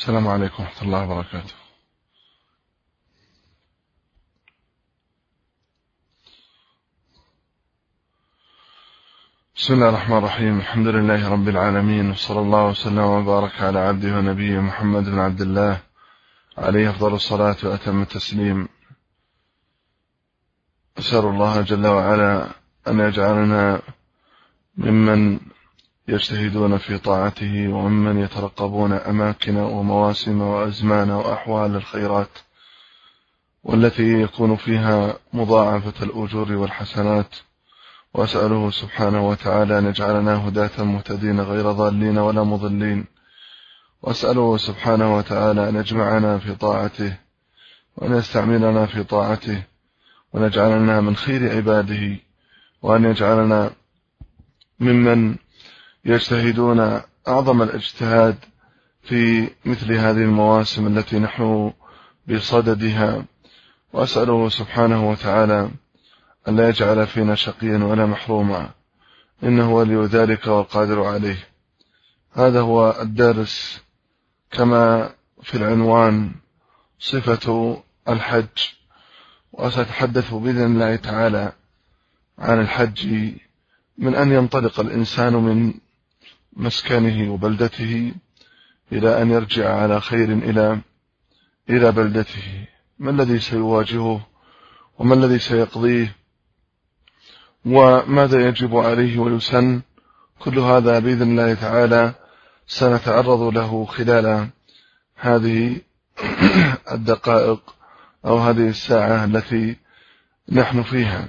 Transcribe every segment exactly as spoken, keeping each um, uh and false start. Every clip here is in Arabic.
السلام عليكم ورحمة الله وبركاته. بسم الله الرحمن الرحيم. الحمد لله رب العالمين، وصلى الله وسلم وبارك على عبده ونبيه محمد بن عبد الله عليه أفضل الصلاة وأتم التسليم. أسأل الله جل وعلا أن يجعلنا ممن يجتهدون في طاعته، وممن يترقبون أماكن ومواسم وأزمان وأحوال الخيرات، والتي يكون فيها مضاعفة الأجور والحسنات. وأسأله سبحانه وتعالى أن يجعلنا هداة مهتدين غير ضالين ولا مضلين. وأسأله سبحانه وتعالى أن يجمعنا في طاعته، وأن يستعملنا في طاعته، وأن يجعلنا من خير عباده، وأن يجعلنا ممن يجتهدون أعظم الاجتهاد في مثل هذه المواسم التي نحن بصددها. وأسأله سبحانه وتعالى أن لا يجعل فينا شقيا ولا محروما، إنه ولي ذلك والقادر عليه. هذا هو الدرس كما في العنوان، صفة الحج. وسأتحدث بإذن الله تعالى عن الحج من أن ينطلق الإنسان من مسكنه وبلدته إلى أن يرجع على خير إلى إلى بلدته. ما الذي سيواجهه، وما الذي سيقضيه، وماذا يجب عليه ويسن. كل هذا بإذن الله تعالى سنتعرض له خلال هذه الدقائق أو هذه الساعة التي نحن فيها.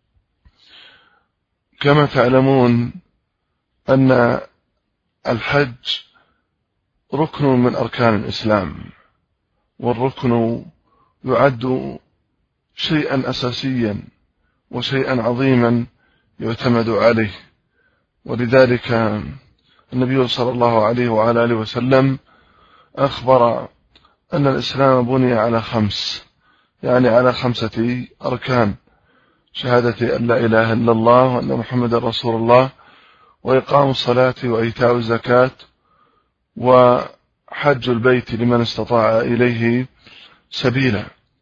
كما تعلمون أن الحج ركن من أركان الإسلام، والركن يعد شيئا أساسيا وشيئا عظيما يعتمد عليه. ولذلك النبي صلى الله عليه وعلى آله وسلم أخبر أن الإسلام بني على خمس، يعني على خمسة أركان: شهادة أن لا إله إلا الله وأن محمد رسول الله، وإقام الصلاة، وإيتاء الزكاة، وحج البيت لمن استطاع إليه سبيلا.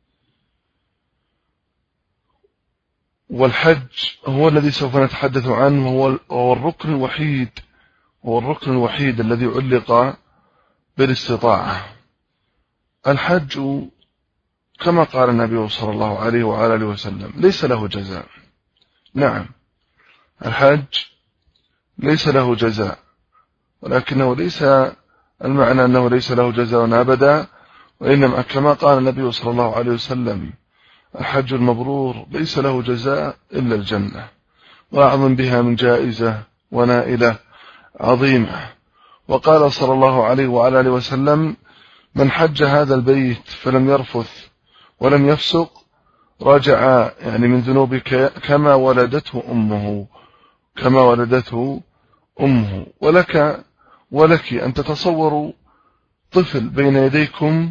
والحج هو الذي سوف نتحدث عنه، هو الركن الوحيد هو الركن الوحيد الذي علق بالاستطاعة. الحج كما قال النبي صلى الله عليه وعلى آله وسلم ليس له جزاء. نعم، الحج ليس له جزاء، ولكنه ليس المعنى أنه ليس له جزاء أبدا، وإنما كما قال النبي صلى الله عليه وسلم: الحج المبرور ليس له جزاء إلا الجنة، وأعظم بها من جائزة ونائلة عظيمة. وقال صلى الله عليه وعلى آله وسلم: من حج هذا البيت فلم يرفث ولم يفسق رجع يعني من ذنوبك كما ولدته أمه كما ولدته أمه. ولك ولك أن تتصوروا طفل بين يديكم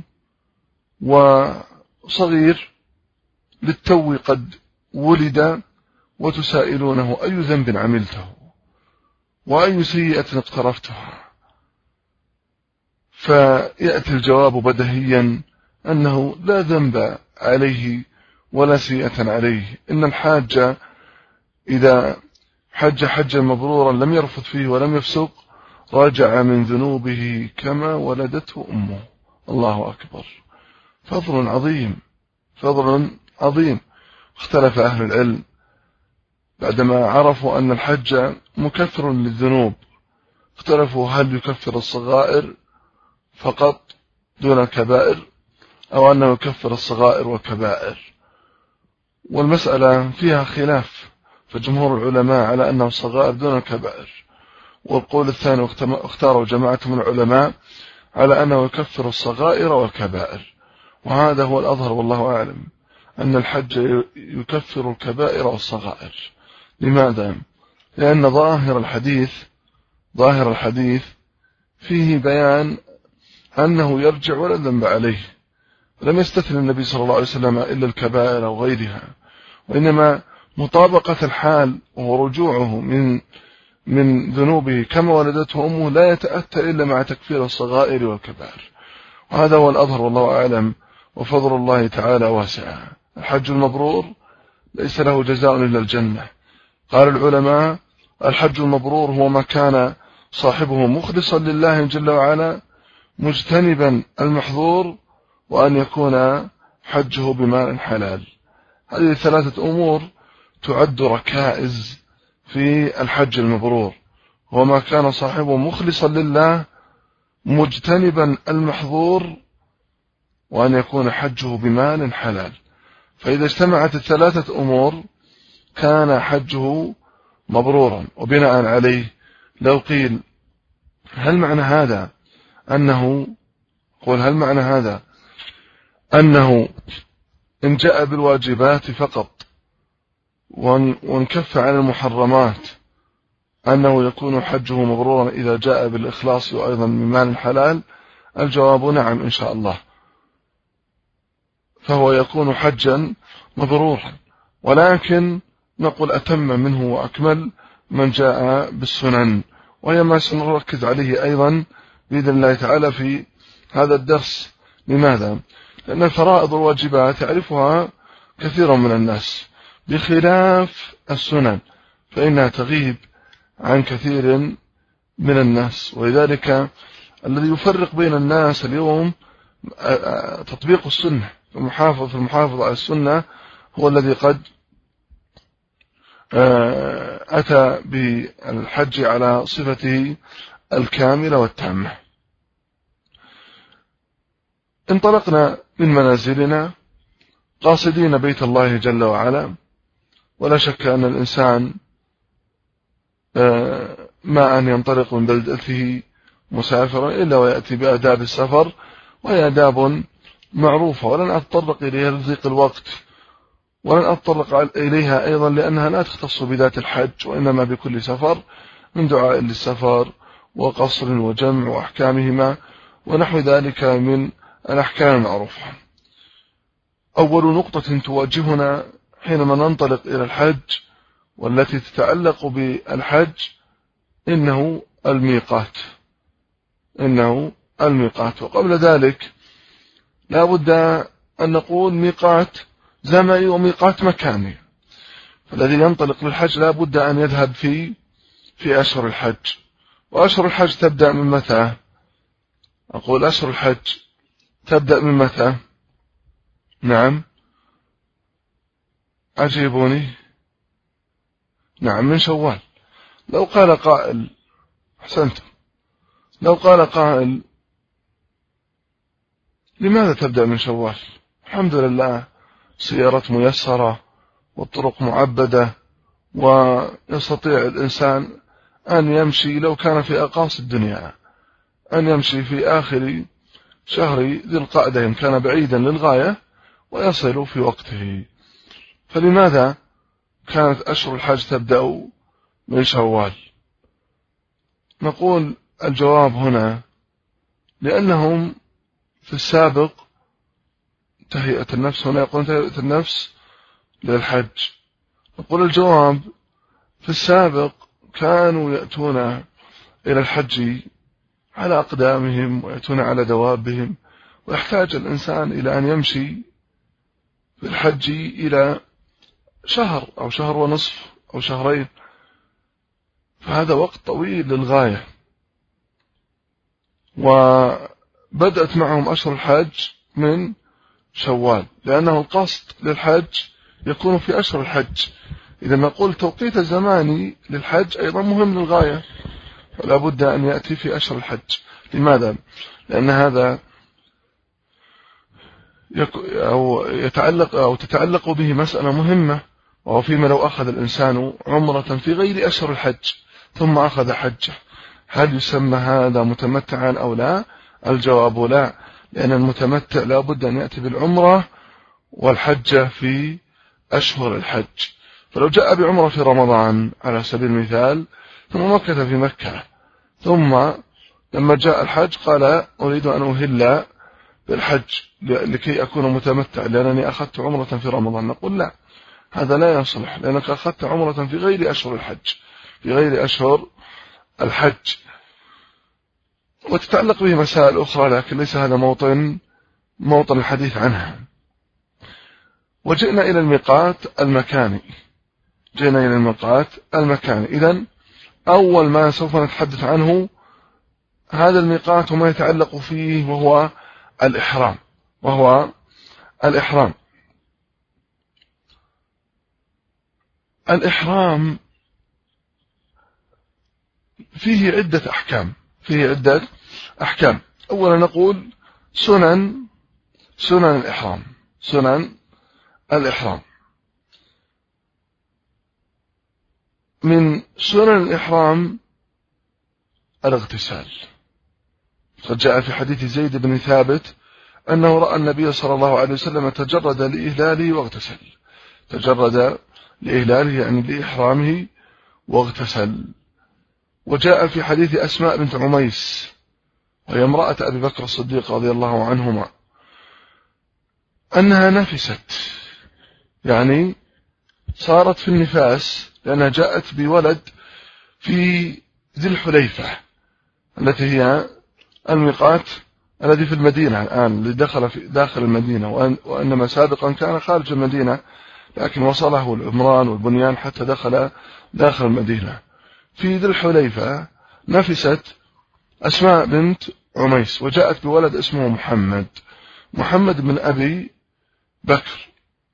وصغير للتو قد ولد، وتسائلونه: أي ذنب عملته وأي سيئة اقترفتها؟ فيأتي الجواب بدهيا أنه لا ذنب عليه ولا سيئة عليه. إن الحاج إذا حج حجا مبرورا لم يرفث فيه ولم يفسق رجع من ذنوبه كما ولدته أمه. الله أكبر، فضل عظيم، فضل عظيم. اختلف أهل العلم بعدما عرفوا أن الحج مكفر للذنوب، اختلفوا هل يكفر الصغائر فقط دون الكبائر، أو أنه يكفر الصغائر والكبائر. والمسألة فيها خلاف، فجمهور العلماء على أنه الصغائر دون الكبائر، والقول الثاني اختاروا جماعة من العلماء على أنه يكفر الصغائر والكبائر. وهذا هو الأظهر والله أعلم، أن الحج يكفر الكبائر والصغائر. لماذا؟ لأن ظاهر الحديث ظاهر الحديث فيه بيان أنه يرجع ولا ذنب عليه. لم يستثني النبي صلى الله عليه وسلم إلا الكبائر أو غيرها، وإنما مطابقة الحال ورجوعه من من ذنوبه كما ولدته أمه لا يتأتى إلا مع تكفير الصغائر والكبائر. وهذا هو الأظهر والله أعلم، وفضل الله تعالى واسع. الحج المبرور ليس له جزاء إلا الجنة. قال العلماء: الحج المبرور هو ما كان صاحبه مخلصا لله جل وعلا مجتنبا المحظور، وأن يكون حجه بمال حلال. هذه ثلاثة أمور تعد ركائز في الحج المبرور، وما كان صاحبه مخلصا لله مجتنبا المحظور، وأن يكون حجه بمال حلال. فإذا اجتمعت الثلاثة أمور كان حجه مبرورا. وبناء عليه لو قيل: هل معنى هذا أنه قل هل معنى هذا أنه إن جاء بالواجبات فقط وانكف عن المحرمات أنه يكون حجه مبرورا إذا جاء بالإخلاص وأيضا من مال حلال؟ الجواب: نعم إن شاء الله، فهو يكون حجا مبرورا، ولكن نقول أتم منه وأكمل من جاء بالسنن، وهي ما سنركز عليه أيضا بإذن الله تعالى في هذا الدرس. لماذا؟ لأن الفرائض والواجبات يعرفها كثير من الناس، بخلاف السنن فإنها تغيب عن كثير من الناس. ولذلك الذي يفرق بين الناس اليوم تطبيق السنة، المحافظ في المحافظة على السنة هو الذي قد أتى بالحج على صفته الكاملة والتامة. انطلقنا من منازلنا قاصدين بيت الله جل وعلا، ولا شك أن الإنسان ما أن ينطلق من بلدته مسافرا إلا ويأتي بآداب السفر، وهي آداب معروفة ولن أتطرق إليها لضيق الوقت، ولن أتطرق إليها أيضا لأنها لا تختص بذات الحج، وإنما بكل سفر من دعاء للسفر وقصر وجمع وأحكامهما ونحو ذلك من الأحكام المعروفة. أول نقطة تواجهنا حينما ننطلق إلى الحج والتي تتعلق بالحج إنه الميقات إنه الميقات وقبل ذلك لا بد أن نقول ميقات زمني وميقات مكاني. فالذي ينطلق للحج لا بد أن يذهب في في أشهر الحج. وأشهر الحج تبدأ من متى؟ أقول أشهر الحج تبدأ من متى؟ نعم أجيبوني. نعم من شوال. لو قال قائل أحسنتم، لو قال قائل لماذا تبدأ من شوال؟ الحمد لله سيارات ميسرة والطرق معبدة، ويستطيع الإنسان أن يمشي لو كان في أقاصي الدنيا أن يمشي في آخر شهر ذي القعدة إن كان بعيدا للغاية ويصل في وقته. فلماذا كانت أشهر الحج تبدأ من شوال؟ نقول الجواب هنا لأنهم في السابق تهيئة النفس، هنا يقول تهيئة النفس للحج. نقول الجواب في السابق كانوا يأتون إلى الحج على أقدامهم ويأتون على دوابهم، ويحتاج الإنسان إلى أن يمشي في الحج إلى شهر أو شهر ونصف أو شهرين، فهذا وقت طويل للغاية. وبدأت معهم أشهر الحج من شوال لأنه القصد للحج يكون في أشهر الحج. إذا نقول توقيت الزماني للحج أيضا مهم للغاية، فلا بد أن يأتي في أشهر الحج. لماذا؟ لأن هذا أو يتعلق أو تتعلق به مسألة مهمة، وهو فيما لو أخذ الإنسان عمرة في غير أشهر الحج ثم أخذ حجة، هل يسمى هذا متمتعا أو لا؟ الجواب لا، لأن المتمتع لا بد أن يأتي بالعمرة والحجة في أشهر الحج. فلو جاء بعمرة في رمضان على سبيل المثال ثم مكث في مكة، ثم لما جاء الحج قال أريد أن أهل بالحج لكي أكون متمتع لأنني أخذت عمرة في رمضان، نقول لا، هذا لا يصلح، لأنك أخذت عمرة في غير أشهر الحج في غير أشهر الحج. وتتعلق به مسائل أخرى لكن ليس هذا موطن موطن الحديث عنها. وجئنا إلى الميقات المكاني جئنا إلى الميقات المكاني إذن أول ما سوف نتحدث عنه هذا الميقات وما يتعلق فيه وهو الإحرام وهو الإحرام الإحرام فيه عدة أحكام فيه عدة أحكام أولا نقول سنن سنن الإحرام سنن الإحرام من سنن الإحرام الاغتسال. قد جاء في حديث زيد بن ثابت أنه رأى النبي صلى الله عليه وسلم تجرد لإهلاله واغتسل تجرد لإهلاله يعني لإحرامه واغتسل. وجاء في حديث أسماء بنت عميس وهي امرأة أبي بكر الصديق رضي الله عنهما أنها نفست يعني صارت في النفاس لأنها جاءت بولد في ذي الحليفة التي هي الميقات الذي في المدينة الآن اللي دخل في داخل المدينة وإنما سابقا كان خارج المدينة لكن وصله العمران والبنيان حتى دخل داخل المدينة. في ذي الحليفة نفست أسماء بنت عميس وجاءت بولد اسمه محمد محمد بن أبي بكر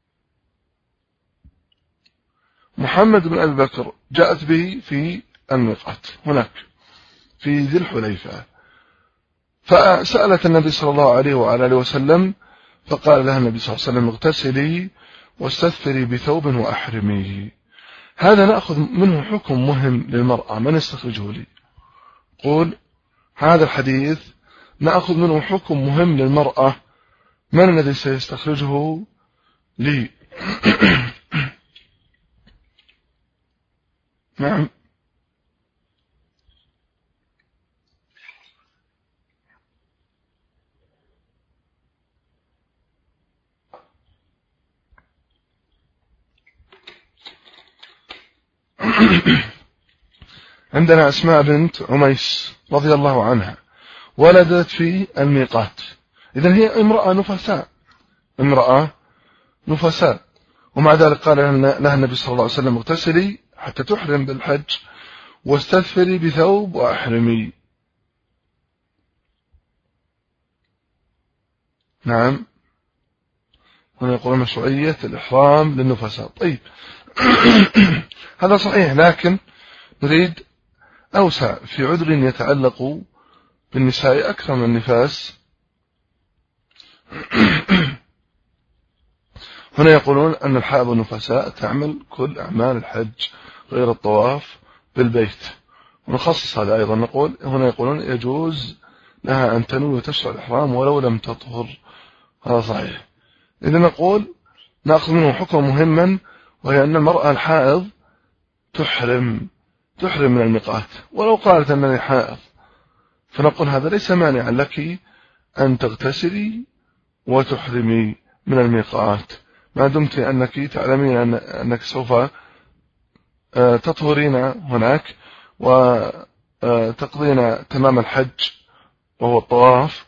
محمد بن أبي بكر جاءت به في الميقات هناك في ذي الحليفة فسألت النبي صلى الله عليه وعلى آله وسلم فقال لها النبي صلى الله عليه وسلم اغتسلي واستثفري بثوب وأحرميه. هذا نأخذ منه حكم مهم للمرأة. من يستخرجه لي؟ قول هذا الحديث نأخذ منه حكم مهم للمرأة. من الذي سيستخرجه لي؟ نعم عندنا أسماء بنت عميس رضي الله عنها ولدت في الميقات. إذن هي امرأة نفساء امرأة نفساء ومع ذلك قال لها النبي صلى الله عليه وسلم اغتسلي حتى تحرم بالحج واستثفري بثوب وأحرمي. نعم هنا يقول مشروعية الإحرام للنفساء. طيب هذا صحيح لكن نريد أوسع في عذر يتعلق بالنساء أكثر من النفاس. هنا يقولون أن الحائض والنفساء تعمل كل أعمال الحج غير الطواف بالبيت ونخصص هذا أيضا. نقول هنا يقولون يجوز لها أن تنوي وتشرع الإحرام ولو لم تطهر. هذا صحيح. إذا نقول نأخذ منه حكم مهما وهي أن المرأة الحائض تحرم تحرم من الميقات ولو قالت أنني حائض فنقول هذا ليس مانعا لك أن تغتسلي وتحرمي من الميقات ما دمت أنك تعلمين أنك سوف تطهرين هناك وتقضين تمام الحج وهو الطواف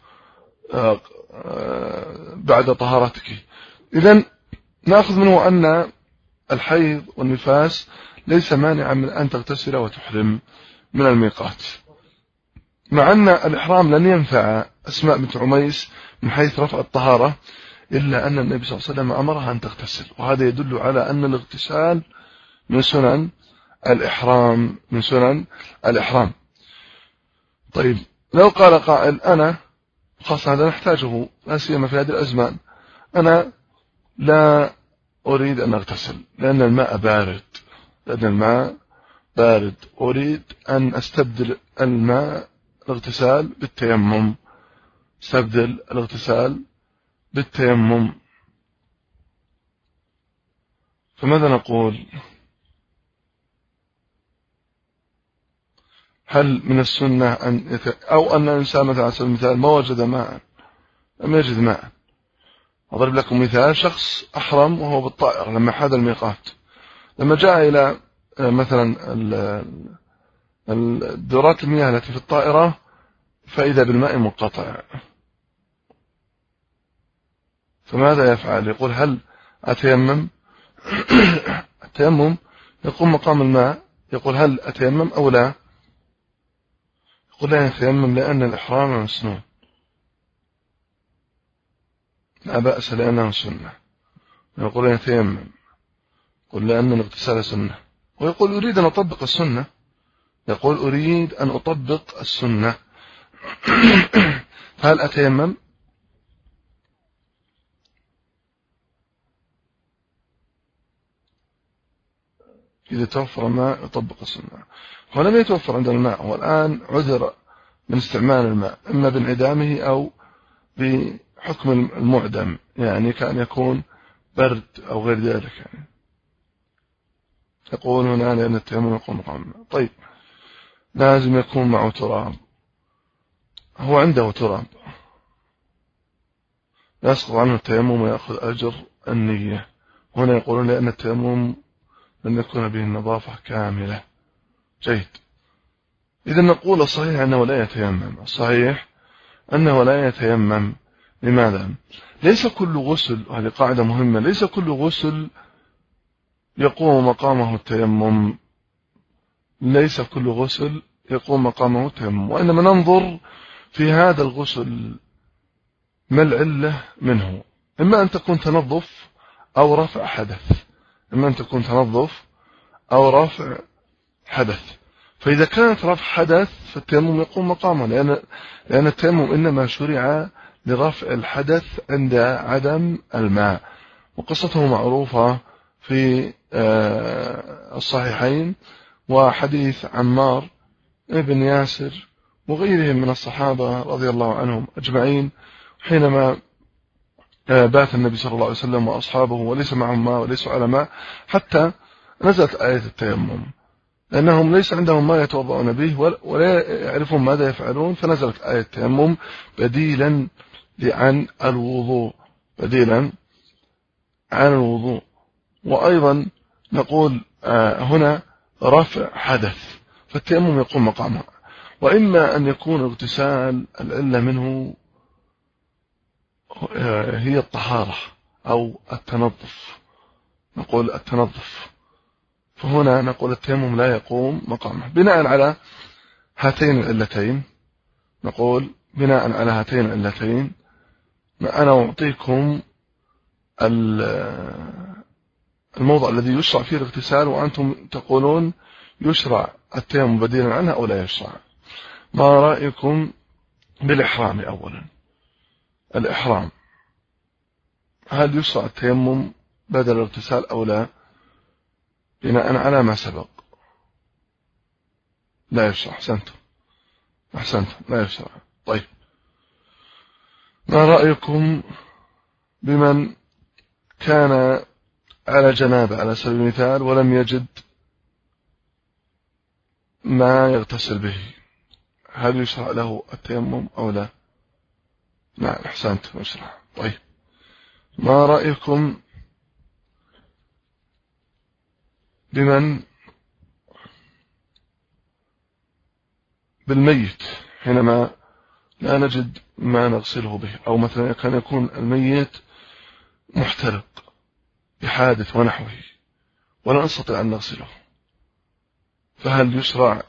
بعد طهارتك. إذن نأخذ منه أن الحيض والنفاس ليس مانعا من أن تغتسل وتحرم من الميقات مع أن الإحرام لن ينفع أسماء بنت عميس من حيث رفع الطهارة إلا أن النبي صلى الله عليه وسلم أمرها أن تغتسل وهذا يدل على أن الاغتسال من سنن الإحرام من سنن الإحرام. طيب لو قال قائل أنا خاصة هذا نحتاجه لا سيما في هذه الأزمان أنا لا أريد أن أغتسل لأن الماء بارد لأن الماء بارد أريد أن أستبدل الماء الاغتسال بالتيمم استبدل الاغتسال بالتيمم فماذا نقول؟ هل من السنة أن يت... أو أن الإنسان مثلا على سبيل المثال ما وجد ماء لم يجد ماء. أضرب لكم مثال شخص أحرم وهو بالطائرة لما حاد الميقات لما جاء إلى مثلا الدورات المياه التي في الطائرة فإذا بالماء منقطع، فماذا يفعل؟ يقول هل أتيمم؟ التيمم يقوم مقام الماء، يقول هل أتيمم أو لا؟ يقول لا يتيمم لأن الإحرام مسنون، لا بأس لأنه سنة. يقول يتيمم، يقول لأن الاغتسال سنة، ويقول أريد أن أطبق السنة، يقول أريد أن أطبق السنة. فهل أتيمم؟ إذا توفر الماء يطبق السنة، ولم يتوفر عند الماء، والآن عذر من استعمال الماء إما بانعدامه أو بحكم المعدم، يعني كان يكون برد أو غير ذلك يعني. يقول هنا لأن التيمم يقوم مقام الماء. طيب لازم يكون معه تراب، هو عنده تراب، يسقط عنه التيمم ويأخذ أجر النية. هنا يقولون لأن التيمم لن يكون به النظافة كاملة. جيد، إذا نقول الصحيح أنه لا يتيمم، الصحيح أنه لا يتيمم. لماذا؟ ليس كل غسل، وهذه قاعدة مهمة، ليس كل غسل يقوم مقامه التيمم، ليس كل غسل يقوم مقامه التيمم، وإنما ننظر في هذا الغسل ما العلة منه، إما أن تكون تنظف أو رفع حدث، إما أن تكون تنظف أو رفع حدث. فإذا كانت رفع حدث فالتيمم يقوم مقامه، لأن, لأن التيمم إنما شرع لرفع الحدث عند عدم الماء، وقصته معروفة في الصحيحين، وحديث عمار ابن ياسر وغيرهم من الصحابة رضي الله عنهم أجمعين، حينما بات النبي صلى الله عليه وسلم وأصحابه وليس معهم ماء وليسوا على ماء، حتى نزلت آية التيمم، لأنهم ليس عندهم ما يتوضؤون به ولا يعرفون ماذا يفعلون، فنزلت آية التيمم بديلا عن الوضوء، بديلا عن الوضوء. وأيضا نقول هنا رفع حدث، فالتيمم يقوم مقامه، وإما أن يكون اغتسال العلة منه هي الطهارة أو التنظف، نقول التنظف، فهنا نقول التيمم لا يقوم مقامه. بناء على هاتين العلتين، نقول بناء على هاتين العلتين أنا أعطيكم الموضع الذي يشرع فيه الاغتسال، وأنتم تقولون يشرع التيمم بديلا عنها أو لا يشرع. ما رأيكم بالإحرام؟ أولا الإحرام، هل يشرع التيمم بدل الاغتسال أو لا؟ بناء على ما سبق لا يشرع. أحسنتم أحسنتم لا يشرع. طيب ما رأيكم بمن كان على جنابة على سبيل المثال ولم يجد ما يغتسل به، هل يشرع له التيمم أو لا؟ نعم أحسنتم يشرع. طيب ما رأيكم بمن بالميت حينما لا نجد ما نغسله به، أو مثلا كان يكون الميت محترق بحادث ونحوه ولا نستطيع أن نغسله، فهل يشرع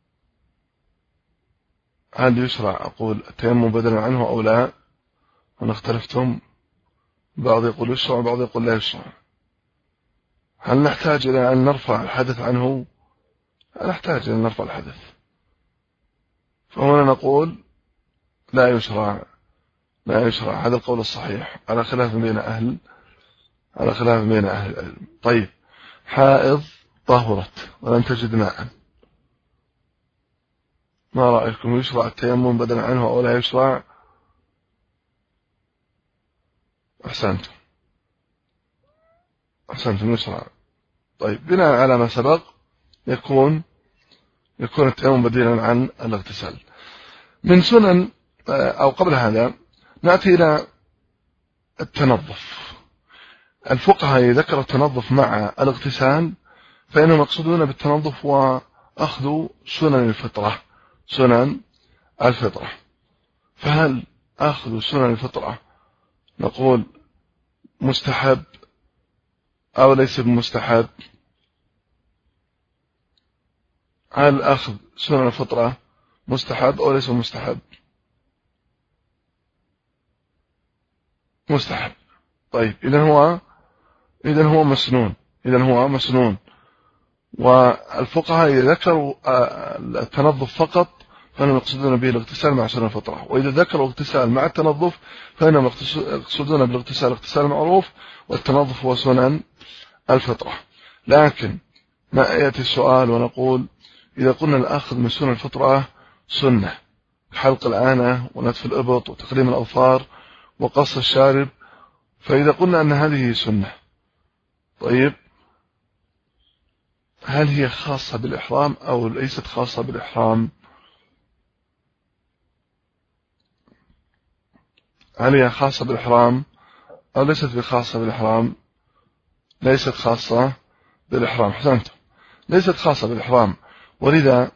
هل يشرع أقول التيمم بدلا عنه أو لا؟ أنا اختلفتم، بعض يقول يشرع وبعض يقول لا يشرع. هل نحتاج إلى أن نرفع الحدث عنه؟ هل نحتاج إلى أن نرفع الحدث؟ فهنا نقول لا يشرع لا يشرع، هذا القول الصحيح على خلاف بين أهل على خلاف بين أهل العلم. طيب حائض طهرت ولم تجد ماء، ما رأيكم يشرع التيمم بدلا عنه أو لا يشرع؟ أحسنتم أحسنتم يشرع. طيب بناء على ما سبق يكون يكون التيمم بديلا عن الاغتسال. من سنن أو قبل هذا نأتي إلى التنظف. الفقهاء ذكر التنظف مع الاغتسال، فإنهم يقصدون بالتنظف وأخذ سنن الفطرة سنن الفطرة فهل أخذ سنن الفطرة نقول مستحب أو ليس بمستحب؟ هل أخذ سنن الفطرة مستحب أو ليس مستحب؟ مستحب. طيب إذن هو إذن هو مسنون إذن هو مسنون والفقهاء إذا ذكروا التنظف فقط فإنهم يقصدون به الاغتسال مع سنن الفطرة، وإذا ذكروا الاغتسال مع التنظف فإنهم يقصدون بالاغتسال الاغتسال المعروف، والتنظف هو سنن الفطرة. لكن ما يأتي السؤال ونقول إذا قلنا الأخذ من سنن الفطرة سنة كحلق العانة ونتف الإبط وتقليم الأظفار وقص الشارب، فإذا قلنا أن هذه سنة، طيب هل هي خاصة بالإحرام أو ليست خاصة بالإحرام؟ هل هي خاصة بالإحرام أو ليست بخاصة بالإحرام؟ ليست خاصة بالإحرام. حسنت، ليست خاصة بالإحرام، ولذا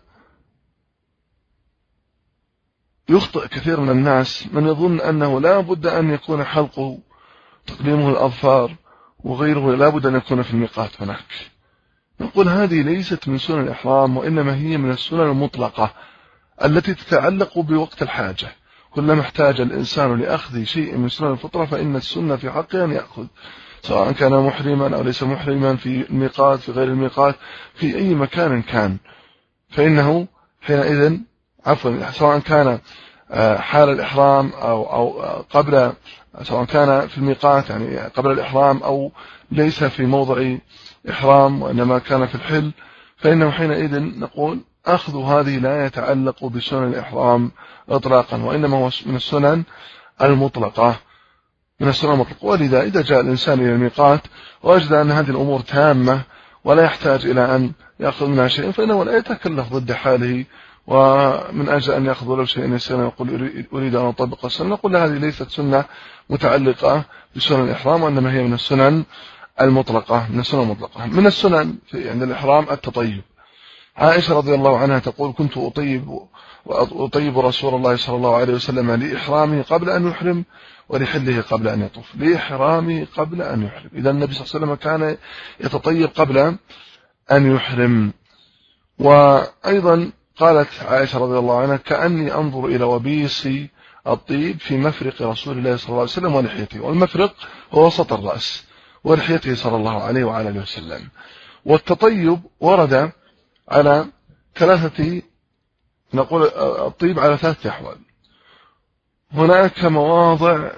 يخطئ كثير من الناس من يظن أنه لا بد أن يكون حلقه تقليمه الأظفار وغيره لا بد أن يكون في الميقات هناك. نقول هذه ليست من سنن الإحرام، وإنما هي من السنن المطلقة التي تتعلق بوقت الحاجة. كلما احتاج الإنسان لأخذ شيء من سنن الفطرة فإن السنة في حقه أن يأخذ، سواء كان محرما أو ليس محرما، في الميقات في غير الميقات، في أي مكان كان، فإنه حينئذ عفوا سواء كان حال الإحرام أو أو قبل، سواء كان في الميقات يعني قبل الإحرام أو ليس في موضع إحرام وإنما كان في الحل، فإنه حينئذ نقول أخذ هذه لا يتعلق بسنن الإحرام إطلاقا، وإنما هو من السنن المطلقة من السنن المطلقة. ولذا إذا جاء الإنسان إلى الميقات ووجد أن هذه الأمور تامة ولا يحتاج إلى أن يأخذ منها شيء فإنه لا يتكلف ضد حاله، ومن أجل أن يأخذ ولو شيء يسير يقول أريد أن أطبق السنة، نقول هذه ليست سنة متعلقة بسنن الإحرام، وإنما هي من السنن المطلقة من السنن المطلقة. من السنن في عند الإحرام التطيب. عائشة رضي الله عنها تقول كنت أطيب وأطيب رسول الله صلى الله عليه وسلم لإحرامه قبل أن يحرم ولحله قبل أن يطوف. لإحرامه قبل أن يحرم، إذا النبي صلى الله عليه وسلم كان يتطيب قبل أن يحرم. وأيضا قالت عائشة رضي الله عنها كأني أنظر إلى وبيص الطيب في مفرق رسول الله صلى الله عليه وسلم ولحيته، والمفرق هو وسط الرأس، ولحيته صلى الله عليه وعلى اله وسلم. والتطيب ورد على ثلاثة، نقول الطيب على ثلاثة أحوال. هناك مواضع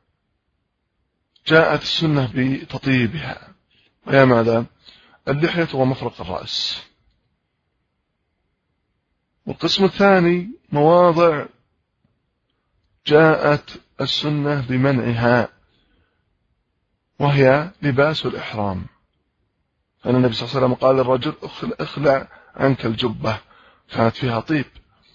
جاءت السنة بتطيبها، وهي ماذا؟ اللحية ومفرق الرأس. والقسم الثاني مواضع جاءت السنة بمنعها، وهي لباس الإحرام، فأن النبي صلى الله عليه وسلم قال للرجل اخلع عنك الجبة، كانت فيها طيب.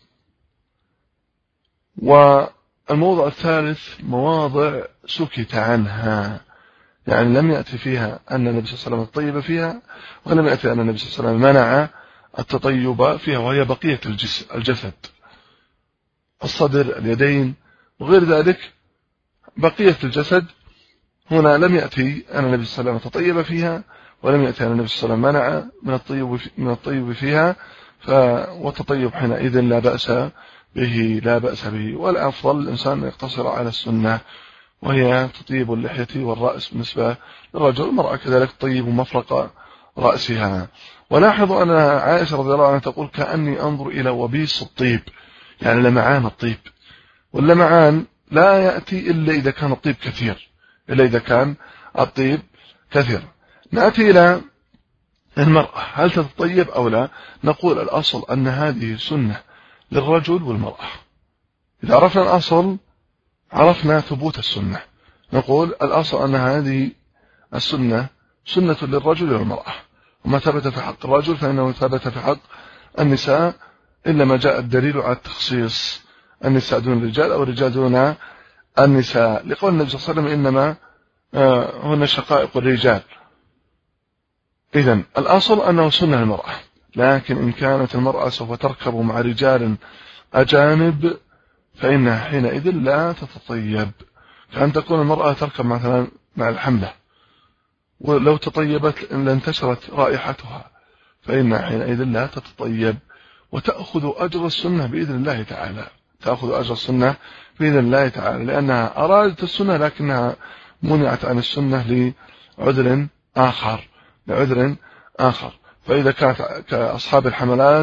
والموضع الثالث مواضع سكت عنها، يعني لم يأتي فيها أن النبي صلى الله عليه وسلم طيب فيها، ولم يأتي أن النبي صلى الله عليه وسلم منع التطيب فيها، وهي بقية الجسد، الصدر، اليدين وغير ذلك، بقية الجسد. هنا لم يأتي أن النبي صلى الله عليه وسلم تطيب فيها، ولم يأتي أن النبي صلى الله عليه وسلم منع من الطيب من الطيب فيها، والتطيب حينئذ لا بأس به لا بأس به والأفضل الإنسان يقتصر على السنة، وهي تطيب اللحية والرأس بالنسبة للرجل، المرأة كذلك طيب مفرق رأسها. ولاحظوا أن عائشة رضي الله عنها تقول كأني أنظر إلى وبيص الطيب، يعني لمعان الطيب، واللمعان لا يأتي إلا إذا كان الطيب كثير إلا إذا كان الطيب كثير. نأتي إلى المرأة، هل تتطيب أو لا؟ نقول الأصل أن هذه سنة للرجل والمرأة. إذا عرفنا الأصل عرفنا ثبوت السنة، نقول الأصل أن هذه السنة سنة للرجل والمرأة، وما ثبت في حق الرجل فإنه ثبت في حق النساء، إلا ما جاء الدليل على التخصيص، النساء دون الرجال أو الرجال دون النساء، لقول النبي صلى الله عليه وسلم إنما هن شقائق الرجال. إذن الأصل أنه سنة المرأة، لكن إن كانت المرأة سوف تركب مع رجال أجانب فإنها حينئذ لا تتطيب، كأن تكون المرأة تركب مثلا مع الحملة، ولو تطيبت لانتشرت رائحتها، فإنها حينئذ لا تتطيب، وتأخذ أجر السنة بإذن الله تعالى، تأخذ أجر السنة بإذن الله تعالى، لأنها أرادت السنة لكنها منعت عن السنة لعذر آخر لعذر آخر. فإذا كانت كأصحاب الحملات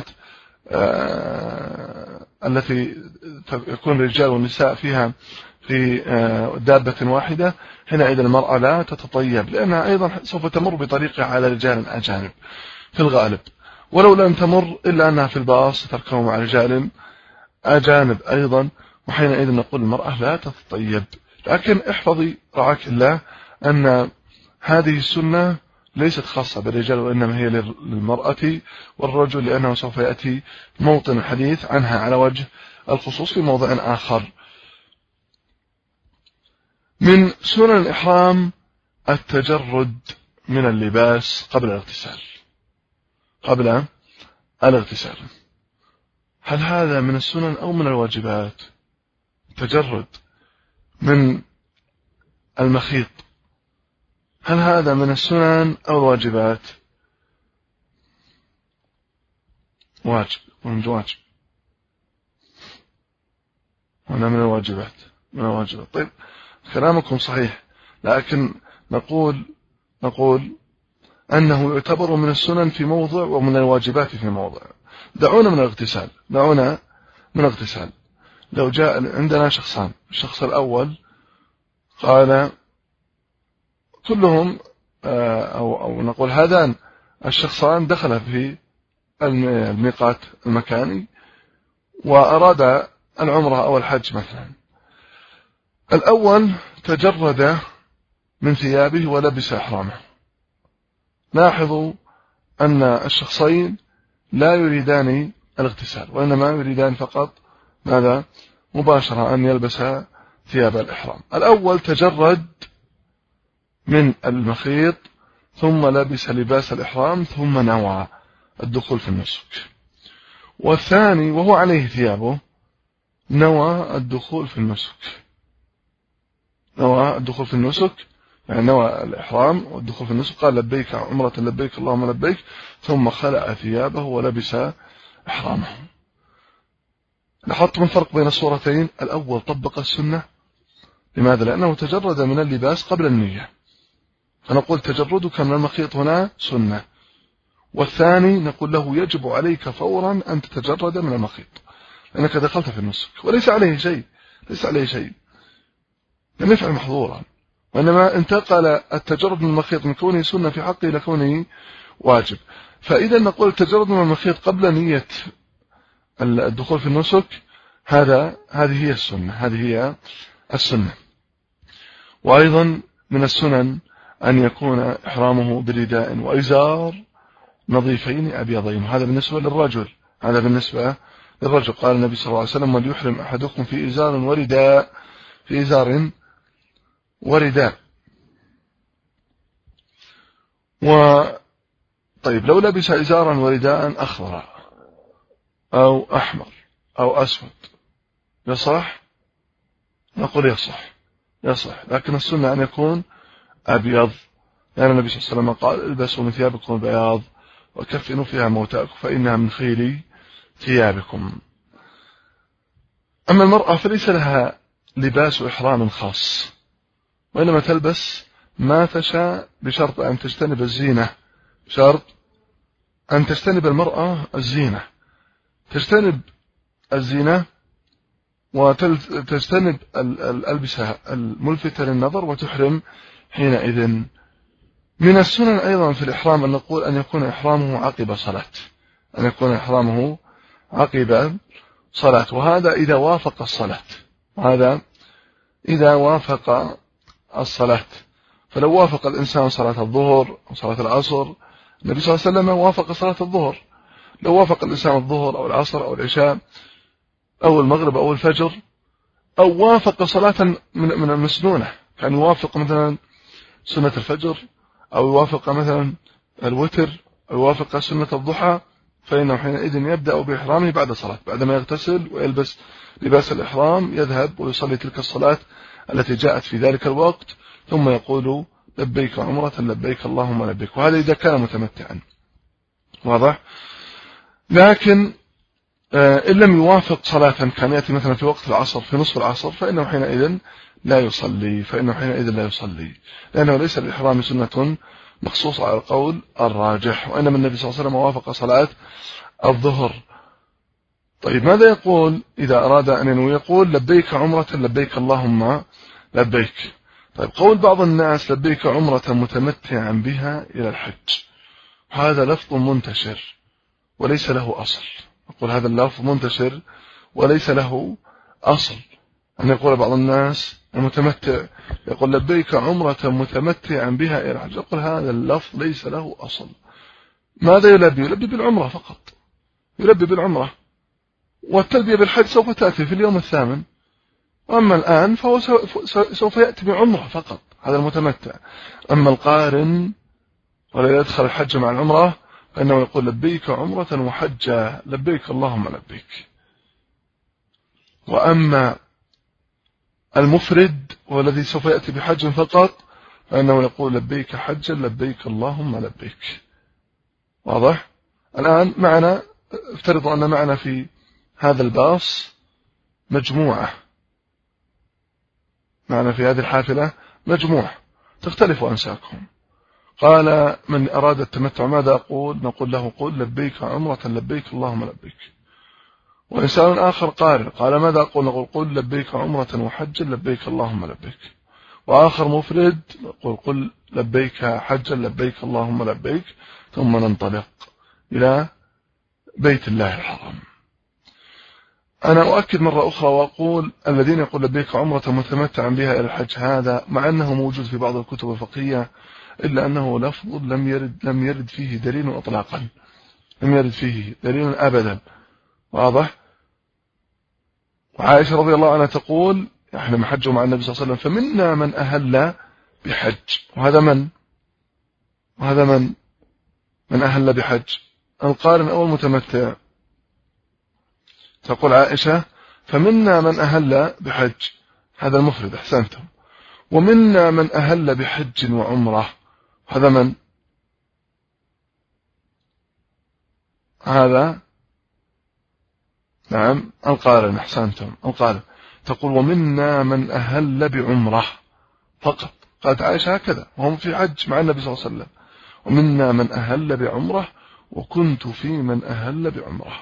آه التي يكون الرجال والنساء فيها في آه دابة واحدة، حينئذ المرأة لا تتطيب، لأنها أيضا سوف تمر بطريقها على رجال أجانب في الغالب، ولو لم تمر إلا أنها في الباص تركب مع رجال أجانب أيضا، وحينئذ نقول المرأة لا تتطيب. لكن احفظي رعاك الله أن هذه السنة ليست خاصة بالرجال، وإنما هي للمرأة والرجل، لأنه سوف يأتي موطن الحديث عنها على وجه الخصوص في موضع آخر. من سنن الإحرام التجرد من اللباس قبل الاغتسال قبل الاغتسال هل هذا من السنن أو من الواجبات؟ التجرد من المخيط، هل هذا من السنن أو الواجبات؟ واجب، من واجب، هنا من الواجبات من الواجبات. طيب كلامكم صحيح، لكن نقول نقول أنه يعتبر من السنن في موضع ومن الواجبات في موضع. دعونا من الاغتسال دعونا من الاغتسال لو جاء عندنا شخصان، الشخص الأول قال كلهم أو, أو نقول هذان الشخصان دخل في الميقات المكاني وأراد العمرة أو الحج مثلا. الأول تجرد من ثيابه ولبس إحرامه. لاحظوا أن الشخصين لا يريدان الاغتسال، وإنما يريدان فقط ماذا؟ مباشرة أن يلبس ثياب الإحرام. الأول تجرد من المخيط ثم لبس لباس الإحرام ثم نوى الدخول في النسك. والثاني وهو عليه ثيابه نوى الدخول في النسك نوى الدخول في النسك يعني نوى الإحرام والدخول في النسك، قال لبيك عمرة لبيك اللهم لبيك، ثم خلع ثيابه ولبس إحرامه. لاحظتم الفرق بين الصورتين؟ الأول طبق السنة، لماذا؟ لأنه تجرد من اللباس قبل النية، فنقول تجردك من المخيط هنا سنة. والثاني نقول له يجب عليك فورا أن تتجرد من المخيط، لأنك دخلت في النسك وليس عليه شيء ليس عليه شيء لم يفعل محظورا، وإنما انتقل التجرد من المخيط من كونه سنة في حقه إلى كونه واجب. فإذا نقول التجرد من المخيط قبل نية الدخول في النسك هذا هذه هي السنة هذه هي السنة. وأيضا من السنن أن يكون إحرامه برداء وإزار نظيفين أبيضين، هذا بالنسبة للرجل هذا بالنسبة للرجل قال النبي صلى الله عليه وسلم وليحرم أحدكم في إزار ورداء في إزار ورداء. وطيب لو لبس إزارا ورداء أخضر أو أحمر أو أسود يصح؟ نقول يصح يصح لكن السنة أن يكون أبيض، لأن النبي صلى الله عليه وسلم قال البسوا من ثيابكم البياض وكفنوا فيها موتاكم فإنها من خير ثيابكم. أما المرأة فليس لها لباس إحرام خاص، وإنما تلبس ما تشاء بشرط أن تجتنب الزينة شرط أن تجتنب المرأة الزينة تجتنب الزينة وتجتنب الألبسة الملفتة للنظر وتحرم حينئذ. من السنن أيضا في الإحرام أن نقول أن يكون إحرامه عقب صلاة أن يكون إحرامه عقب صلاة وهذا إذا وافق الصلاة هذا إذا وافق الصلاة. فلو وافق الإنسان صلاة الظهر أو صلاة العصر، النبي صلى الله عليه وسلم وافق صلاة الظهر، لو وافق الإنسان الظهر أو العصر أو العشاء أو المغرب أو الفجر أو وافق صلاة من المسنونة، كان يوافق مثلا سنة الفجر أو يوافق مثلا الوتر أو يوافق سنة الضحى، فإنه حينئذ يبدأ بإحرامه بعد صلاة، بعدما يغتسل ويلبس لباس الإحرام يذهب ويصلي تلك الصلاة التي جاءت في ذلك الوقت، ثم يقول لبيك عمرة لبيك اللهم لبيك. وهذا إذا كان متمتعا، واضح. لكن إن لم يوافق صلاة كان يأتي مثلا في وقت العصر في نصف العصر فإنه حينئذ لا يصلي فإنه حينئذ لا يصلي لأنه ليس الإحرام سنة مخصوصة على القول الراجح، وإنما النبي صلى الله عليه وسلم وافق صلاة الظهر. طيب ماذا يقول إذا أراد أن ينوي؟ يقول لبيك عمرة لبيك اللهم لبيك. طيب قول بعض الناس لبيك عمرة متمتعا بها إلى الحج، هذا لفظ منتشر وليس له أصل. أقول هذا اللفظ منتشر وليس له أصل، أن يقول بعض الناس المتمتع يقول لبيك عمرة متمتعا بها إلى الحج، يقول هذا اللفظ ليس له أصل. ماذا يلبي؟ يلبي بالعمرة فقط، يلبي بالعمرة، والتلبية بالحج سوف تأتي في اليوم الثامن، أما الآن فهو سوف يأتي بعمرة فقط، هذا المتمتع. أما القارن ولا يدخل الحج مع العمرة فإنه يقول لبيك عمرة وحجة لبيك اللهم لبيك. وأما المفرد والذي سوف يأتي بحج فقط فإنه يقول لبيك حجا لبيك اللهم لبيك. واضح؟ الآن معنا، افترض أن معنا في هذا الباص مجموعة، معنا في هذه الحافلة مجموعة تختلف أنساكهم. قال من أراد التمتع ماذا أقول؟ نقول له قل لبيك عمرة لبيك اللهم لبيك. وإنسان آخر قارئ قال ماذا أقول؟ نقول قل لبيك عمرة وحجا لبيك اللهم لبيك. وآخر مفرد نقول قل لبيك حجا لبيك اللهم لبيك، ثم ننطلق إلى بيت الله الحرام. أنا أؤكد مرة أخرى وأقول الذين يقول لبيك عمرة متمتعا بها إلى الحج، هذا مع أنه موجود في بعض الكتب الفقهية إلا أنه لفظ لم يرد لم يرد فيه دليل إطلاقا، لم يرد فيه دليل أبدا. واضح؟ وعائشة رضي الله عنها تقول احنا محجوا مع النبي صلى الله عليه وسلم فمنا من أهل بحج، وهذا من وهذا من من أهل بحج؟ القارن أو المتمتع؟ تقول عائشة فمنا من أهل بحج، هذا المفرد، أحسنتم. ومنا من أهل بحج وعمرة، هذا من؟ هذا نعم القارن، أحسنتم القارن. تقول ومنا من أهل بعمرة فقط، قالت عائشة هكذا وهم في حج مع النبي صلى الله عليه وسلم، ومنا من أهل بعمرة وكنت في من أهل بعمرة.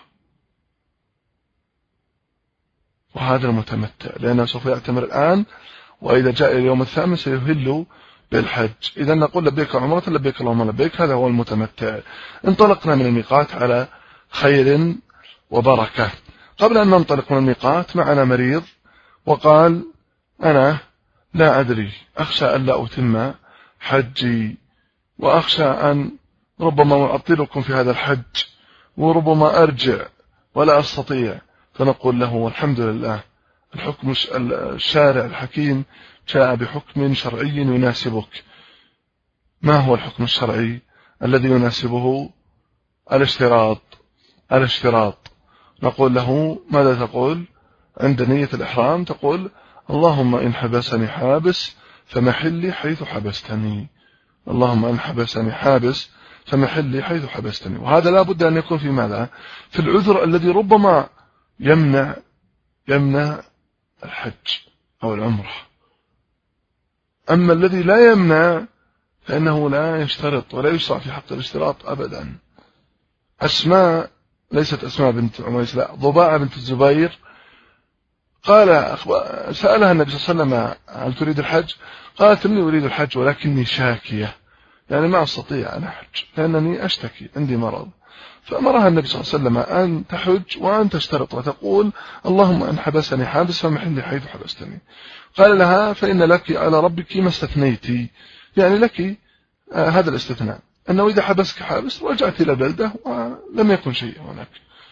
وهذا المتمتع لأنه سوف يعتمر الآن، وإذا جاء اليوم الثامن سيهل بالحج. إذا نقول لبيك عمرة لبيك اللهم لبيك، هذا هو المتمتع. انطلقنا من الميقات على خير وبركة. قبل أن ننطلق من الميقات معنا مريض وقال أنا لا أدري، أخشى أن لا أتم حجي، وأخشى أن ربما أعطلكم في هذا الحج وربما أرجع ولا أستطيع. فنقول له والحمد لله الحكم الشارع الحكيم جاء بحكم شرعي يناسبك. ما هو الحكم الشرعي الذي يناسبه؟ الاشتراط. الاشتراط نقول له ماذا تقول عند نية الإحرام؟ تقول اللهم إن حبسني حابس فمحلي حيث حبستني، اللهم إن حبسني حابس فمحلي حيث حبستني. وهذا لا بد أن يكون في ماذا؟ في العذر الذي ربما يمنع يمنع الحج أو العمرة. أما الذي لا يمنع فإنه لا يشترط ولا يشرع في حق الاشتراط أبدا. أسماء، ليست أسماء بنت عميس، لا، ضباعة بنت الزبير، قال سألها النبي صلى الله عليه وسلم هل تريد الحج؟ قالت إني أريد الحج ولكني شاكية، يعني ما أستطيع أن أحج لأنني أشتكي عندي مرض. فأمرها النبي صلى الله عليه وسلم أن تحج وأن تشترط وتقول اللهم أن حبسني حابس فمحلي حيث حبستني. قال لها فإن لك على ربك ما استثنيتي، يعني لك آه هذا الاستثناء أنه إذا حبسك حابس رجعت إلى بلده ولم يكن شيء هناك.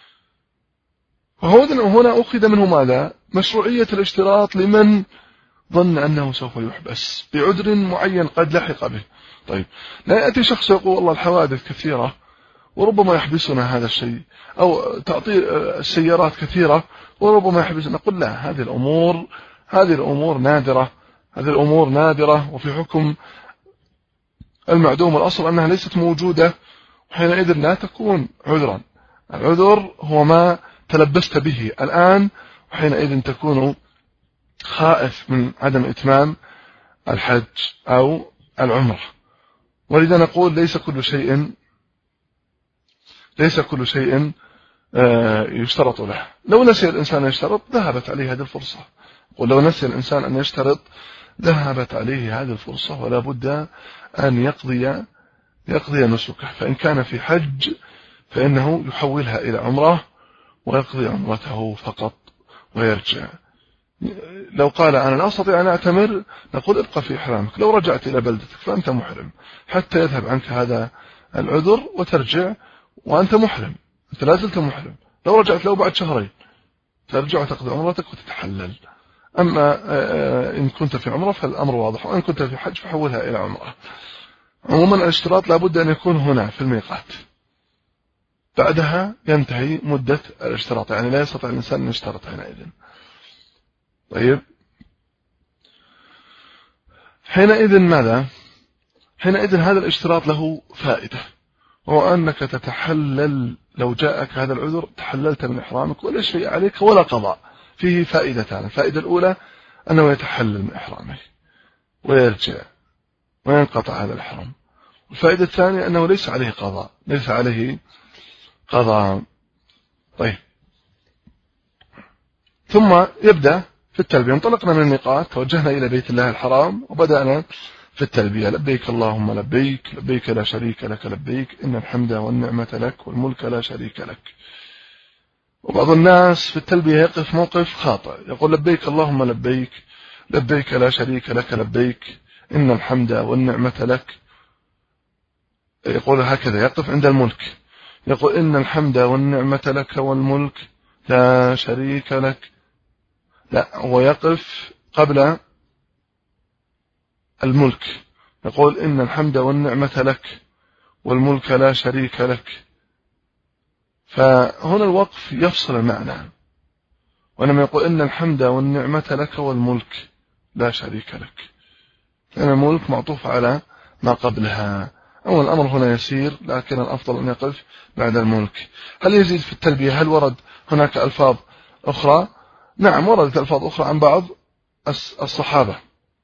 وهنا أخذ منه ماذا؟ مشروعية الاشتراط لمن ظن أنه سوف يحبس بعذر معين قد لحق به. طيب لا يأتي شخص يقول والله الحوادث كثيرة وربما يحبسنا هذا الشيء، أو تعطي السيارات كثيرة وربما يحبسنا. نقول لا، هذه الأمور هذه الأمور نادرة، هذه الأمور نادرة، وفي حكم المعدوم الأصل أنها ليست موجودة، وحينئذ لا تكون عذرا. العذر هو ما تلبست به الآن، وحينئذ تكون خائف من عدم إتمام الحج أو العمرة. ولذا نقول ليس كل شيء ليس كل شيء يشترط له. لو نسي الإنسان أن يشترط ذهبت عليه هذه الفرصة، ولو نسي الإنسان أن يشترط ذهبت عليه هذه الفرصة، ولا بد أن يقضي يقضي نسكه. فإن كان في حج فإنه يحولها إلى عمرة ويقضي عمرته فقط ويرجع. لو قال أنا لا أستطيع أن أعتمر، نقول ابقى في إحرامك. لو رجعت إلى بلدتك فأنت محرم حتى يذهب عنك هذا العذر وترجع وأنت محرم، أنت لا زلت محرم. لو رجعت له بعد شهرين ترجع وتقضي عمرتك وتتحلل. أما إن كنت في عمرة فالأمر واضح، وإن كنت في حج فحولها إلى عمرة. عموما الاشتراط لابد أن يكون هنا في الميقات، بعدها ينتهي مدة الاشتراط، يعني لا يستطيع الإنسان أن يشترط حينئذ. طيب، حينئذ ماذا؟ حينئذ هذا الاشتراط له فائدة، وهو أنك تتحلل. لو جاءك هذا العذر تحللت من إحرامك ولا شيء عليك ولا قضاء. فيه فائدتان: الفائدة الأولى أنه يتحلل من إحرامه ويرجع وينقطع هذا الإحرام، والفائدة الثانية أنه ليس عليه قضاء ليس عليه قضاء طيب، ثم يبدأ في التلبية. انطلقنا من الميقات، توجهنا إلى بيت الله الحرام، وبدأنا في التلبية: لبيك اللهم لبيك، لبيك لا شريك لك لبيك، إن الحمد والنعمة لك والملك لا شريك لك. وبعض الناس في التلبية يقف موقف خاطئ، يقول لبيك اللهم لبيك، لبيك لا شريك لك لبيك، إن الحمد والنعمة لك. يقول هكذا، يقف عند الملك، يقول إن الحمد والنعمة لك والملك لا شريك لك. لا، هو يقف قبل الملك، يقول إن الحمد والنعمة لك والملك لا شريك لك. فهنا الوقف يفصل المعنى، ولما يقول إن الحمد والنعمة لك والملك لا شريك لك، لأن الملك معطوف على ما قبلها. أول الأمر هنا يسير، لكن الأفضل أن يقف بعد الملك. هل يزيد في التلبية؟ هل ورد هناك ألفاظ أخرى؟ نعم، وردت ألفاظ أخرى عن بعض الصحابة،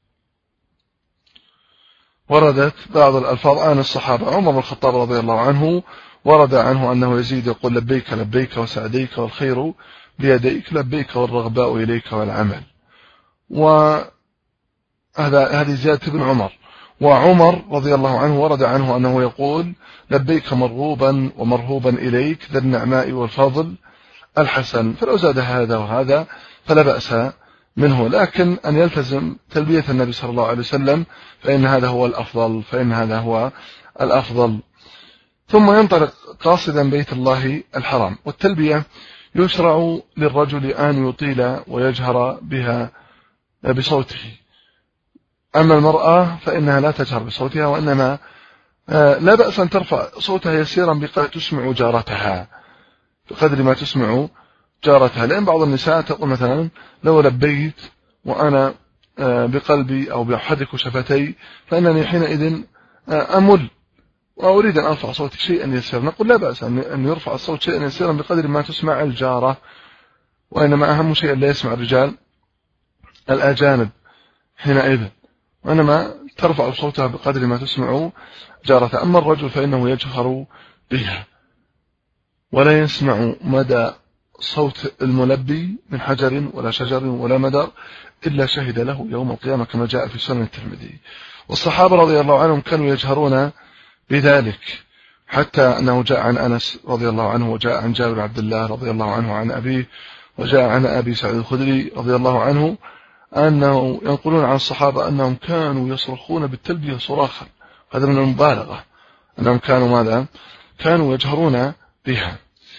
وردت بعض الألفاظ عن الصحابة. عمر بن الخطاب رضي الله عنه ورد عنه أنه يزيد يقول لبيك لبيك وسعديك والخير بيديك، لبيك والرغباء إليك والعمل. وهذا هذه زيادة ابن عمر. وعمر رضي الله عنه ورد عنه أنه يقول لبيك مرغوبا ومرهوبا إليك ذا النعماء والفضل الحسن. فلو زاد هذا وهذا فلا بأس منه، لكن أن يلتزم تلبية النبي صلى الله عليه وسلم فإن هذا هو الأفضل فإن هذا هو الأفضل. ثم ينطلق قاصدا بيت الله الحرام. والتلبية يشرع للرجل أن يطيل ويجهر بها بصوته، أما المرأة فإنها لا تجهر بصوتها، وإنما لا بأس أن ترفع صوتها يسيرا بقدر تسمع جارتها، بقدر ما تسمع جارتها. لأن بعض النساء تقول مثلا لو لبيت وأنا بقلبي أو بأحرك شفتي فإنني حينئذ أمل وأريد أن أرفع صوتي شيئا يسيرا. نقول لا بأس أن يرفع الصوت شيئا يسيرا بقدر ما تسمع الجارة، وإنما أهم شيء لا يسمع الرجال الأجانب حينئذ، وإنما ترفع صوتها بقدر ما تسمع جارتها. أما الرجل فإنه يجهر بها ولا يسمع مدى صوت الملبي من حجر ولا شجر ولا مدر إلا شهد له يوم القيامة، كما جاء في سنن الترمذي. والصحابة رضي الله عنهم كانوا يجهرون بذلك، حتى أنه جاء عن أنس رضي الله عنه، وجاء عن جابر عبد الله رضي الله عنه عن أبيه، وجاء عن أبي سعيد الخدري رضي الله عنه أنه ينقلون عن الصحابة أنهم كانوا يصرخون بالتلبية صراخا. هذا من المبالغة، أنهم كانوا ماذا؟ كانوا يجهرون بها.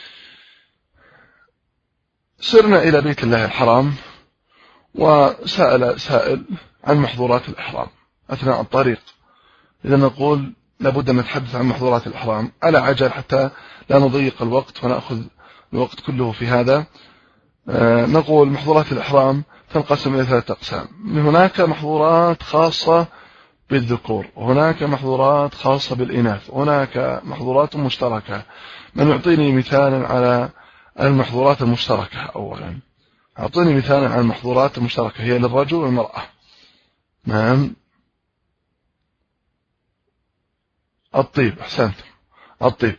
سرنا إلى بيت الله الحرام، وسأل سائل عن محظورات الإحرام أثناء الطريق. إذا نقول لابد أن نتحدث عن محظورات الإحرام على عجل حتى لا نضيق الوقت ونأخذ الوقت كله في هذا. آه نقول محظورات الإحرام تنقسم إلى ثلاثة أقسام. من هناك محظورات خاصة بالذكور، وهناك محظورات خاصة بالإناث، وهناك محظورات مشتركة. من يعطيني مثالا على المحظورات المشتركة؟ أولا أعطيني مثالا على المحظورات المشتركة، هي للرجل والمرأة. نعم، الطيب، أحسنت، الطيب.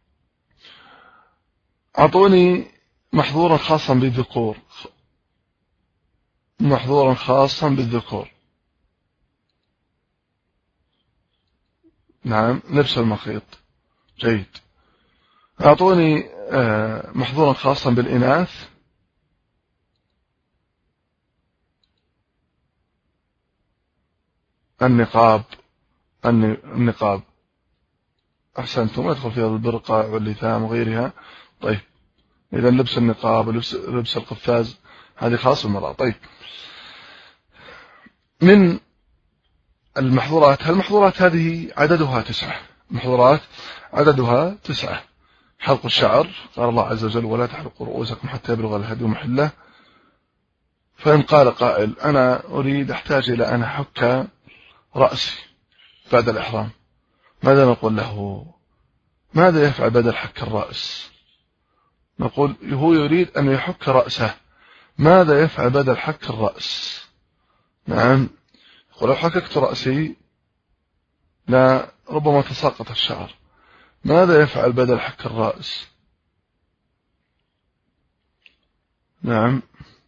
أعطوني محظورا خاصا بالذكور، محظورا خاصا بالذكور. نعم، لبس المخيط، جيد. أعطوني محظورا خاصا بالإناث. النقاب، النقاب، أحسنتم، أدخل فيها البرقع واللثام وغيرها. طيب، إذا لبس النقاب ولبس لبس القفاز هذه خاص بالمرأة. طيب، من المحظورات، المحظورات هذه عددها تسعة، محظورات عددها تسعة. حلق الشعر، قال الله عز وجل: ولا تحلقوا رؤوسكم حتى يبلغ الهدي محله. فإن قال قائل: أنا أريد أحتاج إلى أن أحك رأسي بعد الإحرام، ماذا نقول له؟ ماذا يفعل بدل حك الرأس؟ نقول هو يريد أن يحك رأسه، ماذا يفعل بدل حك الرأس؟ نعم، ولو حككت رأسي لا ربما تساقط الشعر، ماذا يفعل بدل حك الرأس؟ نعم،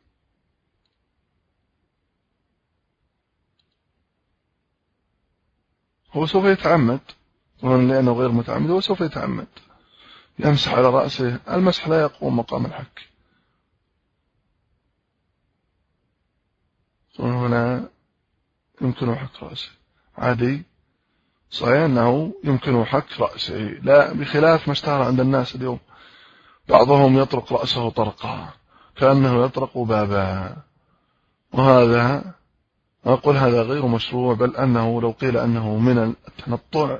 هو سوف يتعمد، لأنه غير متعمد هو سوف يتعمد يمسح على رأسه. المسح لا يقوم مقام الحك. هنا يمكنه حك رأسه عادي، صحيح أنه يمكنه حك رأسه، لا بخلاف ما اشتهر عند الناس اليوم، بعضهم يطرق رأسه طرقا كأنه يطرق بابا، وهذا أقول هذا غير مشروع، بل أنه لو قيل أنه من التنطع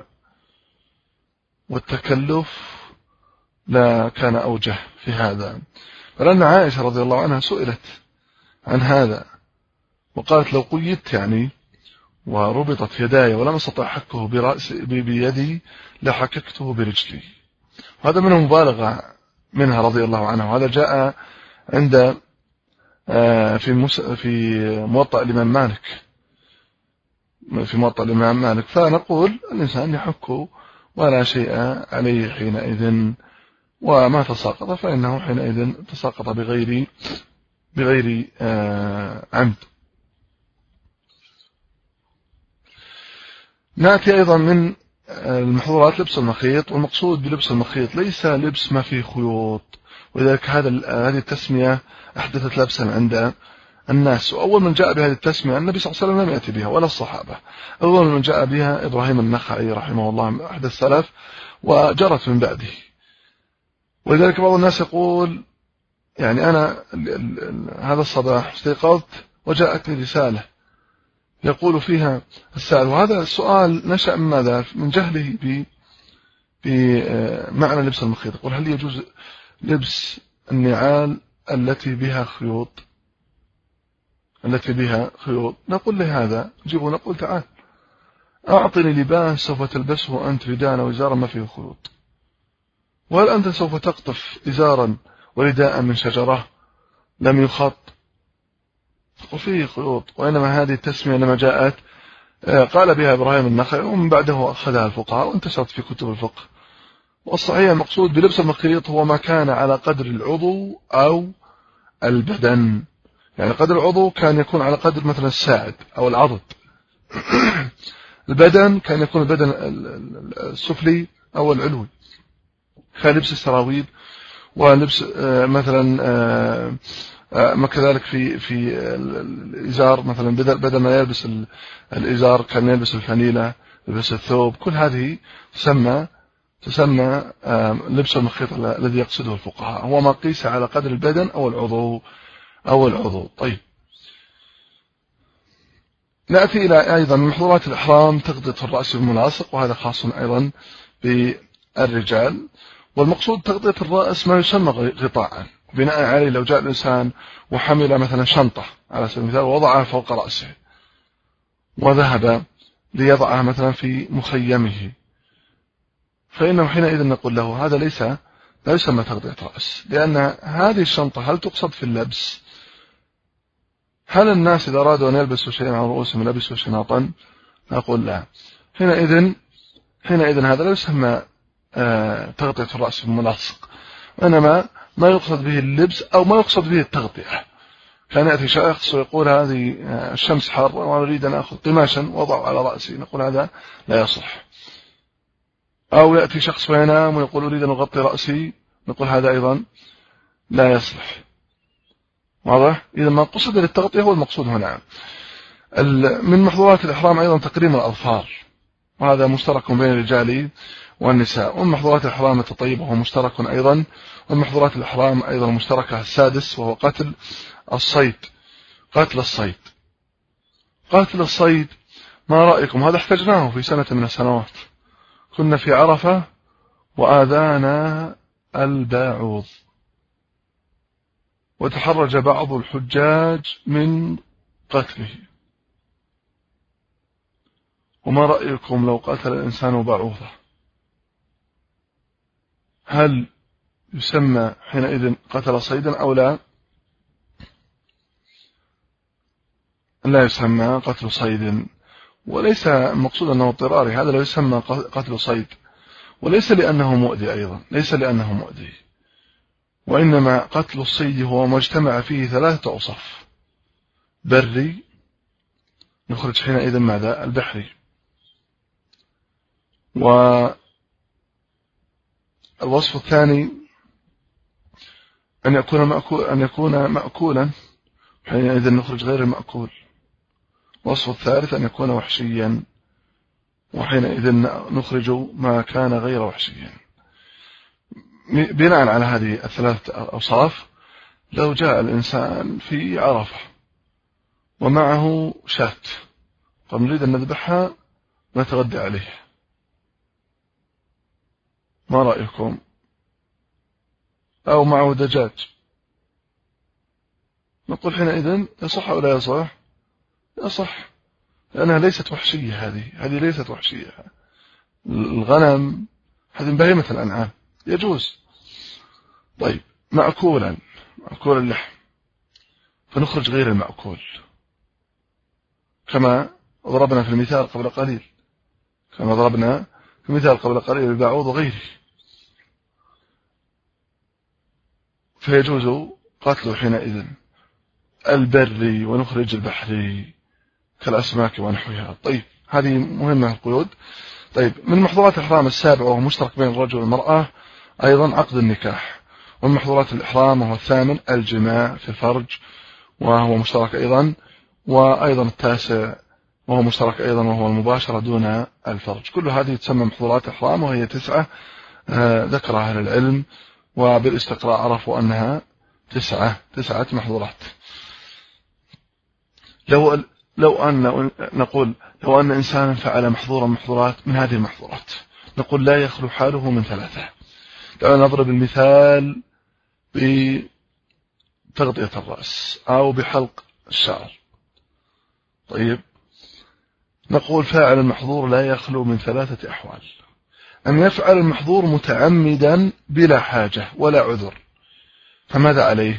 والتكلف لا كان أوجه في هذا. فلأن عائشة رضي الله عنها سئلت عن هذا وقالت: لو قيدت يعني وربطت يداي ولم أستطع حكه برأس بيدي لحككته برجلي. هذا من المبالغة منها رضي الله عنها، وهذا جاء عند في في موطأ الإمام مالك، في موطأ الإمام مالك. فنقول الإنسان يحكه ولا شيء عليه حينئذ، وما تساقط فإنه حينئذ تساقط بغير بغير عمد. نأتي أيضا من المحظورات لبس المخيط، والمقصود بلبس المخيط ليس لبس ما فيه خيوط، ولذلك هذا هذه التسمية أحدثت لبسا عند الناس. وأول من جاء بهذه التسمية النبي صلى الله عليه وسلم لم يأتي بها ولا الصحابة، أول من جاء بها إبراهيم النخعي رحمه الله أحد السلف، وجرت من بعده. ولذلك بعض الناس يقول يعني أنا هذا الصباح استيقظت وجاءتني رسالة يقول فيها السائل، وهذا السؤال نشأ من ماذا؟ من جهله بمعنى لبس المخيط. يقول: هل يجوز لبس النعال التي بها خيوط؟ التي بها خيوط. نقول له هذا نجيبه نقول: تعال أعطني لباس سوف تلبسه أنت رداء وإزارا ما فيه خيوط، وهل أنت سوف تقطف إزارا ورداء من شجرة لم يخط؟ وفيه خيوط. وإنما هذه التسمية لما جاءت قال بها إبراهيم النخعي، ومن بعده أخذها الفقهاء وانتشرت في كتب الفقه. والصحيح المقصود بلبس المخيط هو ما كان على قدر العضو أو البدن. يعني قدر العضو كان يكون على قدر مثلا الساعد أو العضد، البدن كان يكون البدن السفلي أو العلوي، كلبس السراويل ولبس مثلا ما كذلك في في الإزار، مثلا بدل ما يلبس الإزار كان يلبس الفانيلة، يلبس الثوب. كل هذه تسمى تسمى لبس المخيط الذي يقصده الفقهاء، هو ما قيس على قدر البدن أو العضو أو العضو. طيب، نأتي إلى أيضا من محظورات الإحرام تغطية الرأس بالملاصق، وهذا خاص أيضا بالرجال. والمقصود تغطية الرأس ما يسمى غطاء، بناء عليه لو جاء الإنسان وحمل مثلا شنطة على سبيل المثال ووضعها فوق رأسه وذهب ليضعها مثلا في مخيمه، فإنه حينئذ نقول له هذا ليس لا يسمى تغطية رأس، لأن هذه الشنطة هل تقصد في اللبس؟ هل الناس إذا أرادوا أن يلبسوا شيئا على رؤوسهم يلبسوا شنطا؟ نقول لا. حينئذ حينئذ هذا لا يسمى آه تغطية الرأس بالملاصق، إنما ما يقصد به اللبس أو ما يقصد به التغطية. كان يأتي شخص ويقول هذه الشمس حارة وأريد أن أخذ قماشا وضعه على رأسي، نقول هذا لا يصح. أو يأتي شخص وينام ويقول أريد أن أغطي رأسي، نقول هذا أيضا لا يصلح. واضح؟ إذا ما قصد للتغطية هو المقصود هنا. من محظورات الإحرام أيضا تقريم الأظفار، وهذا مشترك بين الرجال والنساء. ومن محظورات الإحرام التطيب وهو مشترك أيضا. ومن محظورات الإحرام أيضا مشتركة السادس وهو قتل الصيد. قتل الصيد قتل الصيد ما رأيكم؟ هذا احتجناه في سنة من السنوات، كنا في عرفة وآذانا الباعوض وتحرج بعض الحجاج من قتله. وما رأيكم لو قتل الإنسان بعوضة؟ هل يسمى حينئذ قتل صيدا أو لا؟ لا يسمى قتل صيد، وليس المقصود أنه اضطراري، هذا لا يسمى قتل صيد، وليس لأنه مؤذي أيضا، ليس لأنه مؤذي، وإنما قتل الصيد هو ما اجتمع فيه ثلاثة أوصاف: بري، نخرج حينئذ ماذا؟ البحري. والوصف الثاني أن يكون مأكول أن يكون مأكولا، حينئذ نخرج غير المأكول. الوصف الثالث أن يكون وحشيا، وحينئذ نخرج ما كان غير وحشيا. بناء على هذه الثلاثة أوصاف، لو جاء الإنسان في عرفة ومعه شاة قد نريد أن نذبحها نتغدى عليه، ما رأيكم؟ أو معه دجاج، نقول حينئذ يصح أو لا يصح؟ يصح، لأنها ليست وحشية. هذه هذه ليست وحشية. الغنم هذه بهيمة الأنعام يجوز. طيب، مأكولا مأكول اللحم، فنخرج غير المأكول كما ضربنا في المثال قبل قليل كما ضربنا في المثال قبل قليل بالبعوض وغيره، فيجوز قتله حينئذ البري ونخرج البحري كالأسماك ونحوها. طيب، هذه مهمة القيود. طيب، من محظورات الإحرام السابع وهو مشترك بين الرجل والمرأة أيضا عقد النكاح. ومن محظورات الإحرام وهو الثامن الجماع في الفرج، وهو مشترك أيضا. وأيضا التاسع وهو مشترك أيضا وهو المباشرة دون الفرج. كل هذه تسمى محظورات الإحرام، وهي تسعة آه ذكرها أهل العلم، وبالاستقراء عرفوا أنها تسعة تسعة محظورات. لو لو أن نقول لو أن إنسانا فعل محظورا محظورات من هذه المحظورات، نقول لا يخلو حاله من ثلاثة. دعونا نضرب المثال بتغطية الرأس أو بحلق الشعر. طيب، نقول فاعل المحظور لا يخلو من ثلاثة أحوال: أن يفعل المحظور متعمدا بلا حاجة ولا عذر، فماذا عليه؟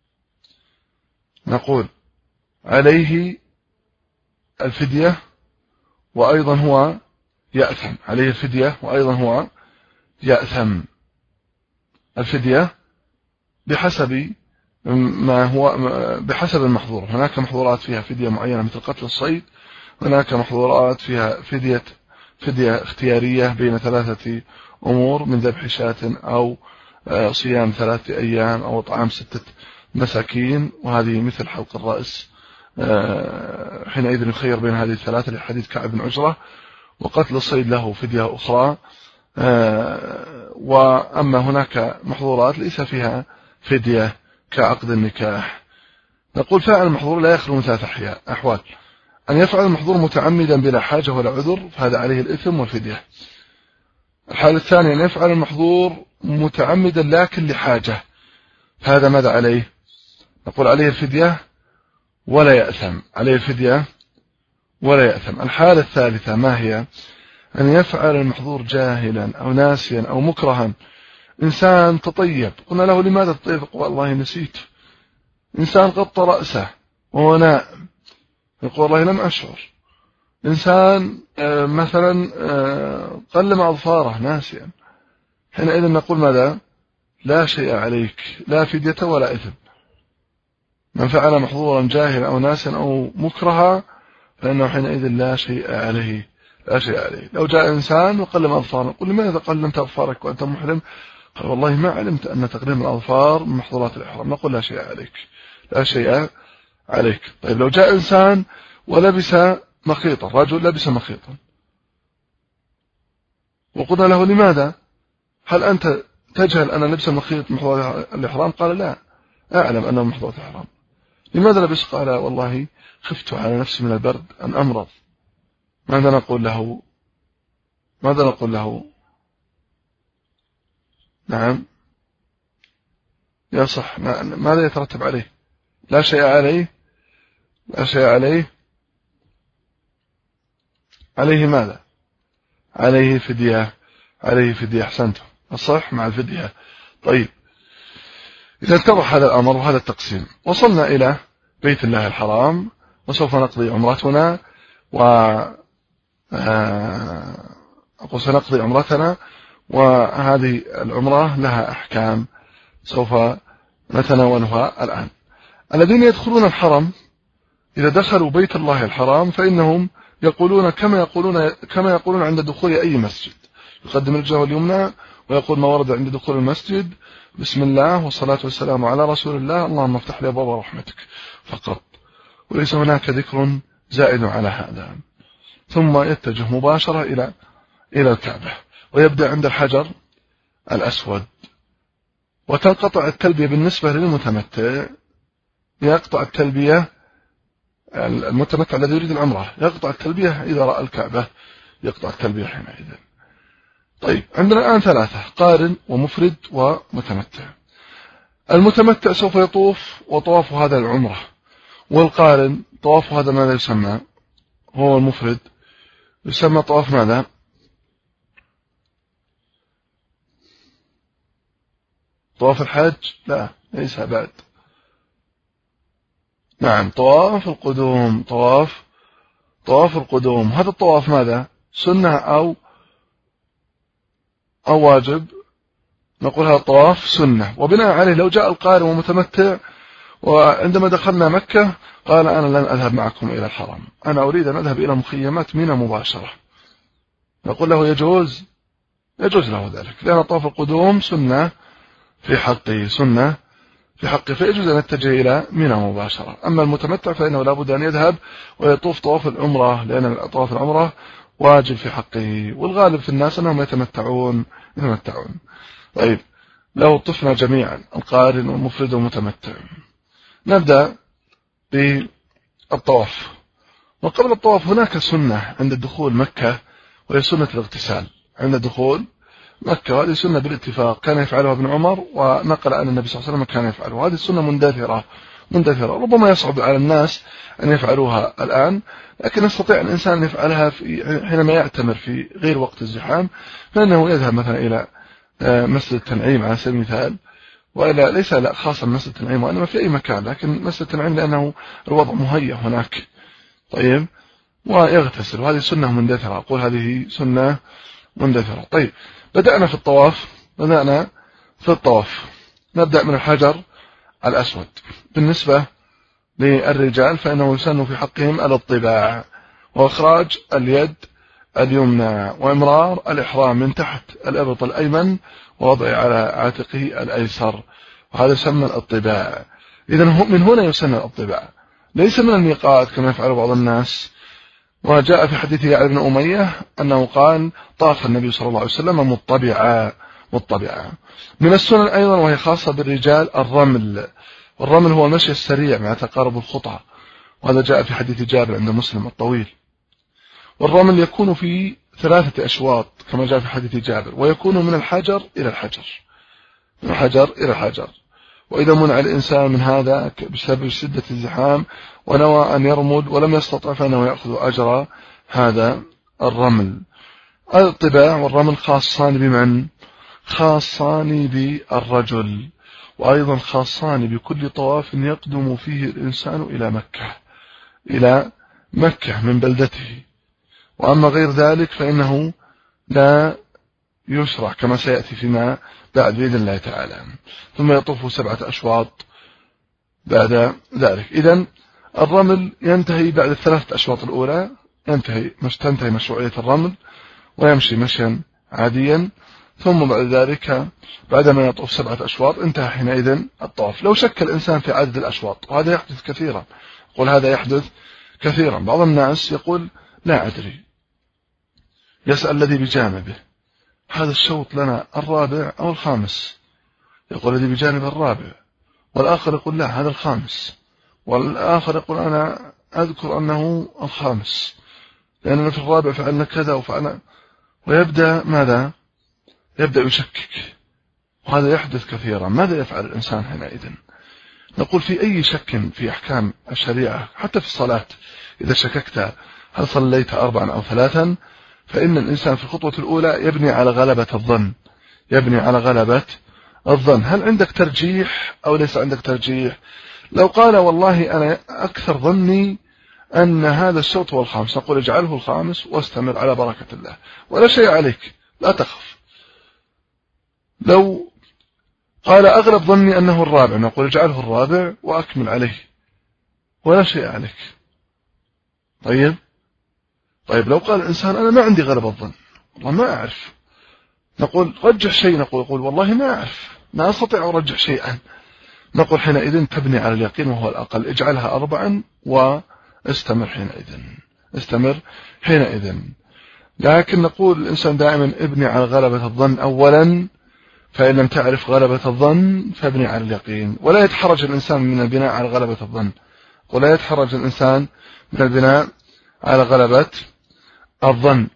نقول عليه الفدية وأيضا هو يأثم. عليه الفدية وأيضا هو يأثم. الفدية بحسب ما هو بحسب المحظور. هناك محظورات فيها فدية معينة مثل قتل الصيد، هناك محظورات فيها فدية فدية اختيارية بين ثلاثة أمور: من ذبح شاة أو صيام ثلاثة أيام أو طعام ستة مساكين، وهذه مثل حلق الرأس. حينئذ يخير بين هذه الثلاثة لحديث كعب بن عجرة. وقتل الصيد له فدية أخرى. وأما هناك محظورات ليس فيها فدية كعقد النكاح. نقول فاعل المحظور لا يخلو من ثلاث أحوال: أن يفعل المحظور متعمدا بلا حاجة ولا عذر فهذا عليه الإثم والفدية. الحالة الثانية أن يفعل المحظور متعمدا لكن لحاجة فهذا ماذا عليه؟ نقول عليه الفدية ولا يأثم، عليه الفدية ولا يأثم. الحالة الثالثة ما هي؟ أن يفعل المحظور جاهلا أو ناسيا أو مكرها. إنسان تطيب قلنا له لماذا تطيب؟ يقول والله نسيت. إنسان غطى رأسه وهو نائم يقول والله لم أشعر. إنسان مثلا قلم أظفاره ناسيا، حينئذ نقول ماذا؟ لا شيء عليك، لا فدية ولا إثم. من فعل محظورا جاهلا أو ناسيا أو مكرها فإنه حينئذ لا شيء عليه، لا شيء عليه. لو جاء إنسان وقلم أظفاره قل لماذا قلمت أظفارك وأنت محرم؟ قال والله ما علمت أن تقليم الأظفار من محظورات الإحرام. نقول لا شيء عليك، لا شيء عليك. طيب لو جاء إنسان ولبس مخيطا، رجل لبس مخيطا وقلنا له لماذا؟ هل أنت تجهل أن لبس المخيط محظورات الإحرام؟ قال لا أعلم أنه محظورات الإحرام. لماذا لبس؟ قال والله خفت على نفسي من البرد أن أمرض. ماذا نقول له؟ ماذا نقول له؟ نعم يصح. ماذا يترتب عليه؟ لا شيء عليه، لا شيء عليه. عليه ماذا؟ عليه فدية، عليه فدية. أحسنتم، الصح مع الفدية. طيب إذا اتضح هذا الأمر وهذا التقسيم وصلنا إلى بيت الله الحرام وسوف نقضي عمرتنا و أقول سنقضي عمرتنا، وهذه العمرة لها أحكام سوف نتناولها الآن. الذين يدخلون الحرم إذا دخلوا بيت الله الحرام فإنهم يقولون كما يقولون كما يقولون عند دخول أي مسجد، يقدم رجله اليمنى ويقول ما ورد عند دخول المسجد بسم الله والصلاة والسلام على رسول الله اللهم افتح لي أبواب رحمتك فقط، وليس هناك ذكر زائد على هذا. ثم يتجه مباشرة إلى إلى الكعبة ويبدأ عند الحجر الأسود، وتنقطع التلبية بالنسبة للمتمتع. يقطع التلبية المتمتع الذي يريد العمرة، يقطع التلبية إذا رأى الكعبة، يقطع التلبية حينئذ. طيب عندنا الآن ثلاثة: قارن ومفرد ومتمتع. المتمتع سوف يطوف وطواف هذا العمرة، والقارن طواف هذا ماذا يسمى؟ هو المفرد يسمى طواف ماذا؟ طواف الحج؟ لا ليس بعد. نعم طواف القدوم، طواف طواف القدوم. هذا الطواف ماذا؟ سنة أو أو واجب؟ نقول هذا الطواف سنة. وبناء عليه لو جاء القارن ومتمتع وعندما دخلنا مكة قال أنا لن أذهب معكم إلى الحرم، أنا أريد أن أذهب إلى مخيمات منى مباشرة، نقول له يجوز؟ يجوز له ذلك، لأن طواف القدوم سنة في حقه، سنة في حقه، فيجوز أن يتجه إلى منى مباشرة. أما المتمتع فإنه لابد أن يذهب ويطوف طواف العمرة، لأن طواف العمرة واجب في حقه، والغالب في الناس أنهم يتمتعون يتمتعون. طيب لو طفنا جميعا القارن والمفرد والمتمتع، نبدأ بالطواف. وقبل الطواف هناك سنة عند الدخول مكة، وهي سنة الاغتسال عند دخول مكة، وهذه سنة بالاتفاق كان يفعلها ابن عمر، ونقل عن النبي صلى الله عليه وسلم كان يفعلها، وهذه السنة مندثرة مندثرة ربما يصعب على الناس أن يفعلوها الآن، لكن يستطيع الإنسان أن يفعلها في حينما يعتمر في غير وقت الزحام، فإنه يذهب مثلا إلى مسجد التنعيم على سبيل المثال، وإلا ليس لا خاصة مسجد التنعيم وإنما في أي مكان، لكن مسجد التنعيم لأنه الوضع مهيأ هناك. طيب ويغتسل، وهذه سنة مندثرة، أقول هذه سنة مندثرة. طيب بدأنا في الطواف، بدأنا في الطواف نبدأ من الحجر الأسود. بالنسبة للرجال فإنه يسن في حقهم الاطباع وإخراج اليد اليمنى وإمرار الإحرام من تحت الإبط الأيمن ووضعه على عاتقه الأيسر، وهذا يسمى الاطباع. إذن من هنا يسن الاطباع، ليس من الميقات كما يفعل بعض الناس. وجاء في حديث يعلى بن أمية أنه قال طاف النبي صلى الله عليه وسلم مطبعا مطبعا. من السنن أيضا وهي خاصة بالرجال الرمل، والرمل هو المشي السريع مع تقارب الخطى، وهذا جاء في حديث جابر عند مسلم الطويل. والرمل يكون في ثلاثة أشواط كما جاء في حديث جابر، ويكون من الحجر إلى الحجر، من الحجر إلى الحجر. وإذا منع الإنسان من هذا بسبب شدة الزحام ونوى أن يرمل ولم يستطع فإنه يأخذ أجر هذا الرمل. الطباع والرمل خاصان بمن؟ خاصان بالرجل، وأيضا خاصان بكل طواف يقدم فيه الإنسان إلى مكة إلى مكة من بلدته. وأما غير ذلك فإنه لا يشرع كما سيأتي فيما بعد بإذن الله تعالى. ثم يطوف سبعة أشواط بعد ذلك. إذن الرمل ينتهي بعد الثلاثة أشواط الأولى، ينتهي مش تنتهي مشروعية الرمل ويمشي مشيا عاديا. ثم بعد ذلك بعدما يطوف سبعة أشواط انتهى حينئذ الطواف. لو شك الإنسان في عدد الأشواط، وهذا يحدث كثيرا، يقول هذا يحدث كثيرا، بعض الناس يقول لا أدري، يسأل الذي بجانبه هذا الشوط لنا الرابع أو الخامس، يقول الذي بجانب الرابع، والآخر يقول لا هذا الخامس، والآخر يقول أنا أذكر أنه الخامس لأننا في الرابع فعلنا كذا وفعلنا، ويبدأ ماذا؟ يبدأ يشكك، وهذا يحدث كثيرا. ماذا يفعل الإنسان حينئذ؟ نقول في أي شك في أحكام الشريعة حتى في الصلاة، إذا شككت هل صليت أربعا أو ثلاثا، فإن الإنسان في الخطوة الأولى يبني على غلبة الظن، يبني على غلبة الظن. هل عندك ترجيح أو ليس عندك ترجيح؟ لو قال والله أنا أكثر ظني أن هذا الشوط هو الخامس، نقول اجعله الخامس واستمر على بركة الله ولا شيء عليك، لا تخف. لو قال أغلب ظني أنه الرابع، نقول اجعله الرابع وأكمل عليه ولا شيء عليك. طيب طيب لو قال الإنسان أنا ما عندي غلبة الظن، والله ما أعرف، نقول رجح شيء، نقول يقول والله ما أعرف، ما أستطيع أرجح شيئا، نقول حينئذ تبني على اليقين وهو الأقل، اجعلها أربعا واستمر حينئذ، استمر حينئذ. لكن نقول الإنسان دائما ابني على غلبة الظن أولا، فإن لم تعرف غلبة الظن فابني على اليقين. ولا يتحرج الإنسان من البناء على غلبة الظن، ولا يتحرج الإنسان من البناء على غلبة الظن.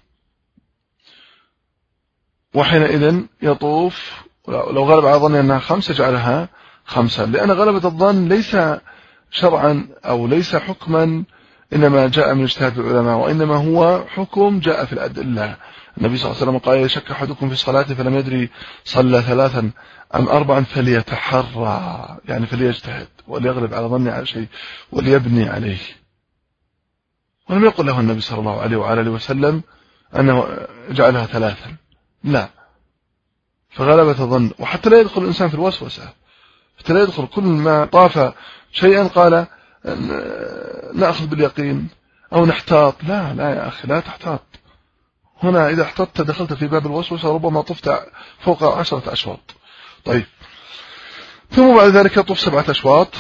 وحينئذ يطوف، لو غلب على ظني أنها خمسة جعلها خمسة، لأن غلبة الظن ليس شرعا أو ليس حكما إنما جاء من اجتهاد العلماء، وإنما هو حكم جاء في الأدلة. النبي صلى الله عليه وسلم قال يشك أحدكم في صلاته فلم يدري صلى ثلاثا أم أربعا فليتحرى، يعني فليجتهد وليغلب على ظني على شيء وليبني عليه. ولم يقل له النبي صلى الله عليه وعلى اله وسلم أنه جعلها ثلاثا، لا، فغلبة الظن. وحتى لا يدخل الإنسان في الوسوسة، حتى لا يدخل كل ما طاف شيئا قال نأخذ باليقين أو نحتاط، لا لا يا أخي لا تحتاط. هنا إذا احتطت دخلت في باب الوسوسة، ربما طفت فوق عشرة أشواط. طيب ثم بعد ذلك يطوف سبعة أشواط.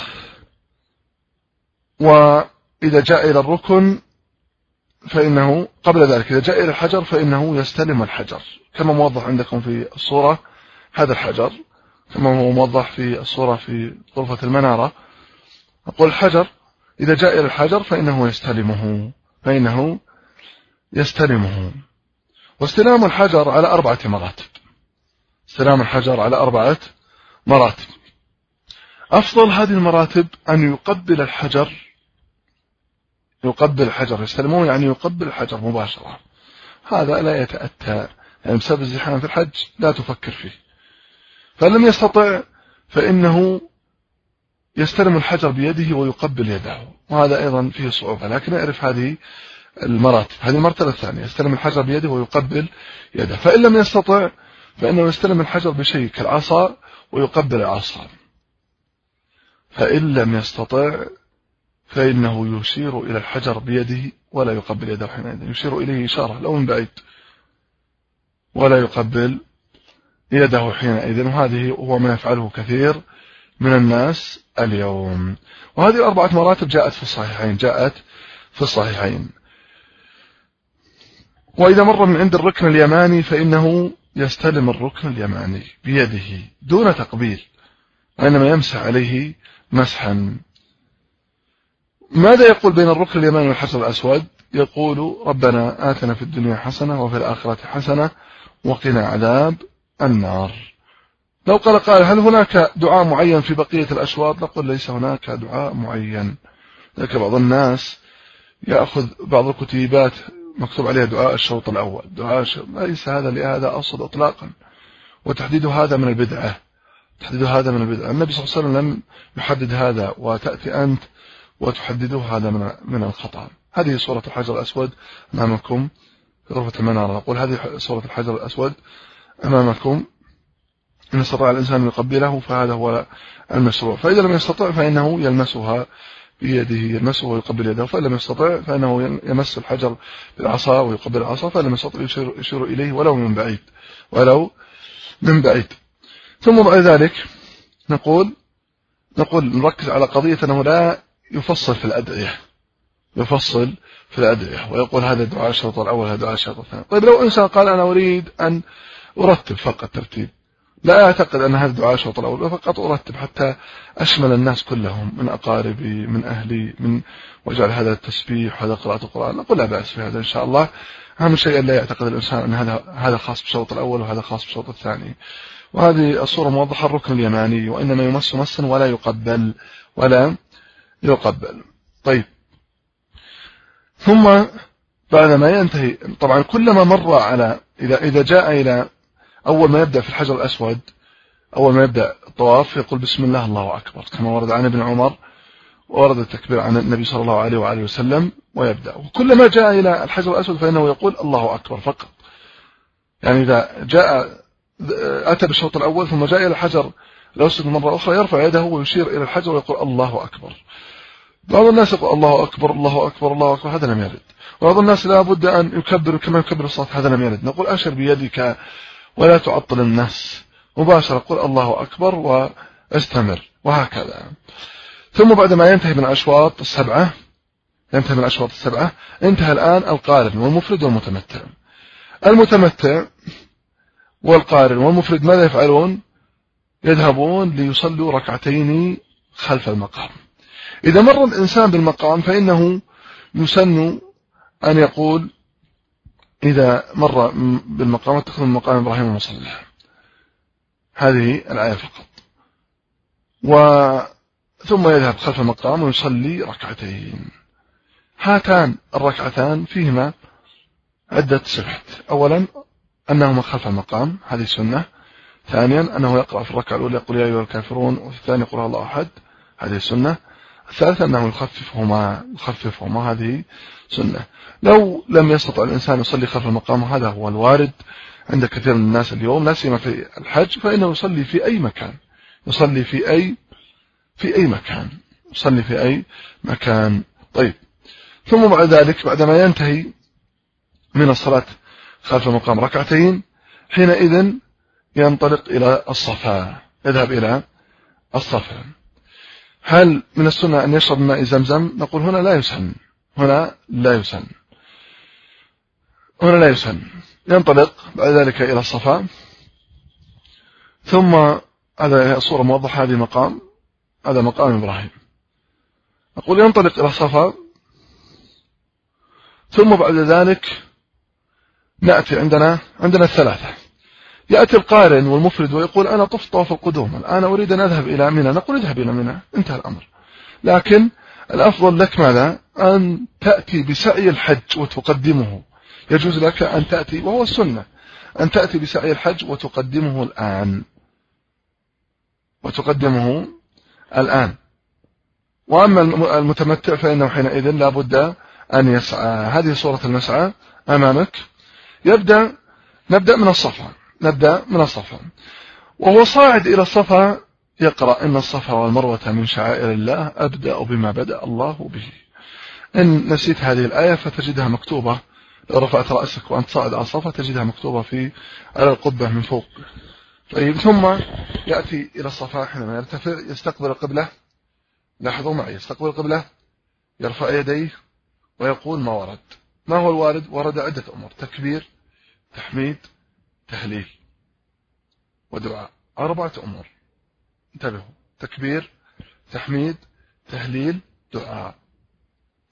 وإذا جاء إلى الركن فإنه قبل ذلك إذا جاء إلى الحجر فإنه يستلم الحجر كما موضح عندكم في الصورة. هذا الحجر كما هو موضح في الصورة في غرفة المنارة. أقول الحجر إذا جاء إلى الحجر فإنه يستلمه فإنه يستلمه واستلام الحجر على أربعة مراتب. استلام الحجر على أربعة مراتب. أفضل هذه المراتب أن يقبل الحجر، يقبل الحجر، يستلمه يعني يقبل الحجر مباشرة. هذا لا يتأتى، يعني بسبب الزحام في الحج لا تفكر فيه. فلم يستطع فإنه يستلم الحجر بيده ويقبل يده، وهذا أيضا فيه صعوبة، لكن أعرف هذه المراتب. هذه المرتبة الثانية، يستلم الحجر بيده ويقبل يده. فإن لم يستطع فإنه يستلم الحجر بشيء كالعصا ويقبل العصا. فإن لم يستطع فإنه يشير إلى الحجر بيده ولا يقبل يده حينئذ، يشير إليه إشارة لو من بعيد ولا يقبل يده حينئذ. وهذه هو ما يفعله كثير من الناس اليوم. وهذه أربعة مراتب جاءت في الصحيحين، جاءت في الصحيحين. وإذا مر من عند الركن اليماني فإنه يستلم الركن اليماني بيده دون تقبيل، وإنما يمسح عليه مسحا. ماذا يقول بين الركن اليماني والحجر الأسود؟ يقول ربنا آتنا في الدنيا حسنة وفي الآخرة حسنة وقنا عذاب النار. لو قال قال هل هناك دعاء معين في بقية الأشواط؟ نقول ليس هناك دعاء معين. لكن بعض الناس يأخذ بعض الكتيبات مكتوب عليها دعاء الشوط الأول، دعاء الشوط. ليس هذا لهذا أصل إطلاقا، وتحديد هذا من البدعة، تحديد هذا من البدعة. النبي صلى الله عليه وسلم لم يحدد هذا، وتأتي أنت وتحدده، هذا من من الخطأ. هذه صورة الحجر الأسود أمامكم في غرفة المنارة. نقول هذه صورة الحجر الأسود أمامكم، إن استطاع الإنسان أن يقبله فهذا هو المشروع، فإذا لم يستطع فإنه يلمسها بيده، يلمسه ويقبل يده، فإن لم يستطع فإنه يمس الحجر بالعصا ويقبل العصا، فإن لم يستطع يشير, يشير إليه ولو من بعيد، ولو من بعيد. ثم بعد ذلك نقول نقول نركز على قضية أنه لا يفصل في الأدعية، يفصل في الأدعية ويقول هذا دعاء الشوط الأول، هذا دعاء الشوط الثاني. طيب لو إنسان قال أنا أريد أن أرتب فقط ترتيب، لا أعتقد أن هذا دعاء الشوط الأول، فقط أرتب حتى أشمل الناس كلهم من أقاربي من أهلي، من وجعل هذا التسبيح وهذا قراءة القرآن، نقول لا بأس في هذا إن شاء الله. أهم شيء لا يعتقد الإنسان أن هذا هذا خاص بالشوط الأول وهذا خاص بالشوط الثاني. وهذه الصورة موضحة الركن اليماني، وإنما يمس مسا ولا يقبل ولا يقبل. طيب ثم بعد ما ينتهي، طبعا كلما مر على إذا إذا جاء إلى أول ما يبدأ في الحجر الأسود، أول ما يبدأ الطواف يقول بسم الله الله أكبر، كما ورد عن ابن عمر وورد التكبير عن النبي صلى الله عليه وآله وسلم ويبدأ. وكلما جاء إلى الحجر الأسود فإنه يقول الله أكبر فقط. يعني إذا جاء أتى بالشوط الأول ثم جاء إلى الحجر الأسود مرة أخرى يرفع يده ويشير إلى الحجر ويقول الله أكبر. بعض الناس يقول الله أكبر الله أكبر الله أكبر، هذا لم يرد. وبعض الناس لا بد أن يكبر كما يكبر الصلاة، هذا لم يرد. نقول أشر بيدك ولا تعطل الناس، مباشرة قل الله أكبر واستمر، وهكذا. ثم بعد ما ينتهي من الأشواط السبعة، ينتهي من الأشواط السبعة، انتهى الآن القارن والمفرد والمتمتع. المتمتع والقارن والمفرد ماذا يفعلون؟ يذهبون ليصلوا ركعتين خلف المقام. إذا مر الإنسان بالمقام فإنه يسن أن يقول إذا مر بالمقام اتخذ من مقام إبراهيم مصلى. هذه الآية فقط. ثم يذهب خلف المقام ويصلي ركعتين. هاتان الركعتان فيهما عدة صفات. أولا أنهما خلف المقام، هذه سنة. ثانيا أنه يقرأ في الركعة الأولى قل يا أيها الكافرون، وفي الثانية قل الله أحد، هذه سنة. الثالثة أنه يخففهما يخففهما هذه سنة. لو لم يستطع الإنسان يصلي خلف المقام، هذا هو الوارد عند كثير من الناس اليوم، لا سيما في الحج، فإنه يصلي في أي مكان، يصلي في أي في أي مكان يصلي في أي مكان. طيب ثم بعد ذلك بعدما ينتهي من الصلاة خلف المقام ركعتين، حينئذ ينطلق إلى الصفا، يذهب إلى الصفا. هل من السنة أن يشرب ماء زمزم؟ نقول هنا لا يسن، هنا لا يسن هنا لا يسن ينطلق بعد ذلك إلى الصفا. ثم هذا الصورة موضحة، هذه مقام، هذا مقام إبراهيم. أقول ينطلق إلى الصفا، ثم بعد ذلك نأتي عندنا عندنا الثلاثة. يأتي القارن والمفرد ويقول أنا طفت طواف القدوم، الآن أريد أن أذهب إلى منى. نقول اذهب إلى منى، انتهى الأمر. لكن الأفضل لك ماذا؟ أن تأتي بسعي الحج وتقدمه. يجوز لك أن تأتي، وهو السنة، أن تأتي بسعي الحج وتقدمه الآن وتقدمه الآن. وأما المتمتع فإنه حينئذ لا بد أن يسعى. هذه صورة المسعى أمامك. يبدأ نبدأ من الصفا نبدأ من الصفا وهو صاعد إلى الصفا يقرأ إن الصفا والمروة من شعائر الله، أبدأ بما بدأ الله به. إن نسيت هذه الآية فتجدها مكتوبة، لو رفعت رأسك وأنت صاعد على الصفا تجدها مكتوبة في على القبة من فوق. طيب ثم يأتي إلى الصفا، حينما يرتفع يستقبل القبلة. لاحظوا معي، يستقبل القبلة، يرفع يديه ويقول ما ورد. ما هو الوارد؟ ورد عدة أمور: تكبير، تحميد، تهليل ودعاء. أربعة أمور، انتبهوا: تكبير، تحميد، تهليل، دعاء.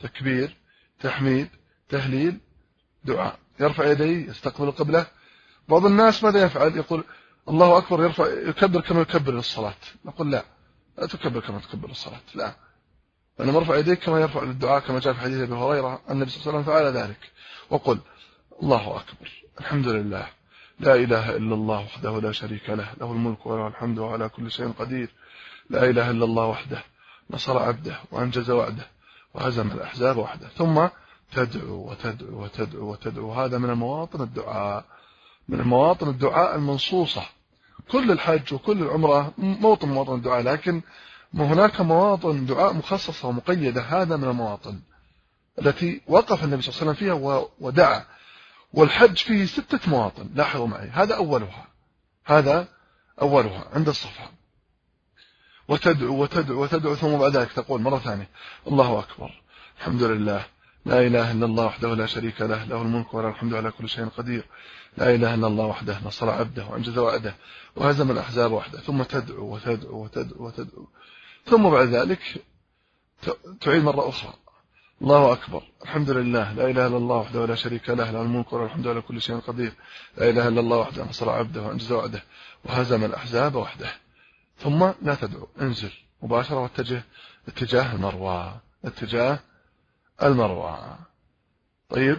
تكبير، تحميد، تهليل، دعاء. يرفع يديه، يستقبل القبلة. بعض الناس ماذا يفعل؟ يقول الله أكبر، يرفع يكبر كما يكبر للصلاة. نقول لا، لا تكبر كما تكبر للصلاة، لا، فأنا مرفع يديك كما يرفع للدعاء، كما جاء في حديث أبي هريرة النبي صلى الله عليه وسلم فعل ذلك. وقل الله أكبر، الحمد لله، لا إله إلا الله وحده لا شريك له، له الملك وله الحمد وعلى كل شيء قدير، لا إله إلا الله وحده، نصر عبده وأنجز وعده وهزم الأحزاب وحده. ثم تدعو وتدعو وتدعو وتدعو. هذا من المواطن الدعاء، من المواطن الدعاء المنصوصة. كل الحج وكل العمرة موطن مواطن الدعاء، لكن هناك مواطن دعاء مخصصة ومقيدة. هذا من المواطن التي وقف النبي صلى الله عليه وسلم فيها ودعا. والحج فيه ستة مواطن، لاحظوا معي، هذا أولها، هذا أولها عند الصفا. وتدعو وتدعو وتدعو، ثم بعد ذلك تقول مرة ثانية الله أكبر، الحمد لله، لا إله إلا الله وحده لا شريك له، له الملك وله الحمد على كل شيء قدير، لا إله إلا الله وحده، نصر عبده وأنجز وعده وهزم الأحزاب وحده. ثم تدعو وتدعو وتدعو وتدعو، ثم بعد ذلك تعيد مرة أخرى الله أكبر، الحمد لله، لا إله إلا الله وحده لا شريك له، له الملك وله الحمد على كل شيء قدير، لا إله إلا الله وحده، نصر عبده وأنجز وعده وهزم الأحزاب وحده. ثم لا تدعو، انزل مباشرة واتجه اتجاه المروة، اتجاه المروة. طيب،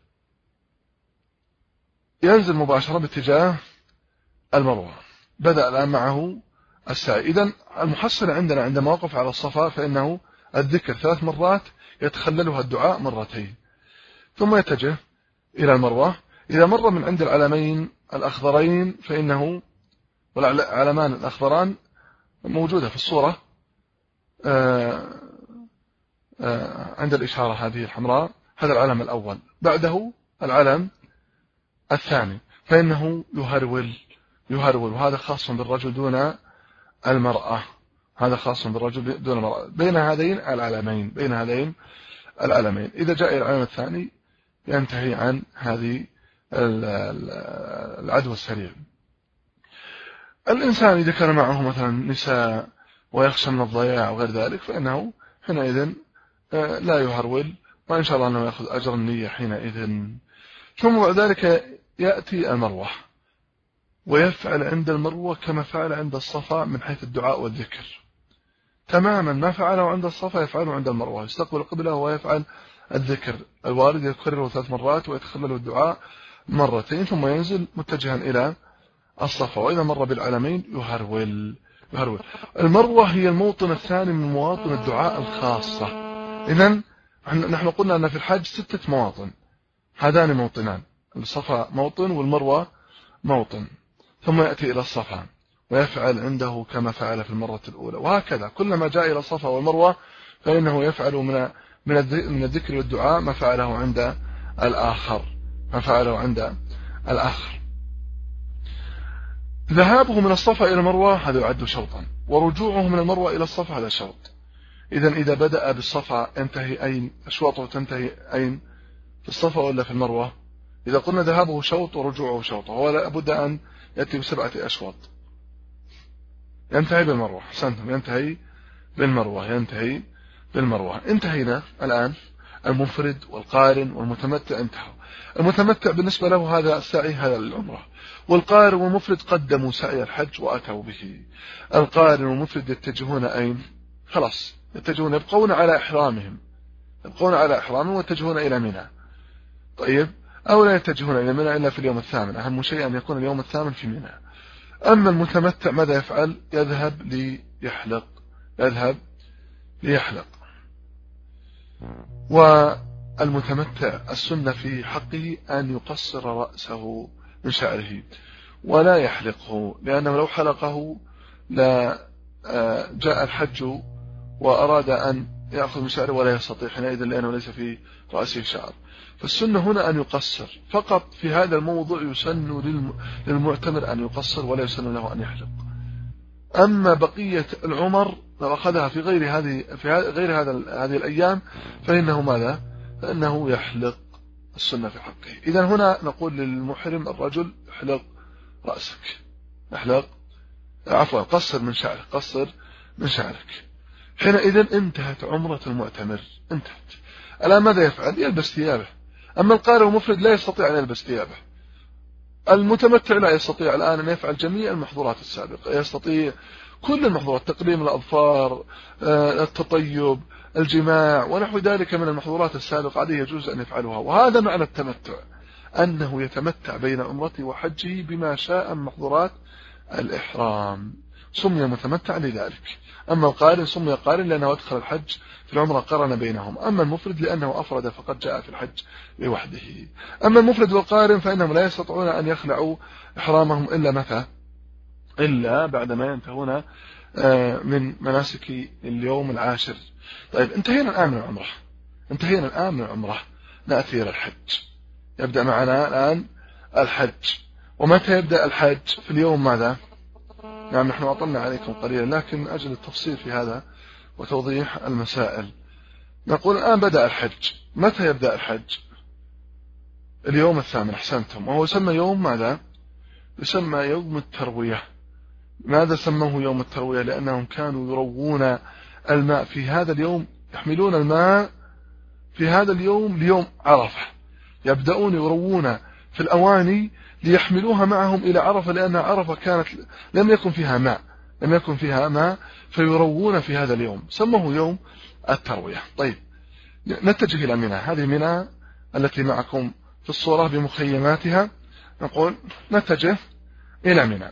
ينزل مباشرة باتجاه المروة، بدأ الآن معه السعي. إذن المحصل عندنا عندما وقف على الصفا فإنه الذكر ثلاث مرات يتخللها الدعاء مرتين، ثم يتجه إلى المروة. إذا مر من عند العلمين الأخضرين فإنه، والعلمان الأخضران موجودة في الصورة آآ آآ عند الإشارة هذه الحمراء، هذا العلم الأول، بعده العلم الثاني، فإنه يهرول يهرول وهذا خاص بالرجل دون المرأة، هذا خاص بالرجل دون المرأة، بين هذين العلمين، بين هذين العلمين. إذا جاء إلى العلم الثاني ينتهي عن هذه العدوى السريع. الإنسان إذا كان معه مثلا نساء ويخشى من الضياع وغير ذلك فإنه حينئذ لا يهرول، وإن شاء الله أنه يأخذ أجر النية حينئذ. ثم بعد ذلك يأتي المروة ويفعل عند المروة كما فعل عند الصفا من حيث الدعاء والذكر تماما، ما فعله عند الصفا يفعله عند المروة، يستقبل القبلة ويفعل الذكر الوارد، يكرره ثلاث مرات ويتخلل الدعاء مرتين، ثم ينزل متجها إلى الصفا. وإذا مر بالعلمين يهرول يهرول. المروة هي الموطن الثاني من مواطن الدعاء الخاصة. إذن نحن قلنا أن في الحج ستة مواطن، هذان موطنان، الصفا موطن والمروة موطن، ثم يأتي إلى الصفا ويفعل عنده كما فعل في المرة الأولى، وهكذا كلما جاء إلى الصفا والمروة فإنه يفعل من من الذكر والدعاء ما فعله عند الآخر ما فعله عند الآخر. ذهابه من الصفا إلى المروة هذا يعد شوطا، ورجوعه من المروة إلى الصفا هذا شوط. إذن إذا بدأ بالصفا ينتهي أين؟ أشواطه تنتهي أين؟ في الصفا ولا في المروة؟ إذا قلنا ذهابه شوط ورجوعه شوط، هو لابد أن يأتي بسبعة أشواط. ينتهي بالمروة، حسنتم، ينتهي بالمروة ينتهي بالمروة انتهينا الآن. المنفرد والقارن والمتمتع انتهوا. المتمتع بالنسبة له هذا السعي هذا للعمرة، والقارن والمفرد قدموا سعي الحج وأتوا به. القارن والمفرد يتجهون أين؟ خلاص يتجهون، يبقون على إحرامهم يبقون على إحرامهم ويتجهون إلى منى. طيب، أو لا يتجهون إلى منى إلا في اليوم الثامن، أهم شيء أن يكون اليوم الثامن في منى. أما المتمتع ماذا يفعل؟ يذهب ليحلق يذهب ليحلق والمتمتع السنة في حقه أن يقصر رأسه من شعره ولا يحلقه، لأنه لو حلقه لا جاء الحج وأراد أن يأخذ من شعره ولا يستطيع حينئذ لأنه ليس في رأسه شعر. فالسنة هنا أن يقصر فقط، في هذا الموضوع يسن للمعتمر أن يقصر ولا يسن له أن يحلق. أما بقية العمر لو أخذها في غير هذه في غير هذا هذه الأيام فإنه ماذا؟ فإنه يحلق، السنة في حقه. إذن هنا نقول للمحرم الرجل احلق رأسك، احلق عفوا قصر من شعرك قصر من شعرك حينئذ انتهت عمرة المعتمر، انتهت. الآن ماذا يفعل؟ يلبس ثيابه. أما القارئ ومفرد لا يستطيع أن يلبس ثيابه. المتمتع لا يستطيع الآن أن يفعل جميع المحظورات السابقة، يستطيع كل المحظورات، تقليم الأظفار، التطيب، الجماع ونحو ذلك من المحظورات السابقة، هذه يجوز أن يفعلها. وهذا معنى التمتع، أنه يتمتع بين عمرته وحجه بما شاء من محظورات الإحرام، سمي متمتع لذلك. أما القارن سمي قارن لأنه أدخل الحج في العمرة قرن بينهم. أما المفرد لأنه أفرد فقد جاء في الحج لوحده. أما المفرد والقارن فإنهم لا يستطيعون أن يخلعوا إحرامهم إلا متى؟ إلا بعدما ينتهون من مناسك اليوم العاشر. طيب انتهينا الآن من العمرة، انتهينا الآن من العمرة، نأتي إلى الحج. يبدأ معنا الآن الحج. ومتى يبدأ الحج؟ في اليوم ماذا؟ نعم نحن أطلنا عليكم قليلا، لكن أجل التفصيل في هذا وتوضيح المسائل نقول الآن بدأ الحج. متى يبدأ الحج؟ اليوم الثامن، أحسنتم، وهو يسمى يوم ماذا؟ يسمى يوم التروية. ماذا سموه يوم التروية؟ لأنهم كانوا يروون الماء في هذا اليوم، يحملون الماء في هذا اليوم ليوم عرفة، يبدأون يروون في الأواني ليحملوها معهم إلى عرفة، لأن عرفة كانت لم يكن فيها ماء، لم يكن فيها ماء فيروون في هذا اليوم، سموه يوم التروية. طيب نتجه إلى منى. هذه منى التي معكم في الصورة بمخيماتها. نقول نتجه إلى منى.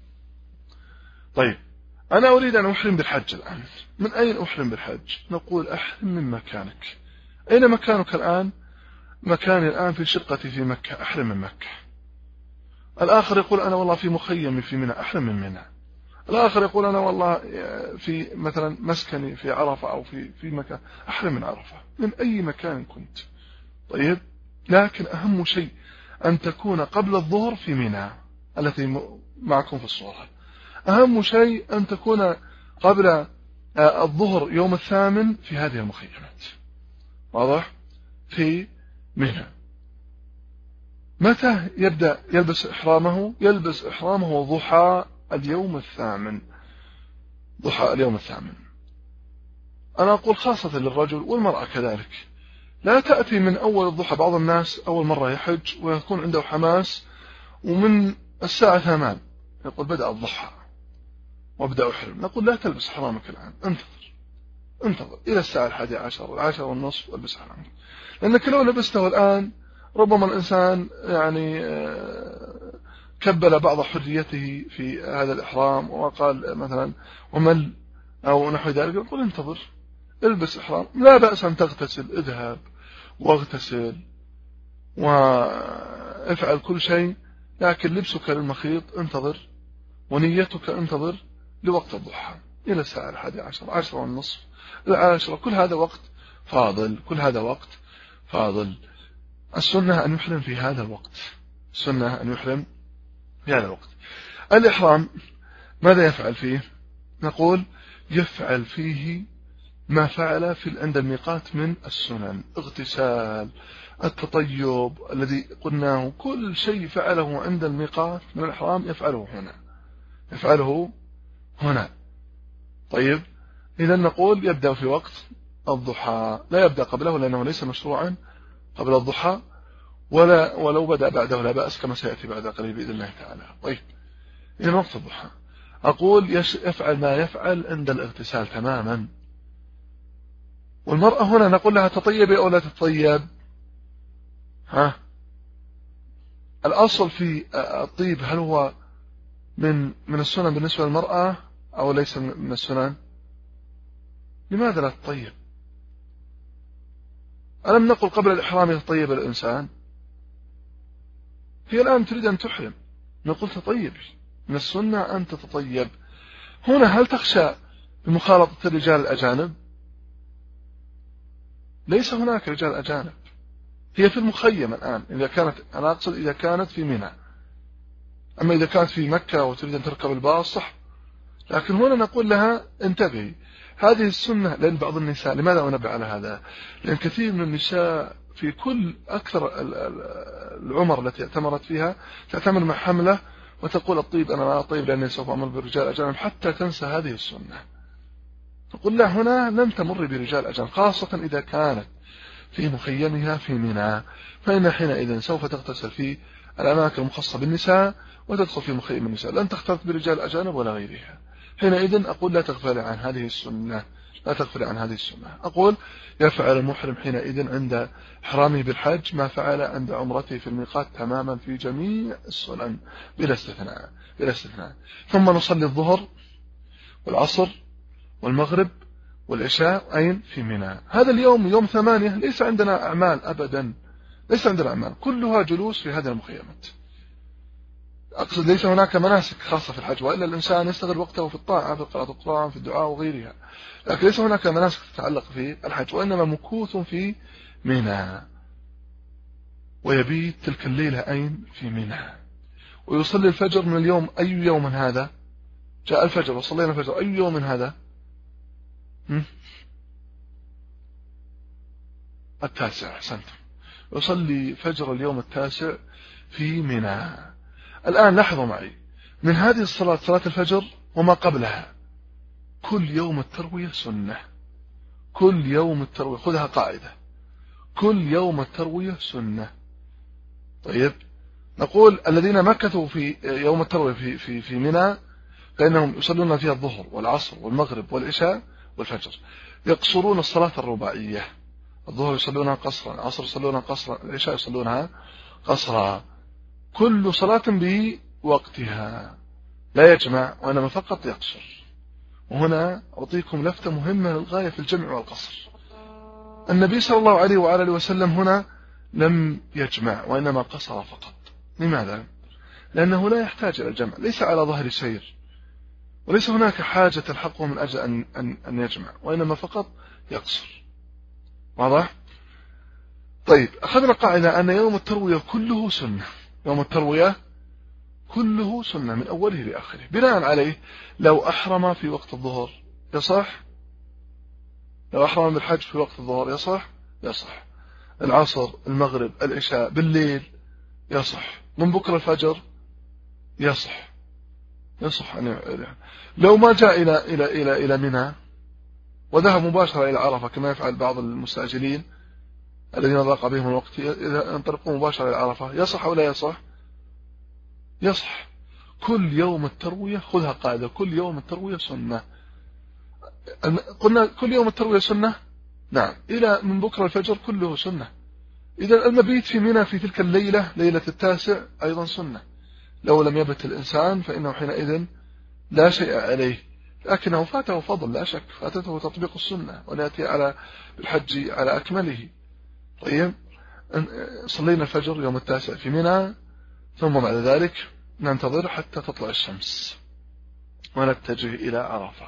طيب أنا أريد أن أحرم بالحج الآن. من أين أحرم بالحج؟ نقول أحرم من مكانك. أين مكانك الآن؟ مكاني الآن في شقتي في مكة، أحرم من مكة. الآخر يقول أنا والله في مخيمي في منى، أحرم من منى. الآخر يقول أنا والله في مثلا مسكني في عرفة أو في في مكان، أحرم من عرفة. من أي مكان كنت. طيب لكن أهم شيء أن تكون قبل الظهر في منى التي معكم في الصورة. أهم شيء أن تكون قبل الظهر يوم الثامن في هذه المخيمات. واضح؟ في منى. متى يبدأ يلبس إحرامه؟ يلبس إحرامه ضحى اليوم الثامن، ضحى اليوم الثامن. أنا أقول خاصة للرجل والمرأة كذلك، لا تأتي من أول الضحى. بعض الناس أول مرة يحج ويكون عنده حماس، ومن الساعة ثمان يقول بدأ الضحى وابدأ أحرم. نقول لا تلبس حرامك الآن، انتظر انتظر إلى الساعة الحادية عشر والعاشر والنصف والبس حرامك، لأنك لو لبسته الآن ربما الإنسان يعني كبل بعض حريته في هذا الإحرام وقال مثلا ومل أو نحو ذلك. يقول انتظر البس إحرام، لا بأس أن تغتسل، اذهب واغتسل وافعل كل شيء، لكن لبسك للمخيط انتظر، ونيتك انتظر لوقت الضحى إلى الساعة الحادية عشر، عشر والنصف، العاشرة. كل هذا وقت فاضل، كل هذا وقت فاضل. السنة أن يحرم في هذا الوقت، السنة أن يحرم في هذا الوقت. الإحرام ماذا يفعل فيه؟ نقول يفعل فيه ما فعل في عند الميقات من السنن، اغتسال، التطيب الذي قلناه، كل شيء فعله عند الميقات من الإحرام يفعله هنا، يفعله هنا. طيب إذا نقول يبدأ في وقت الضحى، لا يبدأ قبله لأنه ليس مشروعا قبل الضحى، ولا ولو بدأ بعده لا بأس كما سيأتي بعد قليل بإذن الله تعالى. طيب إذا وقت الضحى أقول يفعل ما يفعل عند الاغتسال تماما. والمرأة هنا نقول لها تطيبي أو لا تطيب؟ ها الأصل في الطيب هل هو من من السنن بالنسبة للمرأة أو ليس من السنن؟ لماذا لا تطيب؟ ألم نقل قبل الإحرام يتطيب الإنسان؟ هي الآن تريد أن تحرم، نقول تطيب، من السنة أن تتطيب. هنا هل تخشى بمخالطة الرجال الأجانب؟ ليس هناك رجال أجانب، هي في المخيم الآن. إذا كانت أنا أقصد إذا كانت في منى، أما إذا كانت في مكة وتريد أن تركب الباص صح، لكن هنا نقول لها انتبهي، هذه السنة. لأن بعض النساء، لماذا أنبه على هذا؟ لأن كثير من النساء في كل أكثر العمر التي اعتمرت فيها تعتمر مع حملة وتقول الطيب أنا لا أطيب لأني سوف أمر بالرجال أجانب، حتى تنسى هذه السنة. تقول لا، هنا لن تمر برجال أجانب، خاصة إذا كانت في مخيمها في منى، فإن حينئذ سوف تغتسل في الأماكن المخصصة بالنساء وتدخل في مخيم النساء، لن تختلط برجال أجانب ولا غيرها. حينئذ أقول لا تغفل عن هذه السنة، لا تغفل عن هذه السنة. أقول يفعل المحرم حينئذ عند إحرامه بالحج ما فعل عند عمرته في الميقات تماما في جميع السنن بلا استثناء بلا استثناء. ثم نصلي الظهر والعصر والمغرب والعشاء أين؟ في منى. هذا اليوم يوم ثمانية ليس عندنا أعمال أبدا، ليس عندنا أعمال، كلها جلوس في هذه المخيمات. أقصد ليس هناك مناسك خاصة في الحج، وإلا الإنسان يستغل وقته في الطاعة، في قراءة القرآن، في الدعاء وغيرها، لكن ليس هناك مناسك تتعلق في الحج، وإنما مكوث في منى، ويبيت تلك الليلة أين؟ في منى، ويصلي الفجر من اليوم. أي يوم من هذا؟ جاء الفجر وصلينا الفجر، أي يوم من هذا؟ التاسع، أحسنت. يصلي فجر اليوم التاسع في منى. الآن لاحظوا معي من هذه الصلاة، صلاة الفجر وما قبلها، كل يوم التروية سنة، كل يوم التروية، خذها قاعدة، كل يوم التروية سنة. طيب، نقول الذين مكثوا في يوم التروية في في في منى فإنهم يصلون فيها الظهر والعصر والمغرب والعشاء والفجر، يقصرون الصلاة الرباعية، الظهر يصلونها قصرا، العصر يصلونها قصرا، العشاء يصلونها قصرا، كل صلاة بوقتها، لا يجمع وإنما فقط يقصر. وهنا أعطيكم لفتة مهمة للغاية في الجمع والقصر. النبي صلى الله عليه وآله وسلم هنا لم يجمع وإنما قصر فقط. لماذا؟ لأنه لا يحتاج إلى الجمع، ليس على ظهر سير، وليس هناك حاجة تلحقه من أجل أن, أن, أن يجمع، وإنما فقط يقصر. واضح؟ طيب، أخذنا قاعدة أن يوم التروية كله سنة، يوم التروية كله سنة من أوله لآخره. بناء عليه لو أحرم في وقت الظهر يصح، لو أحرم بالحج في وقت الظهر يصح يصح، العصر، المغرب، العشاء، بالليل يصح، من بكرة الفجر يصح يصح. لو ما جاء إلى إلى إلى إلى منى وذهب مباشرة إلى عرفة كما يفعل بعض المستعجلين الذين ضاق بهم الوقت، إذا انطلقوا مباشرة إلى عرفة يصح أو لا يصح؟ يصح. كل يوم التروية، خذها قاعدة، كل يوم التروية سنة. قلنا كل يوم التروية سنة، نعم، إلى من بكرة الفجر كله سنة. إذا المبيت في منى في تلك الليلة، ليلة التاسع، أيضا سنة. لو لم يبت الإنسان فإنه حينئذ لا شيء عليه، لكنه فاته فضل لا شك، فاتته تطبيق السنة، ونأتي على الحج على أكمله. طيب، صلينا الفجر يوم التاسع في منى، ثم بعد ذلك ننتظر حتى تطلع الشمس ونتجه إلى عرفة.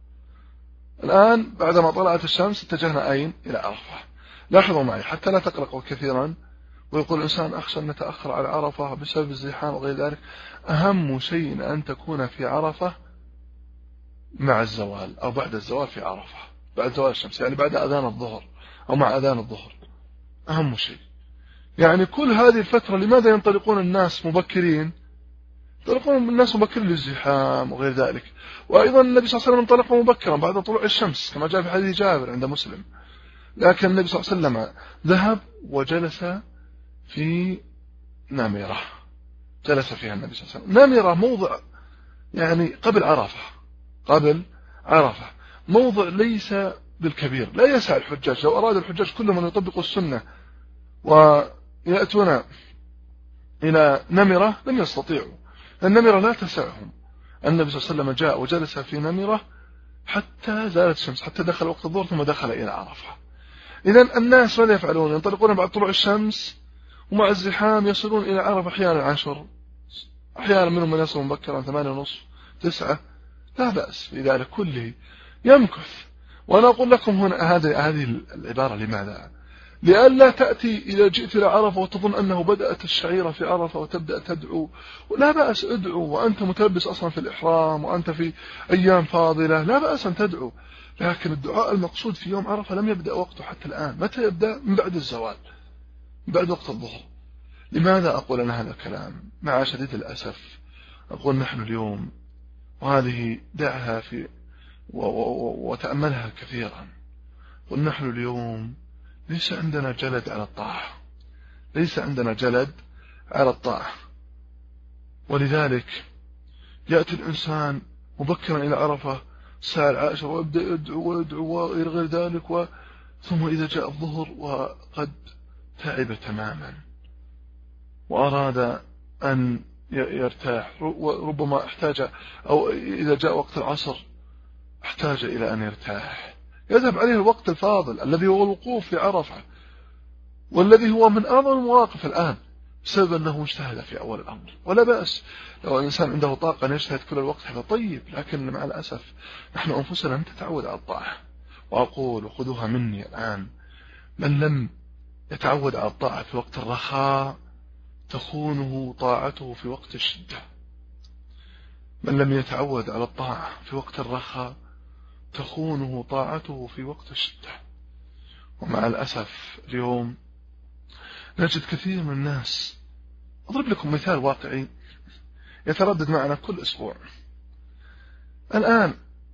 الآن بعدما طلعت الشمس اتجهنا أين؟ إلى عرفة. لاحظوا معي حتى لا تقلقوا كثيرا ويقول الإنسان أخشى أن نتأخر على عرفة بسبب الزحام وغير ذلك. أهم شيء أن تكون في عرفة مع الزوال أو بعد الزوال في عرفة، بعد زوال الشمس، يعني بعد أذان الظهر أو مع أذان الظهر، أهم شيء. يعني كل هذه الفترة لماذا ينطلقون الناس مبكرين؟ ينطلقون الناس مبكرين للزحام وغير ذلك. وأيضا النبي صلى الله عليه وسلم انطلق مبكرا بعد طلوع الشمس كما جاء في حديث جابر عند مسلم، لكن النبي صلى الله عليه وسلم ذهب وجلس في نامرة، جلس فيها النبي صلى الله عليه وسلم. نامرة موضع يعني قبل عرفة، قبل عرفة، موضع ليس بالكبير، لا يسع الحجاج. لو أراد الحجاج كلهم أن يطبقوا السنة ويأتون إلى نمرة لم يستطيعوا، النمرة لا تسعهم. النبي صلى الله عليه وسلم جاء وجلس في نمرة حتى زالت الشمس، حتى دخل وقت الظهر ثم دخل إلى عرفة. إذن الناس ماذا يفعلون؟ ينطلقون بعد طلوع الشمس ومع الزحام يصلون إلى عرفة أحيانا عشر، أحيانا منهم من يصل مبكرا ثمانية ونصف تسعة، لا بأس في ذلك كله، يمكث. وأنا أقول لكم هنا هذه هذه العبارة لماذا؟ لئلا تأتي إذا جئت إلى عرفة وتظن أنه بدأت الشعيرة في عرفة وتبدأ تدعو، لا بأس ادعو وأنت متلبس أصلا في الإحرام وأنت في أيام فاضلة، لا بأس أن تدعو، لكن الدعاء المقصود في يوم عرفة لم يبدأ وقته حتى الآن. متى يبدأ؟ من بعد الزوال، من بعد وقت الظهر. لماذا أقول أنا هذا الكلام؟ مع شديد الأسف أقول نحن اليوم، وهذه دعها في وتأملها كثيرا، ونحن اليوم ليس عندنا جلد على الطاعة، ليس عندنا جلد على الطاعة. ولذلك يأتي الإنسان مبكرا إلى عرفة الساعة العاشرة ويبدأ يدعو ويدعو وإلى غير ذلك، و... ثم إذا جاء الظهر وقد تعب تماما وأراد أن يرتاح، وربما احتاج، أو إذا جاء وقت العصر احتاج إلى أن يرتاح، يذهب عليه الوقت الفاضل الذي هو الوقوف في عرفة، والذي هو من أعظم المواقف الآن، بسبب أنه اجتهد في أول الأمر. ولا بأس لو الإنسان عنده طاقة أن يجتهد كل الوقت، هذا طيب، لكن مع الأسف نحن أنفسنا لم تتعود على الطاعة. وأقول وخذوها مني الآن، من لم يتعود على الطاعة في وقت الرخاء تخونه طاعته في وقت الشدة. من لم يتعود على الطاعة في وقت الرخاء تخونه طاعته في وقت الشدة. ومع الأسف اليوم نجد كثير من الناس، أضرب لكم مثال واقعي يتردد معنا كل أسبوع. الآن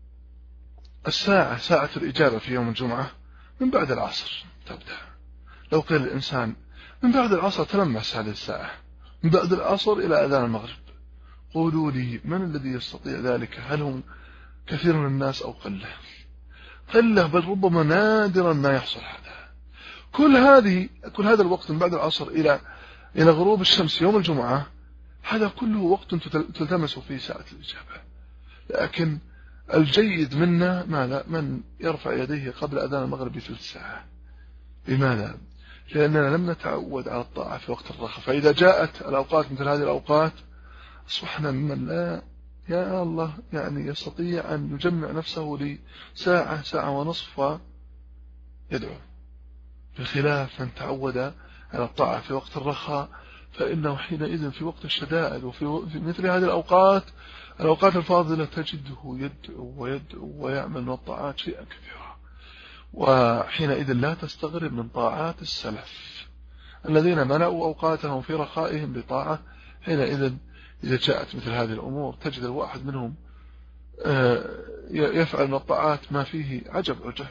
الساعة ساعة الإجابة في يوم الجمعة من بعد العصر تبدأ. لو قيل الإنسان من بعد العصر تلمس هذه الساعة، من بعد العصر إلى أذان المغرب، قولوا لي من الذي يستطيع ذلك؟ هل هم كثير من الناس أو قلة؟ قلة، بل ربما نادرا ما يحصل هذا. كل هذه كل هذا الوقت من بعد العصر إلى إلى غروب الشمس يوم الجمعة، هذا كله وقت تلتمس فيه ساعة الإجابة. لكن الجيد منا ماذا؟ من يرفع يديه قبل أذان المغرب بثلث ساعة. لماذا؟ لأننا لم نتعود على الطاعة في وقت الرخاء. فإذا جاءت الأوقات مثل هذه الأوقات أصبحنا ممن لا يا الله يعني يستطيع أن يجمع نفسه لساعة ساعة ونصف ويدعو، بخلاف من تعود على الطاعة في وقت الرخاء، فإنه حينئذ في وقت الشدائد وفي مثل هذه الأوقات الأوقات الفاضلة تجده يدعو ويدعو ويعمل من الطاعات شيئا كثيرا. وحينئذ لا تستغرب من طاعات السلف الذين ملأوا أوقاتهم في رخائهم بطاعة. حينئذ إذا جاءت مثل هذه الأمور تجد الواحد منهم يفعل من الطاعات ما فيه عجب عجب.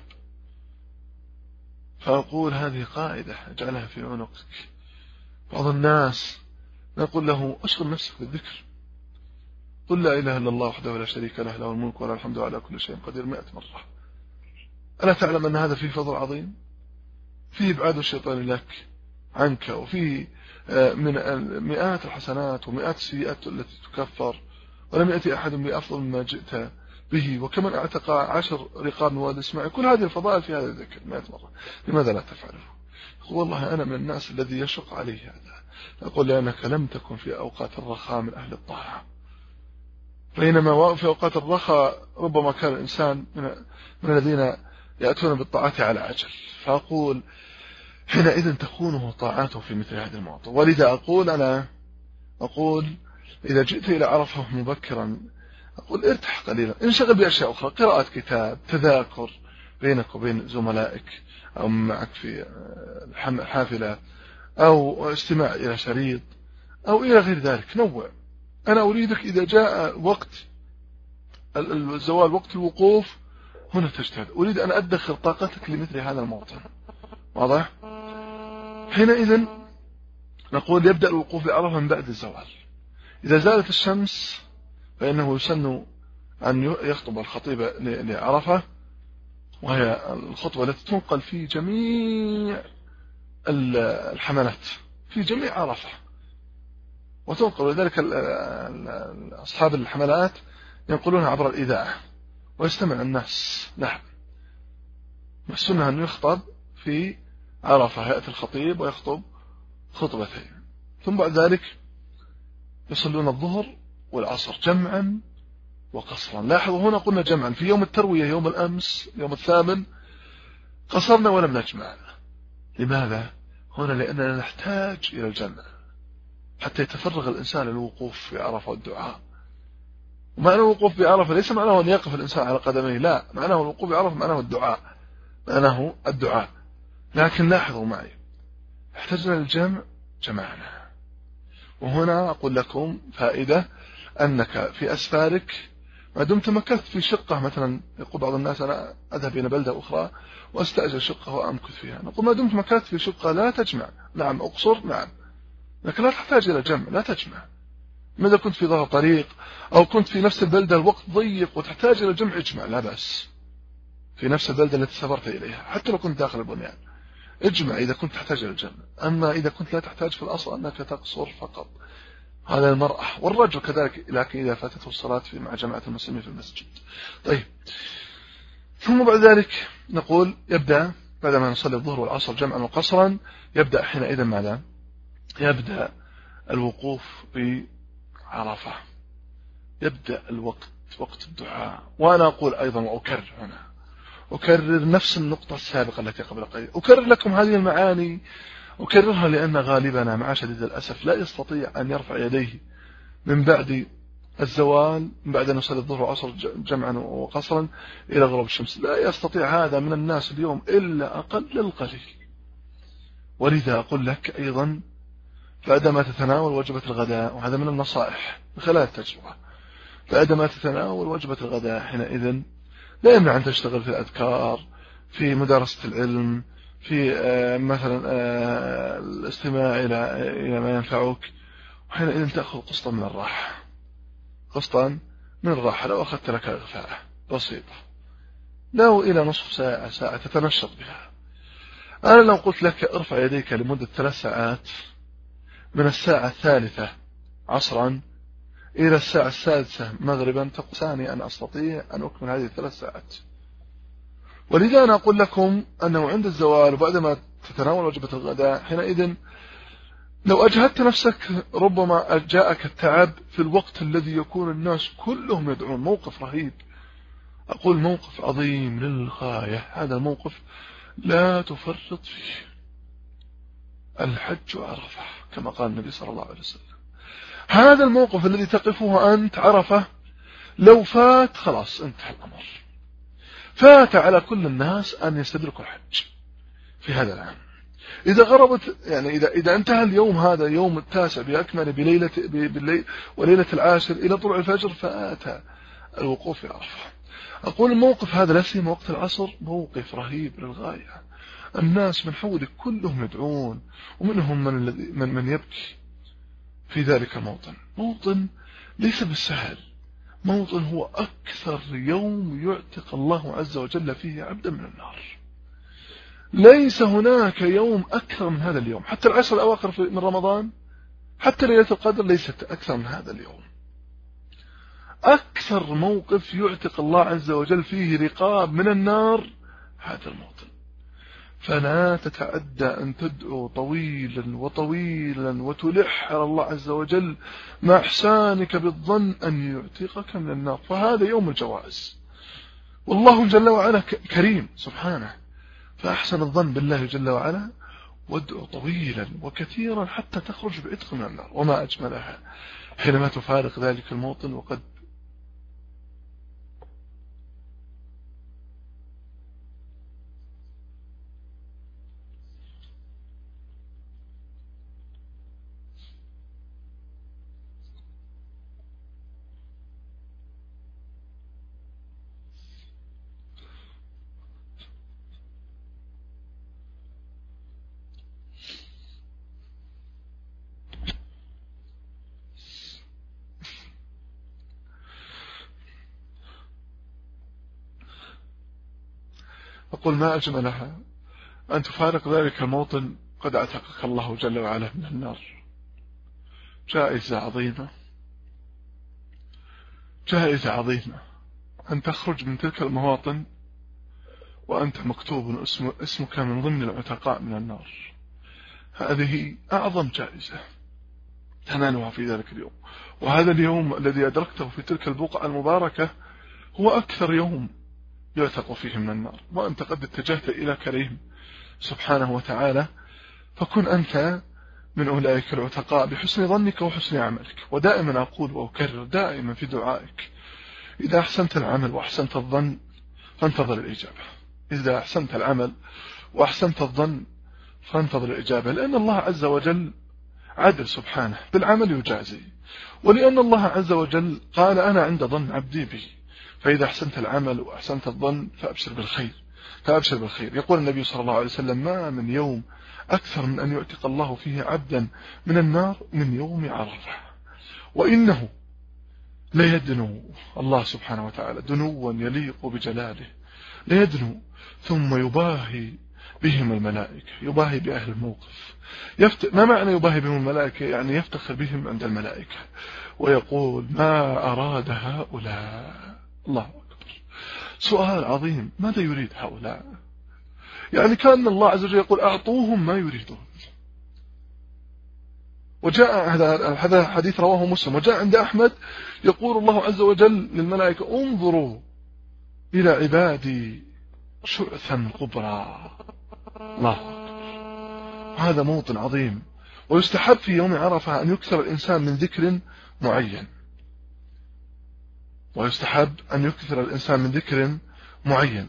فأقول هذه قاعدة اجعلها في عنقك. بعض الناس نقول له أشغل نفسك بالذكر، قل لا إله إلا الله وحده لا شريك له له الملك وله الحمد على كل شيء قدير مئة مرة. ألا تعلم أن هذا فيه فضل عظيم؟ فيه إبعاد الشيطان لك عنك، وفيه من مئات الحسنات ومئات السيئات التي تكفر، ولم يأتي أحد بأفضل مما جئت به، وكمن اعتق عشر رقاب من واد إسماعيل. كل هذه الفضائل في هذا الذكر مئة مرة، لماذا لا تفعله؟ والله أنا من الناس الذي يشق عليه هذا. أقول لأنك لم تكن في أوقات الرخاء من أهل الطاعة، بينما في أوقات الرخاء ربما كان الإنسان من, من الذين يأتون بالطاعات على عجل. فأقول حينئذ تكونه طاعاته في مثل هذه المواطن. ولذا أقول أنا أقول إذا جئت إلى عرفة مبكرا أقول ارتاح قليلا، انشغل بأشياء أخرى، قراءة كتاب، تذاكر بينك وبين زملائك أو معك في الحافلة، أو استماع إلى شريط، أو إلى غير ذلك. نوع. أنا أريدك إذا جاء وقت الزوال وقت الوقوف هنا تجتهد. أريد أن أدخل طاقتك لمثل هذا الموطن. واضح؟ حينئذ نقول يبدأ الوقوف بعرفة من بعد الزوال. إذا زالت الشمس فإنه يسن أن يخطب الخطيب لعرفة، وهي الخطبة التي تنقل في جميع الحملات في جميع عرفة، وتنقل. لذلك أصحاب الحملات ينقلونها عبر الإذاعة ويستمع الناس لها. السنة أن يخطب في عرفة، يأتي الخطيب ويخطب خطبتين، ثم بعد ذلك يصلون الظهر والعصر جمعا وقصرا. لاحظوا هنا قلنا جمعا. في يوم التروية يوم الأمس يوم الثامن قصرنا ولم نجمع. لماذا؟ هنا لأننا نحتاج إلى الجمع حتى يتفرغ الإنسان للوقوف في عرفة والدعاء. ومعنى الوقوف بعرفة ليس معناه أن يقف الإنسان على قدميه، لا، معناه الوقوف بعرفة معناه الدعاء، معناه الدعاء. لكن لاحظوا معي، احتجنا للجمع جمعنا. وهنا أقول لكم فائدة، أنك في أسفارك ما دمت مكثت في شقة مثلا، يقول بعض الناس أنا أذهب إلى بلدة أخرى وأستأجر شقة وأمكث فيها، نقول ما دمت مكثت في شقة لا تجمع، نعم أقصر نعم، لكن لا تحتاج إلى جمع، لا تجمع. ماذا كنت في ظهر طريق أو كنت في نفس البلدة الوقت ضيق وتحتاج إلى جمع، اجمع لا بأس في نفس البلدة التي سافرت إليها، حتى لو كنت داخل البنيان اجمع إذا كنت تحتاج إلى الجمع. أما إذا كنت لا تحتاج في الأصل أنك تقصر فقط. هذا المرأة والرجل كذلك، لكن إذا فاتته الصلاة في مع جماعة المسلمين في المسجد. طيب، ثم بعد ذلك نقول يبدأ بعدما نصلي الظهر والعصر جمعا وقصرا، يبدأ حينئذ ماذا؟ يبدأ الوقوف بعرفة، يبدأ الوقت وقت الدعاء. وأنا أقول أيضا وأكرر هنا، أكرر نفس النقطة السابقة التي قبل قليل، أكرر لكم هذه المعاني، أكررها لأن غالبنا مع شديد الأسف لا يستطيع أن يرفع يديه من بعد الزوال، من بعد أن يصلي الظهر والعصر جمعا وقصرا إلى غروب الشمس. لا يستطيع هذا من الناس اليوم إلا أقل القليل. ولذا أقول لك أيضا بعدما تتناول وجبة الغداء، وهذا من النصائح من خلال التجربة، بعدما تتناول وجبة الغداء حينئذ لا يمنع أن تشتغل في الأذكار، في مدارسة العلم، في مثلا الاستماع إلى ما ينفعك، وحينئذ تأخذ قسطا من الراحة، قسطا من الراحة. لو أخذت لك إغفاء بسيطة، لو إلى نصف ساعة ساعة تتنشط بها. أنا لو قلت لك ارفع يديك لمدة ثلاث ساعات من الساعة الثالثة عصرا إلى الساعة السادسة مغربا، تقول ثاني أنا أستطيع أن أكمل هذه الثلاث ساعات. ولذا أنا أقول لكم أنه عند الزوال وبعدما تتناول وجبة الغداء حينئذ لو أجهدت نفسك ربما جاءك التعب في الوقت الذي يكون الناس كلهم يدعون. موقف رهيب، أقول موقف عظيم للغاية. هذا الموقف لا تفرط فيه. الحج عرفة كما قال النبي صلى الله عليه وسلم. هذا الموقف الذي تقفه أنت عرفة لو فات خلاص انتهى الأمر. فات على كل الناس أن يستدركوا الحج في هذا العام. إذا غربت يعني إذا إذا انتهى اليوم هذا يوم التاسع بأكمله بليلة بالليل وليلة العاشر إلى طلوع الفجر فأتى الوقوف في عرفة. أقول الموقف هذا لا سيما وقت العصر موقف رهيب للغاية. الناس من حولك كلهم يدعون، ومنهم من الذي من من يبكي في ذلك الموطن. موطن ليس بالسهل، موطن هو أكثر يوم يعتق الله عز وجل فيه عبدا من النار. ليس هناك يوم أكثر من هذا اليوم، حتى العشر الأواخر من رمضان، حتى ليلة القدر ليست أكثر من هذا اليوم. أكثر موقف يعتق الله عز وجل فيه رقاب من النار هذا الموطن. فلا تتعدى أن تدعو طويلا وطويلا وتلح على الله عز وجل مع إحسانك بالظن أن يعتقك من النار، فهذا يوم الجوائز. والله جل وعلا كريم سبحانه، فأحسن الظن بالله جل وعلا وادعو طويلا وكثيرا حتى تخرج بعتق من النار. وما أجملها حينما تفارق ذلك الموطن وقد أقول ما أجملها أن تفارق ذلك الموطن قد أعتقك الله جل وعلا من النار. جائزة عظيمة، جائزة عظيمة أن تخرج من تلك المواطن وأنت مكتوب اسم اسمك من ضمن العتقاء من النار. هذه أعظم جائزة تنالها في ذلك اليوم. وهذا اليوم الذي أدركته في تلك البقعة المباركة هو أكثر يوم يعتق فيه من النار، وأنت قد اتجهت إلى كريم سبحانه وتعالى، فكن أنت من أولئك العتقاء بحسن ظنك وحسن عملك. ودائما أقول وأكرر دائما في دعائك، إذا أحسنت العمل وأحسنت الظن فانتظر الإجابة. إذا أحسنت العمل وأحسنت الظن فانتظر الإجابة، لأن الله عز وجل عدل سبحانه، بالعمل يجازي. ولأن الله عز وجل قال أنا عند ظن عبدي بي، فإذا أحسنت العمل وأحسنت الظن فأبشر بالخير فأبشر بالخير. يقول النبي صلى الله عليه وسلم: ما من يوم أكثر من أن يعتق الله فيه عبدا من النار من يوم عرفة، وإنه ليدنو الله سبحانه وتعالى دنوا يليق بجلاله، ليدنو ثم يباهي بهم الملائكة، يباهي بأهل الموقف. يفت... ما معنى يباهي بهم الملائكة؟ يعني يفتخر بهم عند الملائكة ويقول: ما أراد هؤلاء. الله أكبر. سؤال عظيم، ماذا يريد هؤلاء؟ يعني كان الله عز وجل يقول: أعطوهم ما يريدون. وجاء هذا حديث رواه مسلم، وجاء عند أحمد يقول الله عز وجل للملائكة: انظروا إلى عبادي شعثا غبرا. الله أكبر. هذا موطن عظيم. ويستحب في يوم عرفة أن يكثر الإنسان من ذكر معين، ويستحب أن يكثر الإنسان من ذكر معين،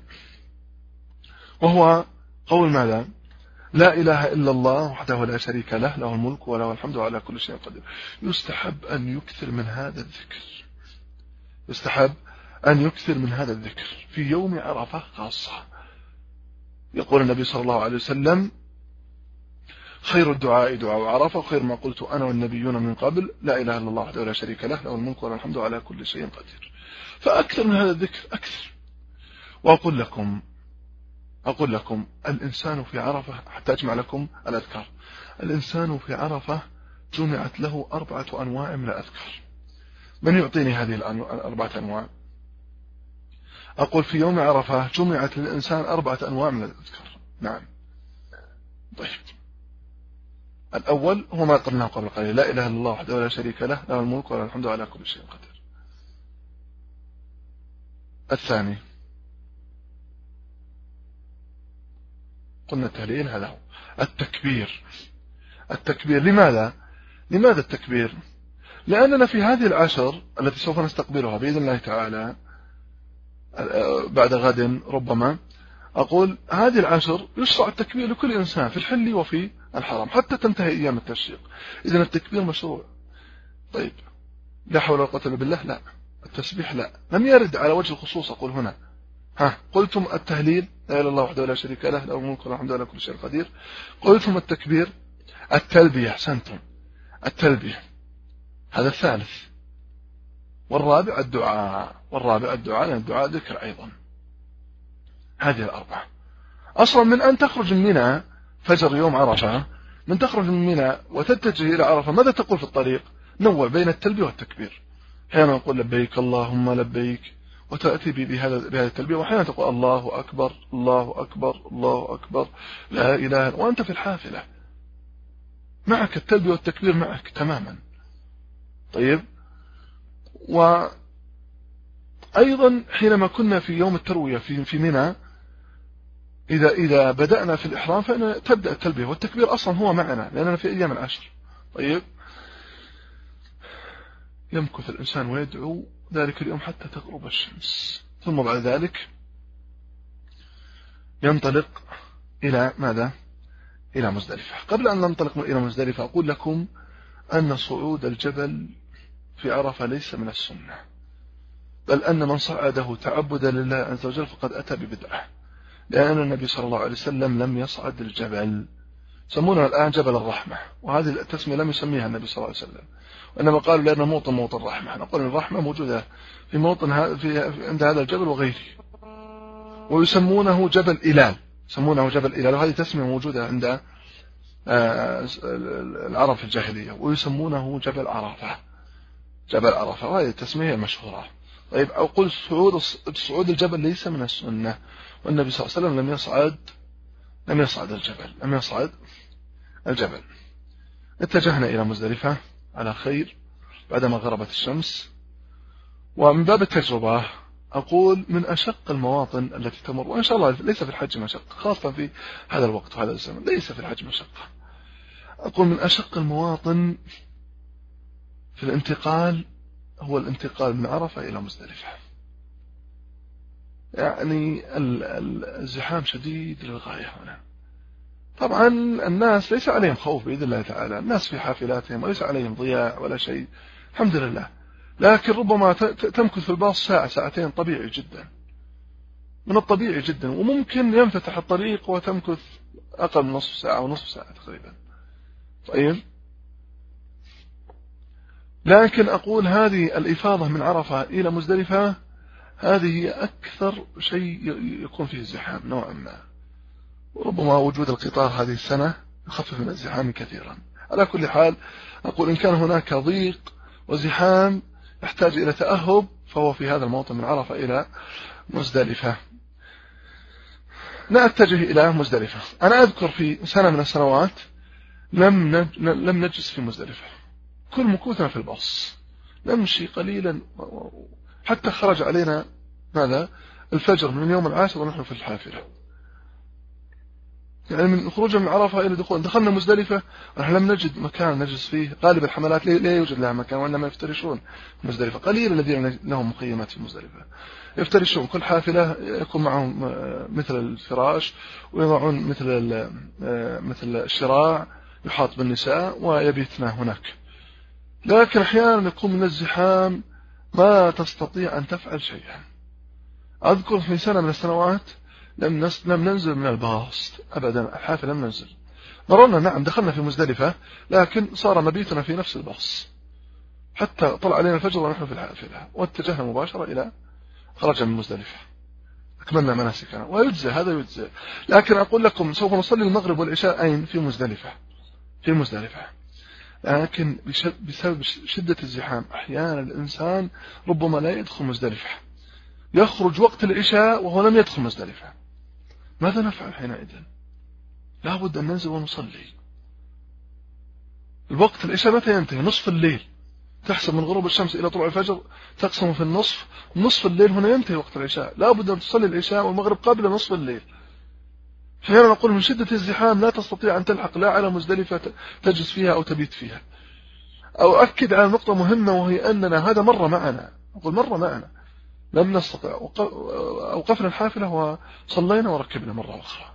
وهو قول ماذا؟ لا إله إلا الله وحده لا شريك له، له الملك وله الحمد وعلى كل شيء قدير. يستحب أن يكثر من هذا الذكر، يستحب أن يكثر من هذا الذكر في يوم عرفة خاصة. يقول النبي صلى الله عليه وسلم: خير الدعاء دعاء عرفة، وخير ما قلت أنا والنبيون من قبل، لا إله إلا الله وحده لا شريك له، له الملك وله الحمد وعلى كل شيء قدير. فأكثر من هذا الذكر، أكثر. وأقول لكم أقول لكم الإنسان في عرفة، حتى أجمع لكم الأذكار. الإنسان في عرفة جمعت له أربعة أنواع من الأذكار. من يعطيني هذه الأربعة أنواع؟ أقول في يوم عرفة جمعت للإنسان أربعة أنواع من الأذكار. نعم. طيب، الأول هو ما قلناه قبل قليل: لا إله إلا الله وحده لا شريك له، له الملك وله الحمد على كل شيء قدير. الثاني قلنا التهليل، هذا هو التكبير. التكبير لماذا؟ لماذا التكبير؟ لأننا في هذه العشر التي سوف نستقبلها بإذن الله تعالى بعد غد ربما، أقول هذه العشر يشرع التكبير لكل إنسان في الحل وفي الحرام حتى تنتهي أيام التشريق. إذن التكبير مشروع. طيب، لا حول ولا قوة إلا بالله، لا. التسبيح لا، لم يرد على وجه الخصوص. أقول هنا ها قلتم التهليل: لا إله إلا الله وحده لا شريك له، له الملك وله الحمد على كل شيء قدير. قلتم التكبير. التلبية، أحسنتم، التلبية هذا الثالث. والرابع الدعاء، والرابع الدعاء لأن الدعاء ذكر أيضا. هذه الأربعة. أصلا من أن تخرج من منى فجر يوم عرفة، من تخرج من منى وتتجه إلى عرفة، ماذا تقول في الطريق؟ نوع بين التلبية والتكبير. أحيانا نقول لبيك اللهم لبيك وتأتي بهذا بهذه التلبية، وأحيانا تقول الله أكبر الله أكبر الله أكبر لا إله إلا، وأنت في الحافلة معك التلبية والتكبير معك تماما. طيب، وأيضا حينما كنا في يوم التروية في في منى، إذا إذا بدأنا في الإحرام فإن تبدأ التلبية والتكبير أصلا هو معنا لأننا في أيام العشر. طيب، يمكث الإنسان ويدعو ذلك اليوم حتى تغرب الشمس، ثم بعد ذلك ينطلق إلى ماذا؟ إلى مزدلفة. قبل أن ننطلق إلى مزدلفة أقول لكم أن صعود الجبل في عرفة ليس من السنة، بل أن من صعده تعبدا لله عز وجل فقد أتى ببدعة، لأن النبي صلى الله عليه وسلم لم يصعد الجبل. سمونه الآن جبل الرحمة، وهذه التسمية لم يسميها النبي صلى الله عليه وسلم، وإنما قالوا لأنه موطن موطن الرحمة. نقول الرحمة موجودة في موطن في عند هذا الجبل وغيره، ويسمونه جبل إلال، يسمونه جبل إلال، وهذه تسمية موجودة عند العرب في الجاهلية، ويسمونه جبل عرفة، جبل عرفة، وهذه التسمية مشهورة. طيب، أقول صعود صعود الجبل ليس من السنة، والنبي صلى الله عليه وسلم لم يصعد لم يصعد الجبل لم يصعد الجبل. اتجهنا إلى مزدلفة على خير بعدما غربت الشمس. ومن باب التجربة أقول من أشق المواطن التي تمر، وإن شاء الله ليس في الحج مشقة، خاصة في هذا الوقت وهذا الزمن ليس في الحج مشقة. أقول من أشق المواطن في الانتقال هو الانتقال من عرفة إلى مزدلفة. يعني الزحام شديد للغاية هنا. طبعا الناس ليس عليهم خوف بإذن الله تعالى، الناس في حافلاتهم وليس عليهم ضياع ولا شيء، الحمد لله. لكن ربما تمكث في الباص ساعة ساعتين طبيعي جدا، من الطبيعي جدا، وممكن ينفتح الطريق وتمكث أقل من نصف ساعة ونصف ساعة تقريبا. طيب، لكن أقول هذه الإفاضة من عرفة إلى مزدلفة هذه هي أكثر شيء يكون فيه الزحام نوعا ما، وربما وجود القطار هذه السنة يخفف من الزحام كثيرا. على كل حال أقول إن كان هناك ضيق وزحام يحتاج إلى تأهب فهو في هذا الموطن من عرفة إلى مزدلفة. نتجه إلى مزدلفة. أنا أذكر في سنة من السنوات لم لم نجلس في مزدلفة، كل مكوثنا في الباص، نمشي قليلا حتى خرج علينا ماذا الفجر من اليوم العاشر ونحن في الحافلة. يعني من خروجنا من عرفة إلى دخول دخلنا مزدلفة نحن لم نجد مكان نجلس فيه. غالب الحملات لا يوجد لها مكان، وإنما يفترشون مزدلفة. قليل الذين لهم مخيمات في مزدلفة، يفترشون كل حافلة يكون معهم مثل الفراش، ويضعون مثل مثل الشراع يحاط بالنساء ويبيتنا هناك. لكن أحيانا يكون من الزحام ما تستطيع أن تفعل شيئا. أذكر في سنة من السنوات لم, لم ننزل من الباص أبدا، الحافلة لم ننزل. مررنا نعم دخلنا في مزدلفة، لكن صار مبيتنا في نفس الباص حتى طلع علينا الفجر ونحن في الحافلة، واتجهنا مباشرة إلى خرجنا من مزدلفة، أكملنا مناسكنا ويجزى هذا يجزى. لكن أقول لكم سوف نصلي المغرب والعشاء أين؟ في مزدلفة، في مزدلفة. لكن بسبب شدة الزحام أحيانا الإنسان ربما لا يدخل مزدلفة، يخرج وقت العشاء وهو لم يدخل مزدلفة. ماذا نفعل حينئذ؟ لا بد أن ننزل ونصلي. الوقت العشاء متى ينتهي؟ نصف الليل. تحسب من غروب الشمس إلى طلوع الفجر تقسم في النصف، نصف الليل هنا ينتهي وقت العشاء. لا بد أن تصلي العشاء والمغرب قبل نصف الليل. فهنا نقول من شدة الزحام لا تستطيع أن تلحق لا على مزدلفة تجلس فيها أو تبيت فيها. أو أكد على نقطة مهمة، وهي أننا هذا مر معنا، أقول مر معنا لم نستطع، أوقفنا الحافلة وصلينا وركبنا مرة أخرى.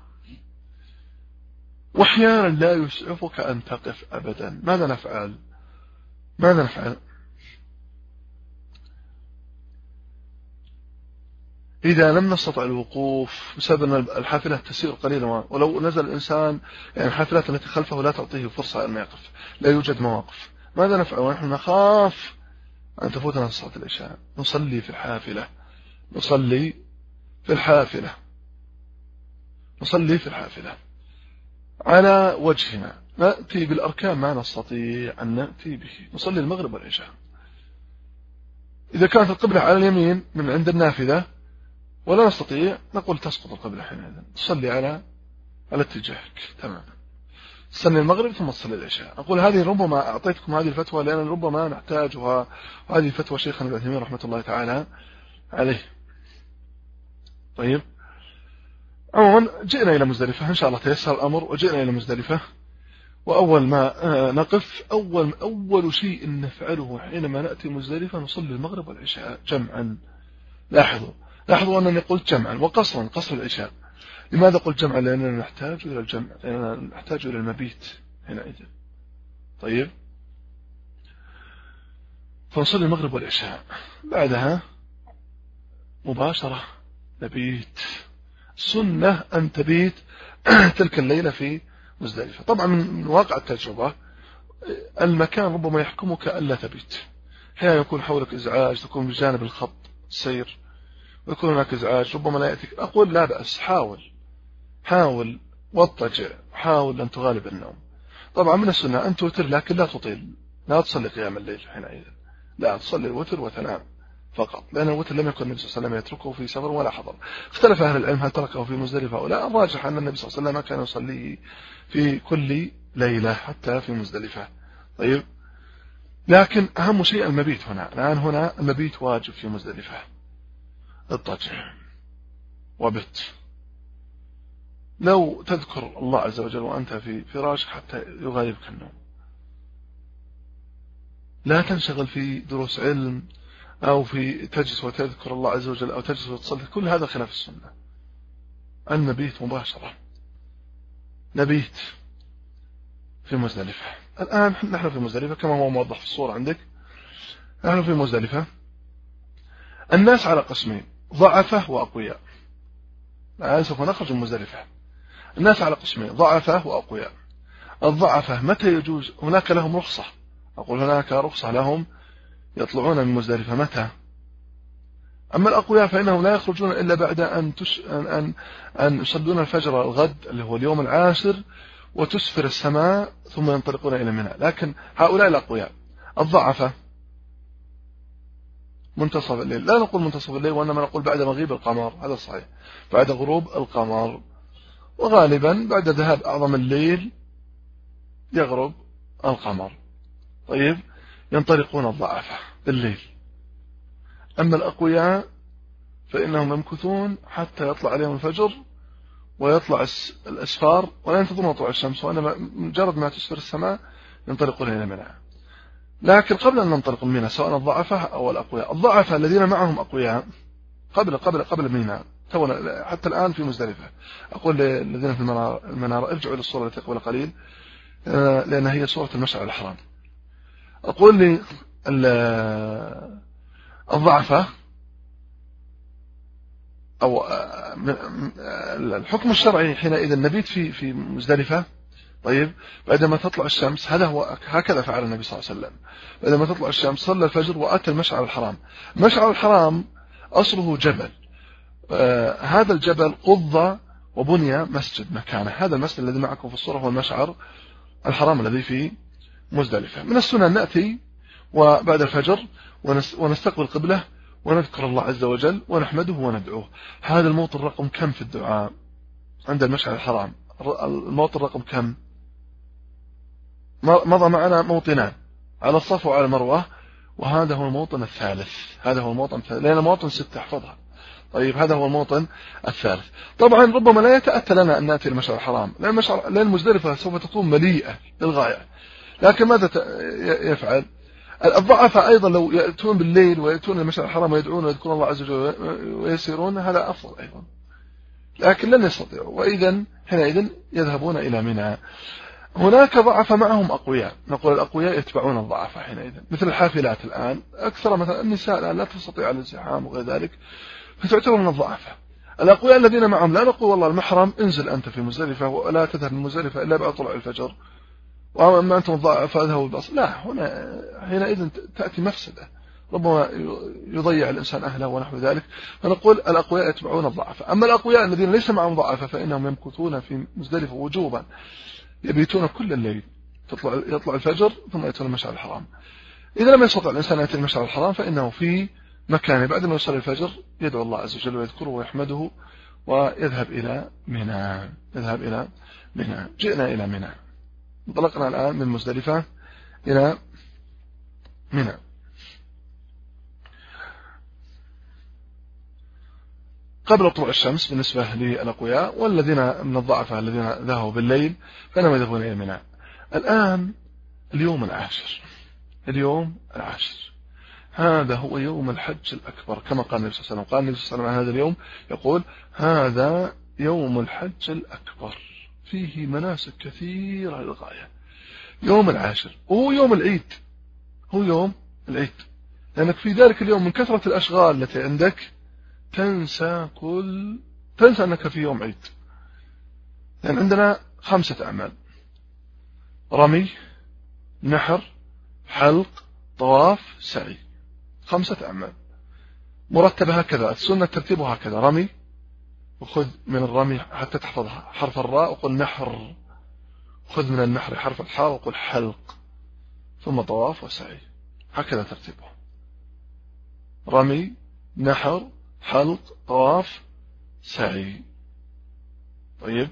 وأحيانا لا يسعفك أن تقف أبدا. ماذا نفعل؟ ماذا نفعل؟ إذا لم نستطع الوقوف بسبب أن الحافلة تسير قليلا، ولو نزل الإنسان يعني الحافلات التي خلفه لا تعطيه فرصة أن يقف، لا يوجد مواقف. ماذا نفعل ونحن نخاف أن تفوتنا صلاة العشاء؟ نصلي في الحافلة، نصلي في الحافلة، نصلي في الحافلة على وجهنا، نأتي بالأركان ما نستطيع أن نأتي به، نصلي المغرب والعشاء. إذا كانت القبلة على اليمين من عند النافذة ولا نستطيع، نقول تسقط القبلة حينئذ، تصلي على على اتجاهك تماما، تصلي المغرب ثم تصلي العشاء. أقول هذه ربما أعطيتكم هذه الفتوى لأن ربما نحتاجها، وهذه فتوى شيخنا ابن عثيمين رحمة الله تعالى عليه. طيب، عموما جئنا إلى مزدلفة إن شاء الله تيسر الأمر، وجئنا إلى مزدلفة. وأول ما نقف أول أول شيء نفعله حينما نأتي مزدلفة نصلي المغرب والعشاء جمعا. لاحظوا لاحظوا أنني قلت جمعا وقصرا، قصر العشاء. لماذا قلت جمعا؟ لأننا نحتاج إلى الجمع، لأننا نحتاج إلى المبيت حينئذ. طيب، فنصلي المغرب والعشاء، بعدها مباشرة نبيت. سنة أن تبيت تلك الليلة في مزدلفة. طبعا من واقع التجربة المكان ربما يحكمك ألا تبيت، أحيانا يكون حولك إزعاج، تكون بجانب الخط السير ويكون هناك إزعاج ربما لا يأتيك. أقول لا بأس، حاول حاول واضطجع، حاول أن تغالب النوم. طبعا من السنة أن توتر، لكن لا تطيل، لا تصلي قيام الليل حينئذ، لا تصلي الوتر وتنام فقط، لأن الوتر لم يكن النبي صلى الله عليه وسلم يتركه في سفر ولا حضر. اختلف أهل العلم هل تركه في مزدلفة أو لا. الراجح أن النبي صلى الله عليه وسلم كان يصلي في كل ليلة حتى في مزدلفة. طيب، لكن أهم شيء المبيت هنا. الآن هنا المبيت واجب في مزدلفة، اضطجع وبت. لو تذكر الله عز وجل وأنت في فراشك حتى يغالبك النوم. لا تنشغل في دروس علم أو في تجلس وتذكر الله عز وجل أو تجلس وتصلي، كل هذا خلاف السنة. النبيت مباشرة، نبيت في مزدلفة. الآن نحن في مزدلفة كما هو موضح في الصورة عندك. نحن في مزدلفة. الناس على قسمين، ضعفة وأقوياء. الآن سوف نخرج من مزدلفة. الناس على قسمين، ضعفة وأقوياء. الضعفة متى يجوز؟ هناك لهم رخصة، أقول هناك رخصة لهم يطلعون من مزدلفة متى؟ أما الأقوياء فإنهم لا يخرجون إلا بعد أن تش... أن أن, أن يصلون الفجر الغد اللي هو اليوم العاشر وتسفر السماء ثم ينطلقون إلى منى. لكن هؤلاء الأقوياء. الضعفة منتصف الليل، لا نقول منتصف الليل وإنما نقول بعد مغيب القمر، هذا صحيح، بعد غروب القمر، وغالبا بعد ذهاب أعظم الليل يغرب القمر. طيب، ينطلقون الضعفة بالليل. أما الأقوياء فإنهم يمكثون حتى يطلع عليهم الفجر ويطلع الأسفار ولا ينتظرون طلوع الشمس، وإنما مجرد ما تسفر السماء ينطلقون إلى منى. لكن قبل أن ننطلق من منى سواء الضعفة أو الأقوياء، الضعفة الذين معهم أقوياء قبل قبل قبل منى حتى الآن في مزدلفة. أقول للذين في المنارة ارجعوا إلى الصورة التي قبل قليل لأن هي صورة المشعر الحرام. أقول لي الضعفة أو الحكم الشرعي حينئذ النبيت في في مزدلفة. طيب، بعدما تطلع الشمس، هذا هو هكذا فعل النبي صلى الله عليه وسلم، بعدما تطلع الشمس صلى الفجر وأتى المشعر الحرام. المشعر الحرام أصله جبل، آه هذا الجبل قض وبني مسجد مكانه. هذا المسجد الذي معكم في الصورة هو المشعر الحرام الذي في مزدلفة. من السنة نأتي وبعد الفجر ونستقبل قبله ونذكر الله عز وجل ونحمده وندعوه. هذا الموطن رقم كم في الدعاء عند المشعر الحرام؟ الموطن رقم كم؟ مضى معنا موطنان على الصفا وعلى المروة، وهذا هو الموطن الثالث. هذا هو الموطن الثالث لأن موطن ستة احفظها. طيب، هذا هو الموطن الثالث. طبعا ربما لا يتأتى لنا أن نأتي المشعر الحرام لأن المشعر لأن مزدلفة سوف تكون مليئة للغاية. لكن ماذا يفعل الضعفاء أيضا؟ لو يأتون بالليل ويأتون المشعر الحرام ويدعون ويذكرون الله عز وجل ويسيرون، هذا أفضل أيضا، لكن لن يستطيعوا، وإذن حينئذ يذهبون إلى منى. هناك ضعف معهم أقوياء، نقول الأقوياء يتبعون الضعف حينئذ، مثل الحافلات الآن، أكثر مثلا النساء الآن لا تستطيع الازدحام وغير ذلك، فتعتبر من الضعفة. الأقوياء الذين معهم لا نقول والله المحرم انزل أنت في مزدلفة ولا تذهب من مزدلفة إلا بعد طلوع الفجر، وأما أنتم الضعف فأذهبوا بالبصر. لا، هنا حينئذ تأتي مفسدة، ربما يضيع الإنسان أهله ونحو ذلك. فنقول الأقوياء يتبعون الضعف. أما الأقوياء الذين ليس معهم ضعف فإنهم يمكثون في مزدلفة وجوبا، يبيتون كل الليل، تطلع يطلع الفجر ثم يأتون المشعر الحرام. إذا لم يستطع الإنسان يأتي المشعر الحرام فإنه في مكانه بعد ما يصلي الفجر يدعو الله عز وجل ويذكره ويحمده ويذهب إلى منى. يذهب إلى منى. جئنا إلى منى، انطلقنا الآن من مزدلفة إلى منى. قبل طلوع الشمس بالنسبة للأقوياء، والذين من الضعفاء الذين ذهبوا بالليل فإنهم يذهبون إلى منى. الآن اليوم العاشر، اليوم العاشر هذا هو يوم الحج الأكبر كما قال النبي صلى الله عليه وسلم. قال النبي صلى الله عليه وسلم عن هذا اليوم يقول: هذا يوم الحج الأكبر فيه مناسك كثيرة للغاية. يوم العاشر وهو يوم العيد، هو يوم العيد، لأنك في ذلك اليوم من كثرة الأشغال التي عندك تنسى كل تنسى أنك في يوم عيد. لأن عندنا خمسة أعمال: رمي، نحر، حلق، طواف، سعي. خمسة أعمال مرتبة هكذا، السنة ترتيبها هكذا: رمي، وخذ من الرمي حتى تحفظها حرف الراء وقل نحر، خذ من النحر حرف الحاء وقل حلق، ثم طواف وسعي. هكذا ترتيبها: رمي، نحر، حلق، طواف، سعي. طيب،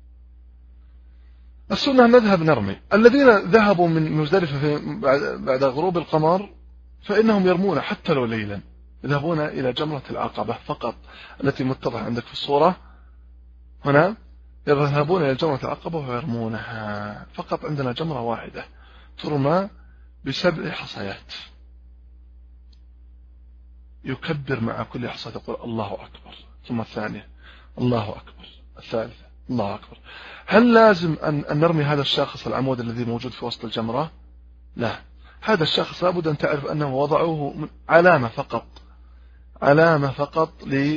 السنة نذهب نرمي. الذين ذهبوا من مزدلفة بعد غروب القمر فإنهم يرمون حتى لو ليلا، يذهبون إلى جمرة العقبة فقط التي متضحة عندك في الصورة هنا، يذهبون إلى جمرة العقبة ويرمونها فقط. عندنا جمرة واحدة ترمى بسبع حصيات، يكبر مع كل حصى يقول الله أكبر، ثم الثانية الله أكبر، الثالثة الله أكبر. هل لازم أن نرمي هذا الشاخص العمود الذي موجود في وسط الجمرة؟ لا، هذا الشخص لابد أن تعرف أنه وضعوه علامة فقط، علامة فقط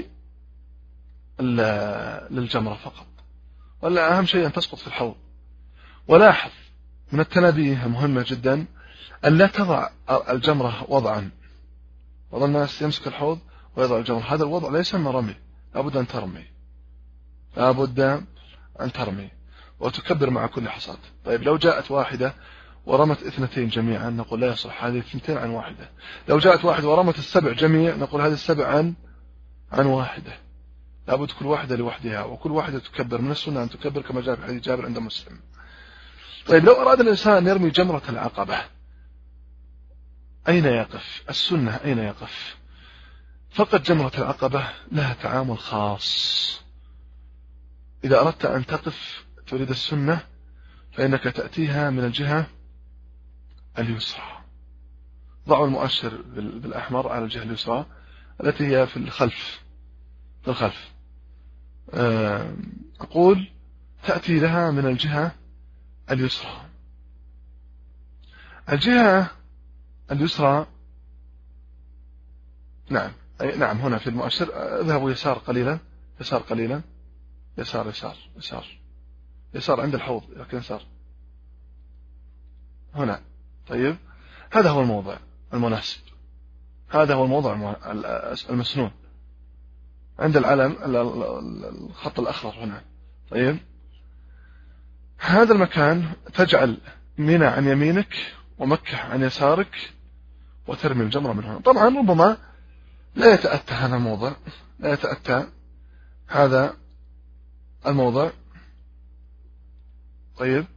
للجمرة فقط، ولا أهم شيء أن تسقط في الحوض. ولاحظ من التنبيه مهمة جدا أن لا تضع الجمرة وضعا، بعض الناس يمسك الحوض ويضع الجمرة، هذا الوضع ليس من رمي، لابد أن ترمي، لابد أن ترمي وتكبر مع كل حصاة. طيب لو جاءت واحدة ورمت اثنتين جميعا نقول لا يصح، هذه اثنتين عن واحدة. لو جاءت واحدة ورمت السبع جميع نقول هذه السبع عن عن واحدة، لابد كل واحدة لوحدها، وكل واحدة تكبر، من السنة أن تكبر كما جاء في حديث جابر عند مسلم. طيب لو أراد الإنسان أن يرمي جمرة العقبة أين يقف؟ السنة أين يقف؟ فقط جمرة العقبة لها تعامل خاص. إذا أردت أن تقف تريد السنة فإنك تأتيها من الجهة اليسرى، ضعوا المؤشر بالأحمر على الجهة اليسرى التي هي في الخلف، في الخلف أقول تأتي لها من الجهة اليسرى. الجهة اليسرى نعم نعم هنا في المؤشر، اذهبوا يسار قليلا، يسار قليلا، يسار يسار يسار يسار عند الحوض، لكن يسار هنا. طيب هذا هو الموضع المناسب، هذا هو الموضع المسنون عند العلم الخط الأخضر هنا. طيب هذا المكان تجعل منى عن يمينك ومكة عن يسارك وترمي الجمرة من هنا. طبعا ربما لا يتأتى هذا الموضع، لا يتأتى هذا الموضع. طيب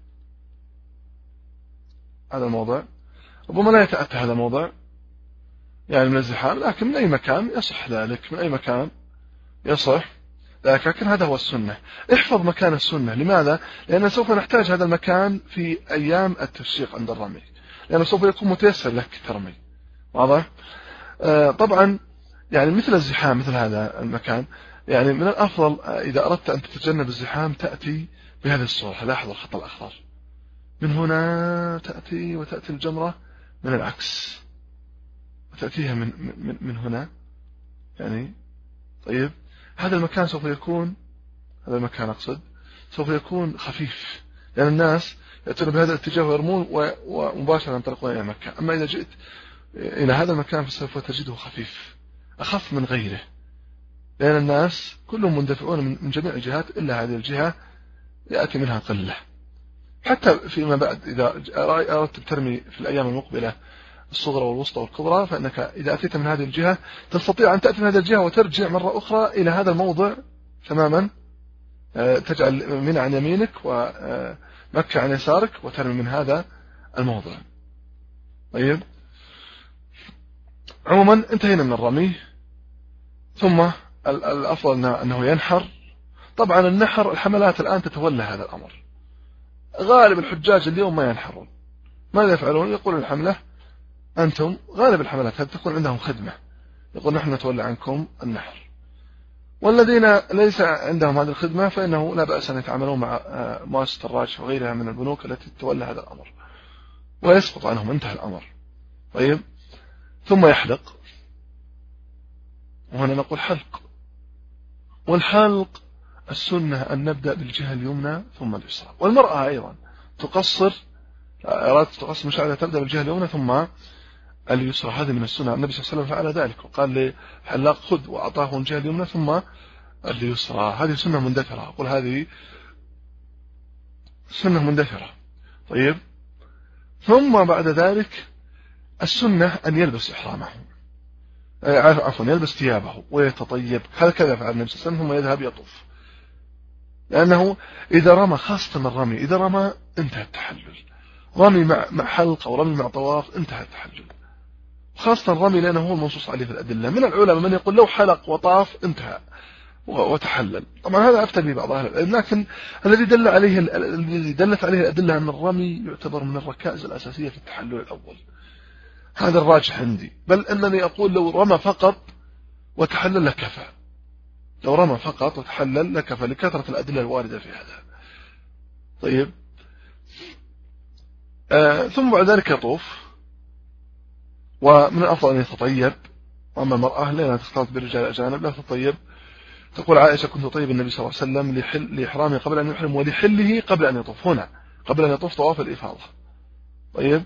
هذا الموضع ربما لا يتأتى هذا الموضع يعني من الزحام، لكن من أي مكان يصح ذلك، من أي مكان يصح ذلك، لكن هذا هو السنة. احفظ مكان السنة. لماذا؟ لأن سوف نحتاج هذا المكان في أيام التشريق عند الرمي، لأنه سوف يكون متيسر لك ترمي. واضح؟ آه طبعا يعني مثل الزحام، مثل هذا المكان، يعني من الأفضل إذا أردت أن تتجنب الزحام تأتي بهذه الصورة. لاحظ الخط الأخضر، من هنا تأتي وتأتي الجمرة من العكس، وتأتيها من, من, من هنا يعني. طيب هذا المكان سوف يكون، هذا المكان أقصد سوف يكون خفيف، لأن الناس يأتون بهذا الاتجاه ويرمون ومباشرة ينطلقون إلى مكة. أما إذا جئت إلى هذا المكان فسوف تجده خفيف، أخف من غيره، لأن الناس كلهم مندفعون من جميع الجهات إلا هذه الجهة يأتي منها قلة. حتى فيما بعد إذا أردت ترمي في الأيام المقبلة الصغرى والوسطى والكبرى، فإنك إذا أتيت من هذه الجهة تستطيع أن تأتي من هذه الجهة وترجع مرة أخرى إلى هذا الموضع تماما، تجعل منى عن يمينك ومكة عن يسارك وترمي من هذا الموضع. طيب عموما انتهينا من الرمي، ثم الأفضل أنه ينحر. طبعا النحر الحملات الآن تتولى هذا الأمر، غالب الحجاج اليوم ما ينحرون. ماذا يفعلون؟ يقول الحملة أنتم، غالب الحملات هذه تكون عندهم خدمة، يقول نحن نتولى عنكم النحر. والذين ليس عندهم هذه الخدمة فإنه لا بأس أن يتعاملون مع مؤسسة الراجح وغيرها من البنوك التي تتولى هذا الأمر ويسقط عنهم، انتهى الأمر. طيب ثم يحلق، وهنا نقول حلق، والحلق السنة أن نبدأ بالجهة اليمنى ثم اليسرى. والمرأة أيضا تقصر، أرادت تقصر مشاعرها تبدأ بالجهة اليمنى ثم اليسرى، هذه من السنة. النبي صلى الله عليه وسلم فعل ذلك وقال لحلاق خذ، وأعطاه الجهة اليمنى ثم اليسرى. هذه سنة مندثرة، أقول هذه سنة مندثرة. طيب ثم بعد ذلك السنة أن يلبس إحرامه، عفوا يلبس ثيابه ويتطيب، هكذا فعل النبي صلى الله عليه وسلم، ثم يذهب يطوف. لأنه إذا رمى، خاصة الرمي إذا رمى انتهى التحلل، رمي مع مع حلق أو رمي مع طواف انتهى التحلل، خاصة الرمي لأنه هو المنصوص عليه في الأدلة. من العلماء من يقول لو حلق وطاف انتهى وتحلل. طبعا هذا أفتى به بعض أهل العلم، لكن الذي دل عليه الذي دلت عليه الأدلة أن الرمي يعتبر من الركائز الأساسية في التحلل الأول، هذا الراجح عندي. بل أنني أقول لو رمى فقط وتحلل لكفى، لو رمى فقط وتحلل لكفى لكثرة الأدلة الواردة في هذا. طيب آه ثم بعد ذلك يطوف، ومن الأفضل أن يتطيب، وأما المرأة لا تختلط بالرجال الأجانب لا تطيب. تقول عائشة: كنت طيب النبي صلى الله عليه وسلم لحل لإحرامه قبل أن يحرم ولحله قبل أن يطوف، هنا قبل أن يطوف طواف الإفاضة. طيب،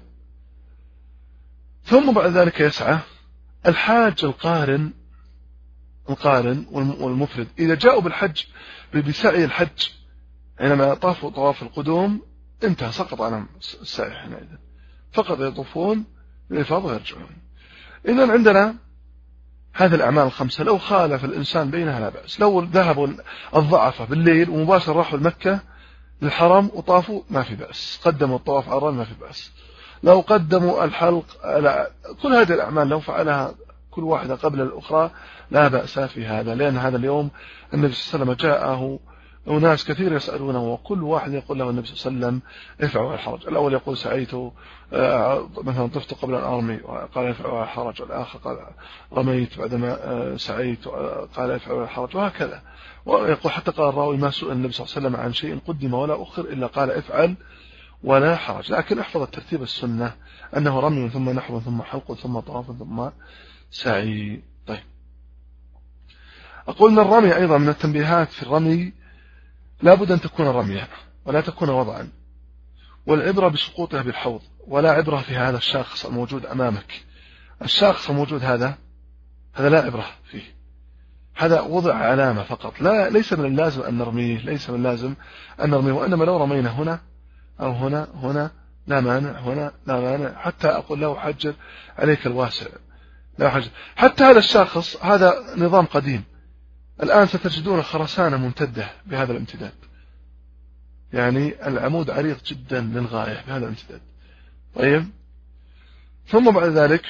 ثم بعد ذلك يسعى الحاج القارن القارن والمفرد إذا جاءوا بالحج بسعي الحج حينما طافوا طواف القدوم انتهى، سقط عنهم السعي حينئذ، فقط يطوفون بالإفاضة ويرجعون. إذن عندنا هذه الأعمال الخمسة لو خالف الإنسان بينها لا بأس. لو ذهبوا الضعفة بالليل ومباشر راحوا المكة للحرم وطافوا ما في بأس، قدموا الطواف على الرمل ما في بأس. لو قدموا الحلق، لا، كل هذه الأعمال لو فعلها كل واحدة قبل الأخرى لا بأس في هذا، لأن هذا اليوم النبي صلى الله عليه وسلم جاءه وناس كثير يسألونه، وكل واحد يقول له النبي صلى الله عليه وسلم افعل ولا حرج. الأول يقول سعيت مثلا طفت قبل أن أرمي قال افعل ولا حرج، والآخر قال رميت بعدما سعيت قال افعل ولا حرج، وهكذا. ويقول حتى قال الراوي: ما سئل النبي صلى الله عليه وسلم عن شيء قدم ولا أخر إلا قال افعل ولا حرج. لكن احفظ الترتيب السنة أنه رمي ثم نحو ثم حلق ثم طواف ثم سعي. طيب، أقول من الرمي أيضا من التنبيهات في الرمي لا بد أن تكون رميا ولا تكون وضعا، والعبرة بسقوطها بالحوض، ولا عبرة في هذا الشخص الموجود أمامك. الشخص الموجود هذا هذا لا عبرة فيه، هذا وضع علامة فقط، لا ليس من اللازم أن نرميه، ليس من اللازم أن نرميه. وإنما لو رمينا هنا أو هنا هنا لا مانع، هنا لا مانع، حتى أقول له حجر عليك الواسع، لا حجر. حتى هذا الشخص هذا نظام قديم، الآن ستجدون خرسانة ممتدة بهذا الامتداد، يعني العمود عريض جدا للغاية بهذا الامتداد. طيب، ثم بعد ذلك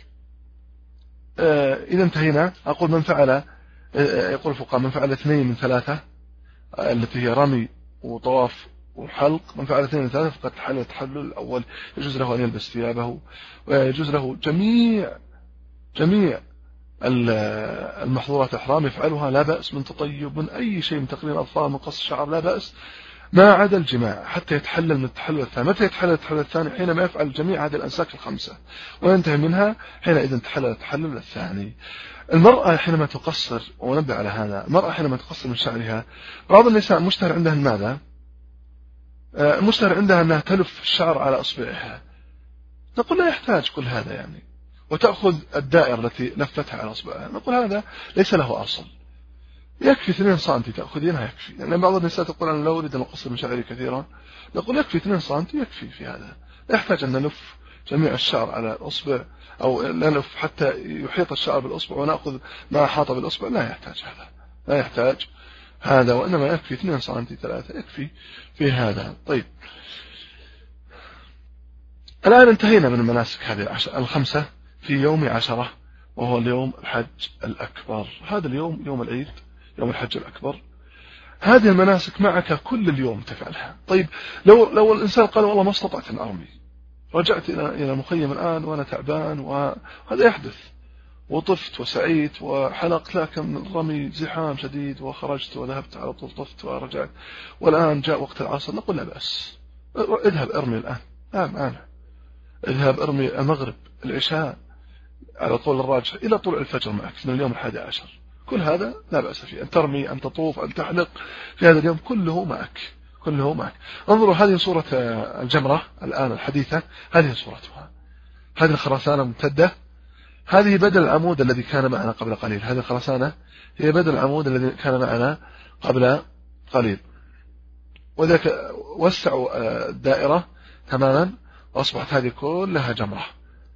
آه إذا انتهينا أقول من فعل آه يقول الفقهاء: من فعل اثنين من ثلاثة آه التي هي رمي وطواف وحلق، من فعل اثنين من ثلاثة فقد تحلل التحلل الأول، يجوز له أن يلبس ثيابه، ويجوز له جميع جميع المحظورات الإحرام يفعلها لا بأس، من تطيب، من أي شيء، من تقليل الأظفار، من قص الشعر لا بأس، ما عدا الجماع حتى يتحلل من التحلل الثاني. متى يتحلل التحلل الثاني؟ حينما يفعل جميع هذه الأنساك الخمسة وينتهي منها، حينئذ تحلل التحلل الثاني. المرأة حينما تقصر، ونبه على هذا، المرأة حينما تقصر من شعرها، بعض النساء مشتهر عندها ماذا؟ مشتهر عندها أنها تلف الشعر على أصبعها. نقول لا يحتاج كل هذا يعني، وتأخذ الدائرة التي لفتها على أصبعها. نقول هذا ليس له أصل، يكفي اثنين سنتي تأخذينها يكفي. لأن يعني بعض النساء تقول أنا لا أريد أن أقصر من شعري كثيرا، نقول يكفي اثنين سنتي يكفي في هذا، لا يحتاج أن نلف جميع الشعر على الأصبع، أو لا نلف حتى يحيط الشعر بالأصبع ونأخذ ما أحاط بالأصبع، لا يحتاج هذا، لا يحتاج هذا، وإنما يكفي اثنين سنتي ثلاثة يكفي في هذا. طيب، الآن انتهينا من المناسك هذه الخمسة في يوم عشرة، وهو اليوم الحج الأكبر. هذا اليوم يوم العيد، يوم الحج الأكبر. هذه المناسك معك كل اليوم تفعلها. طيب، لو لو الإنسان قال والله ما استطعت أن أرمي، رجعت إلى إلى المخيم الآن وأنا تعبان، وهذا يحدث، وطفت وسعيت وحلقت، لكن الرمي زحام شديد وخرجت وذهبت على طول طفت ورجعت، والآن جاء وقت العصر، نقول لا بأس، اذهب ارمي الآن، لا مانع، اذهب ارمي المغرب العشاء على طول الراجح إلى طلوع الفجر معك من اليوم الحادي عشر، كل هذا لا بأس فيه، أن ترمي، أن تطوف، أن تحلق في هذا اليوم كله معك، كله معك. انظروا هذه صورة الجمرة الآن الحديثة، هذه صورتها، هذه الخرسانة الممتدة، هذه بدل العمود الذي كان معنا قبل قليل، هذه الخرسانة هي بدل العمود الذي كان معنا قبل قليل، وذلك وسعوا الدائرة تماما وأصبحت هذه كلها جمرة،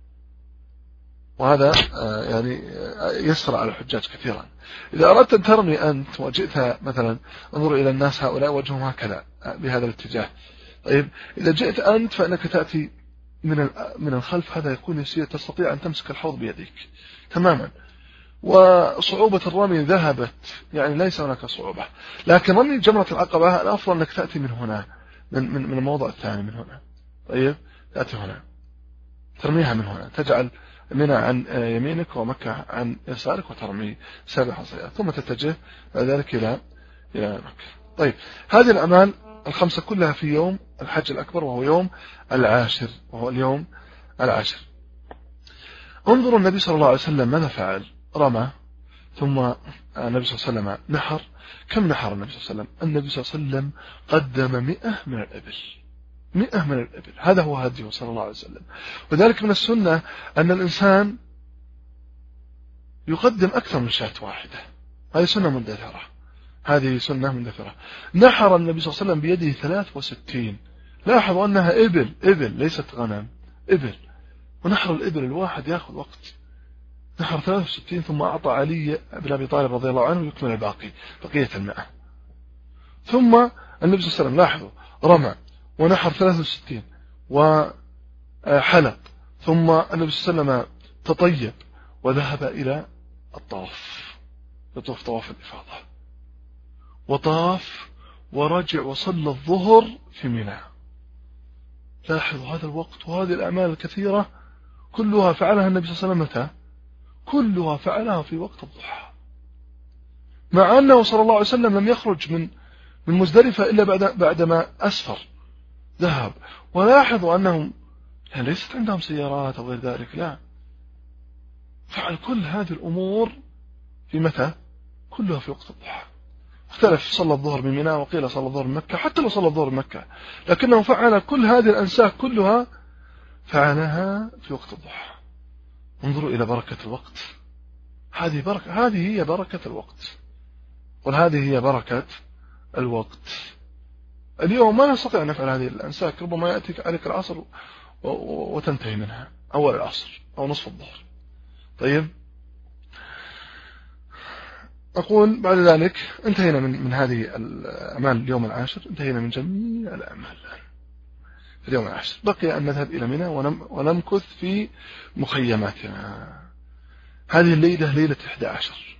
وهذا يعني يسر على الحجاج كثيرا. إذا أردت أن ترمي أنت وجئت مثلا، انظروا إلى الناس هؤلاء وجههم هكذا بهذا الاتجاه. طيب، إذا جئت أنت فإنك تأتي من من الخلف، هذا يكون يسير، تستطيع أن تمسك الحوض بيديك تماما، وصعوبة الرمي ذهبت، يعني ليس هناك صعوبة. لكن رمي جمرة العقبة الأفضل أنك تأتي من هنا، من من من الموضع الثاني من هنا. طيب، تأتي هنا ترميها من هنا، تجعل منى عن يمينك ومكة عن يسارك، وترمي سبع حصيات، ثم تتجه ذلك إلى إلى مكة. طيب، هذه الأعمال الخمسة كلها في يوم الحج الأكبر، وهو يوم العاشر، وهو اليوم العاشر. انظروا النبي صلى الله عليه وسلم ماذا فعل. رمى، ثم النبي صلى الله عليه وسلم نحر. كم نحر النبي صلى الله عليه وسلم؟ النبي صلى الله عليه وسلم قدم مئة من الإبل، مئة من الإبل، هذا هو هديه صلى الله عليه وسلم. وذلك من السنة أن الإنسان يقدم أكثر من شاة واحدة، هذه سنة مندثرة، هذه سنة مندثرة. نحر النبي صلى الله عليه وسلم بيده ثلاث وستين، لاحظوا أنها إبل، إبل ليست غنم، إبل، ونحر الإبل الواحد يأخذ وقت. نحر ثلاث وستين ثم أعطى علي بن أبي طالب رضي الله عنه يكمل الباقي، بقية المئة. ثم النبي صلى الله عليه وسلم لاحظوا رمى ونحر ثلاث وستين وحلق، ثم النبي صلى الله عليه وسلم تطيب وذهب إلى الطواف، يطوف طواف الإفاضة، وطاف ورجع وصلى الظهر في منى. لاحظوا هذا الوقت وهذه الأعمال الكثيرة كلها فعلها النبي صلى الله عليه وسلم متى؟ كلها فعلها في وقت الضحى، مع أنه صلى الله عليه وسلم لم يخرج من من مزدلفة إلا بعد بعدما أسفر ذهب. ولاحظوا أنهم يعني ليست عندهم سيارات أو غير ذلك، لا، فعل كل هذه الأمور في متى؟ كلها في وقت الضحى. اختلف، صلى الظهر بمنى وقيل صلى الظهر بمكة، حتى لو صلى الظهر بمكة لكنه فعل كل هذه الأنساك كلها فعلها في وقت الضحى. انظروا إلى بركة الوقت، هذه بركة، هذه هي بركة الوقت، وهذه هي بركة الوقت. اليوم ما نستطيع أن نفعل هذه الأنساك، ربما يأتيك عليك العصر وتنتهي منها أول العصر أو نصف الظهر. طيب، أقول بعد ذلك انتهينا من من هذه الأعمال اليوم العاشر، انتهينا من جميع الأعمال في اليوم العاشر. بقي أن نذهب إلى منى ونمكث في مخيماتنا. هذه الليلة ليلة إحدى عشر،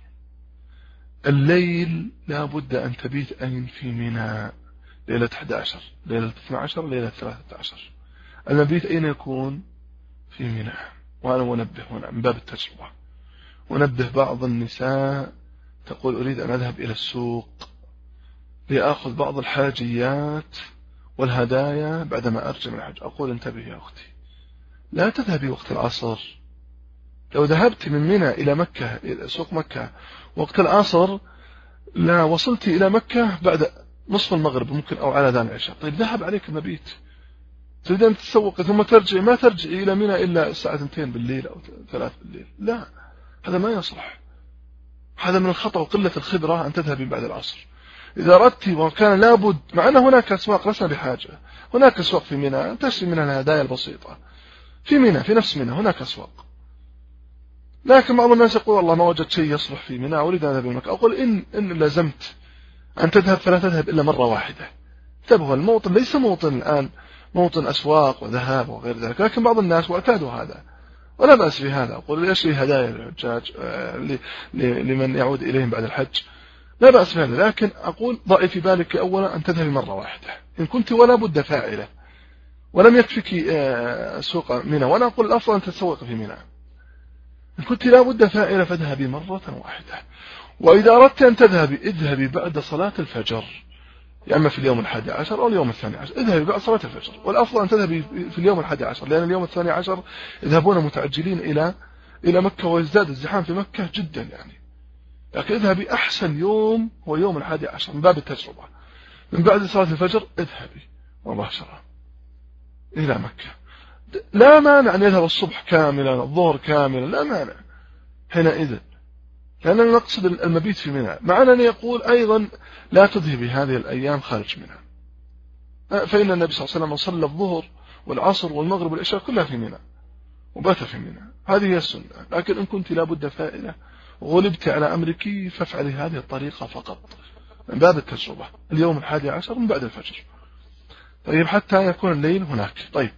الليل لا بد أن تبيت أين في منى. ليلة إحدى عشر، ليلة اثنى عشر، ليلة ثلاثة عشر، المبيت أين يكون؟ في منى. وأنا أنبه هنا من باب التجربة، ونبه بعض النساء تقول أريد أن أذهب إلى السوق لأخذ بعض الحاجيات والهدايا بعدما أرجع من الحج. أقول انتبه يا أختي، لا تذهبي وقت العصر. لو ذهبت من منى إلى مكة، إلى سوق مكة وقت العصر، لا وصلت إلى مكة بعد نصف المغرب ممكن أو على ذان العشاء. طيب ذهب عليك المبيت، تريد أن تتسوق ثم ترجع، ما ترجع إلى منى إلا الساعة اثنتين بالليل أو ثلاث بالليل، لا، هذا ما يصلح. هذا من الخطأ وقلة الخبرة أن تذهبي بعد العصر. إذا أردت وكان لابد، مع أن هناك أسواق لسنا بحاجة، هناك أسواق في منى تشتري منها الهدايا البسيطة في منى، في نفس منى هناك أسواق. لكن بعض الناس يقول والله ما وجدت شيء يصلح في منى أريد أن أذهب إلى مكة. أقول إن إن لزمت أن تذهب فلا تذهب إلا مرة واحدة. انتبهوا، الموطن ليس موطن الآن موطن أسواق وذهاب وغير ذلك، لكن بعض الناس واعتادوا هذا ولا بأس بهذا. أقول يشتري هدايا للحجاج لمن يعود إليهم بعد الحج، لا بأس بهذا، لكن أقول ضعي في بالك أولا أن تذهبي مرة واحدة إن كنت ولا بد فاعلة ولم يكفك سوق منى. وأنا أقول الأفضل أن تتسوق في منى. إن كنت لا بد فاعلة فاذهبي مرة واحدة. وإذا أردت أن تذهبي اذهبي بعد صلاة الفجر، يا أما في اليوم الحادي عشر أو اليوم الثاني عشر، اذهبي بعد صلاة الفجر. والأفضل أن تذهبي في اليوم الحادي عشر، لأن اليوم الثاني عشر يذهبون متعجلين إلى إلى مكة ويزداد الزحام في مكة جدا يعني. لكن اذهبي أحسن يوم هو يوم الحادي عشر من باب التجربة. من بعد صلاة الفجر اذهبي مباشرة إلى مكة. لا مانع أن يذهب الصبح كاملا الظهر كاملا، لا مانع حينئذ، لأننا نقصد المبيت في منى. مع أنني يقول أيضا لا تذهبي هذه الأيام خارج منى، فإن النبي صلى الله عليه وسلم صلى الظهر والعصر والمغرب والعشاء كلها في منى وبات في منى، هذه هي السنة. لكن إن كنت لابد فائلة غلبت على أمرك فافعلي هذه الطريقة فقط من باب التجربة، اليوم الحادي عشر من بعد الفجر. طيب، حتى يكون الليل هناك. طيب،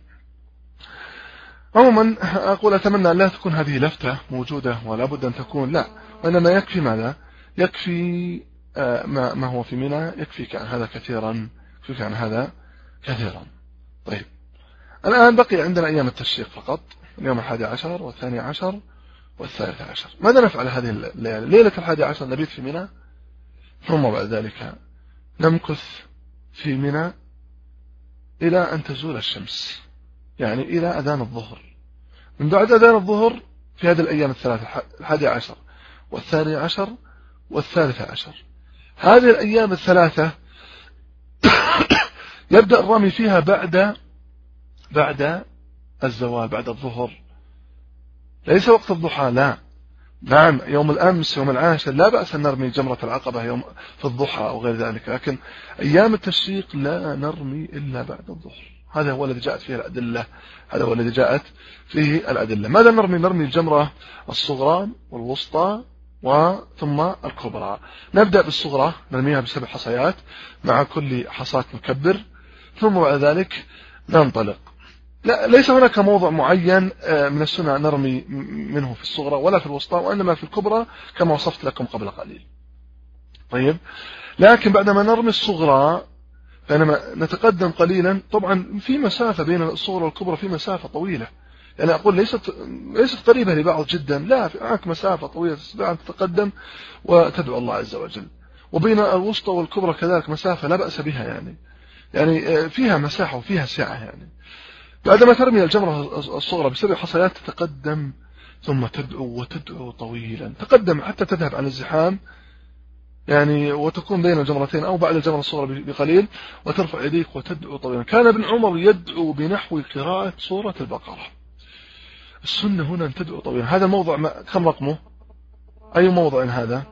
عموما أقول أتمنى أن لا تكون هذه لفتة موجودة ولا بد أن تكون، لا، وإنما يكفي ماذا؟ يكفي آه ما, ما هو في منى، يكفيك عن هذا كثيرا، يكفيك عن هذا كثيرا. طيب، الآن بقي عندنا أيام التشريق فقط، اليوم الحادي عشر والثاني عشر والثالث عشر. ماذا نفعل هذه الليلة؟ ليلة الحادي عشر نبيت في منى، ثم بعد ذلك نمكث في منى إلى أن تزول الشمس، يعني إلى أذان الظهر. من بعد أذان الظهر في هذه الأيام الثلاثة، الحادي عشر والثاني عشر والثالث عشر. هذه الأيام الثلاثة يبدأ الرمي فيها بعد بعد الزوال، بعد الظهر، ليس وقت الضحى، لا. نعم يوم الأمس يوم العاشر لا بأس أن نرمي جمرة العقبة يوم في الضحى أو غير ذلك، لكن أيام التشريق لا نرمي إلا بعد الظهر. هذا هو الذي جاءت فيه الأدلة، هذا هو الذي جاءت فيه الأدلة. ماذا نرمي؟ نرمي الجمرة الصغرى والوسطى وثم الكبرى. نبدأ بالصغرى نرميها بسبع حصيات مع كل حصاة مكبر، ثم بعد ذلك ننطلق. لا، ليس هناك موضع معين من السنة نرمي منه في الصغرى ولا في الوسطى، وإنما في الكبرى كما وصفت لكم قبل قليل. طيب، لكن بعدما نرمي الصغرى فإنما نتقدم قليلا. طبعا في مسافة بين الصغرى والكبرى، في مسافة طويلة، يعني أقول ليست ليست قريبة لبعض جدا، لا، في معك مسافة طويلة تستطيع أن تتقدم وتدعو الله عز وجل. وبين الوسطى والكبرى كذلك مسافة لا بأس بها، يعني يعني فيها مساحة وفيها سعة. يعني بعدما ترمي الجمرة الصغرى بسبع حصيات تتقدم ثم تدعو وتدعو طويلا، تقدم حتى تذهب عن الزحام، يعني وتكون بين الجمرتين أو بعد الجمرة الصغرى بقليل، وترفع يديك وتدعو طويلا. كان ابن عمر يدعو بنحو قراءة سورة البقرة. السنة هنا أن تدعو طويلا. هذا الموضع كم رقمه؟ أي موضع هذا؟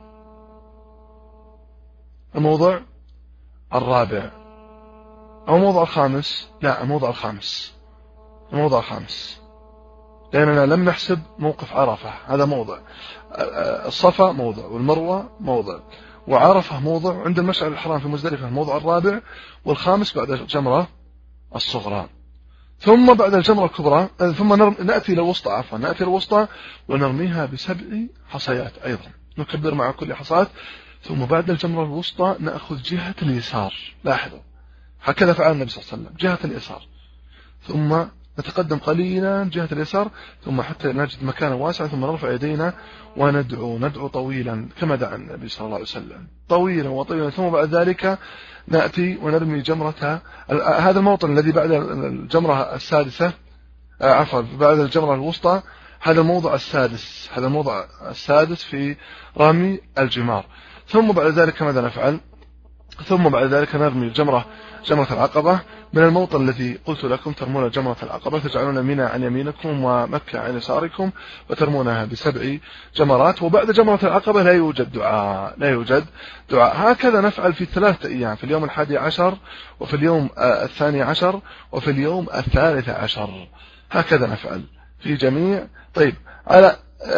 الموضع الرابع أو الموضع الخامس؟ لا، الموضع الخامس، الموضع الخامس، لأننا لم نحسب موقف عرفة. هذا موضع الصفا موضع، والمروة موضع، وعرفة موضع، عند المشعر الحرام في مزدلفة الموضع الرابع، والخامس بعد الجمرة الصغرى. ثم بعد الجمرة الكبرى ثم نأتي للوسطى، عفوا نأتي للوسطى ونرميها بسبع حصيات أيضا، نكبر مع كل حصاة. ثم بعد الجمرة الوسطى نأخذ جهة اليسار، لاحظوا هكذا فعل النبي صلى الله عليه وسلم، جهة اليسار، ثم نتقدم قليلا جهة اليسار، ثم حتى نجد مكانا واسعا، ثم نرفع يدينا وندعو ندعو طويلا كما دعا النبي صلى الله عليه وسلم، طويلا وطويلا. ثم بعد ذلك نأتي ونرمي جمرة هذا الموطن الذي بعد الجمرة السادسة، عفوا بعد الجمرة الوسطى، هذا الموضع السادس، هذا الموضع السادس في رمي الجمار. ثم بعد ذلك ماذا نفعل؟ ثم بعد ذلك نرمي الجمرة جمرة العقبة من الموطن الذي قلت لكم ترمون جمرة العقبة، تجعلون منى عن يمينكم ومكة عن يساركم وترمونها بسبع جمرات. وبعد جمرة العقبة لا يوجد دعاء، لا يوجد دعاء. هكذا نفعل في ثلاثة أيام، في اليوم الحادي عشر وفي اليوم الثاني عشر وفي اليوم الثالث عشر، هكذا نفعل في جميع. طيب، على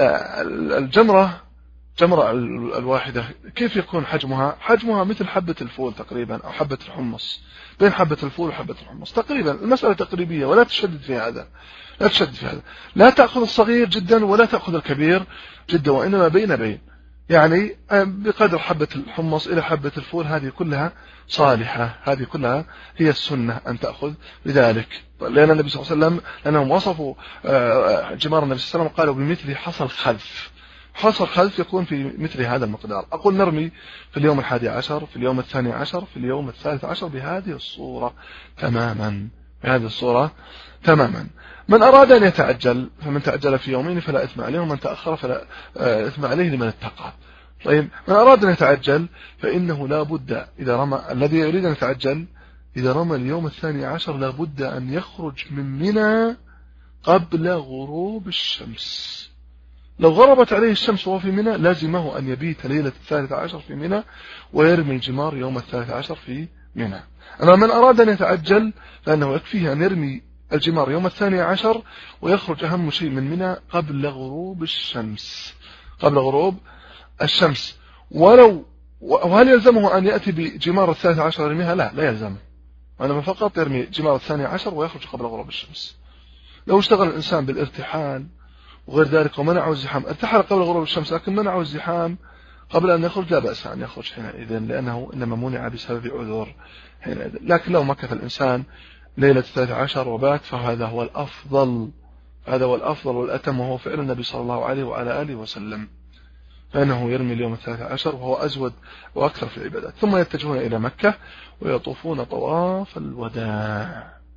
الجمرة جمرة الواحدة كيف يكون حجمها؟ حجمها مثل حبة الفول تقريبا أو حبة الحمص، بين حبة الفول وحبة الحمص تقريبا، المسألة تقريبية، ولا تشدد في هذا، لا تشدد في هذا، لا تأخذ الصغير جدا ولا تأخذ الكبير جدا، وإنما بين بين، يعني بقدر حبة الحمص إلى حبة الفول، هذه كلها صالحة، هذه كلها هي السنة أن تأخذ بذلك. لأن النبي صلى الله عليه وسلم لأنهم وصفوا جمار النبي صلى الله عليه وسلم قالوا بمثل حصى الخلف، حصى الخلف يكون في مثل هذا المقدار. أقول نرمي في اليوم الحادي عشر، في اليوم الثاني عشر، في اليوم الثالث عشر بهذه الصورة تماما، بهذه الصورة تماما. من أراد أن يتعجل فمن تعجل في يومين فلا إثم عليه، ومن تأخر فلا إثم عليه لمن اتقى. طيب، من أراد أن يتعجل فإنه لا بد إذا رمى، الذي يريد أن يتعجل إذا رمى اليوم الثاني عشر لا بد أن يخرج من منى قبل غروب الشمس. لو غربت عليه الشمس وهو في منى لازمه أن يبيت ليلة الثالث عشر في منى ويرمي الجمار يوم الثالث عشر في منى. أما من أراد أن يتعجل فإنه يكفيه أن يرمي الجمار يوم الثاني عشر ويخرج أهم شيء من منى قبل غروب الشمس، قبل غروب الشمس. ولو وهل يلزمه أن يأتي بجمار الثالث عشر يرميها؟ لا، لا يلزمه، وإنما فقط يرمي جمار الثاني عشر ويخرج قبل غروب الشمس. لو اشتغل الإنسان بالارتحال وغير ذلك ومنعه الزحام، ارتحل قبل غروب الشمس لكن منعه الزحام قبل أن يخرج، لا بأس أن يخرج حينئذ، لأنه إنما منع بسبب عذر حينئذ. لكن لو مكث الإنسان ليلة الثالث عشر وبات فهذا هو الأفضل، هذا هو الأفضل والأتم، وهو فعل النبي صلى الله عليه وعلى آله وسلم، فإنه يرمي اليوم الثالث عشر وهو أزود وأكثر في العبادات. ثم يتجهون إلى مكة ويطوفون طواف الوداع.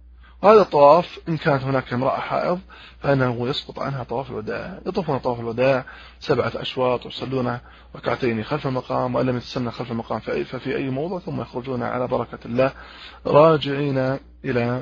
هذا الطواف إن كانت هناك امرأة حائض فإنه يسقط عنها طواف الوداع. يطوفون طواف الوداع سبعة أشواط ويصلون ركعتين خلف المقام، وإن لم يتسنى خلف المقام ففي أي موضع، ثم يخرجون على بركة الله راجعين إلى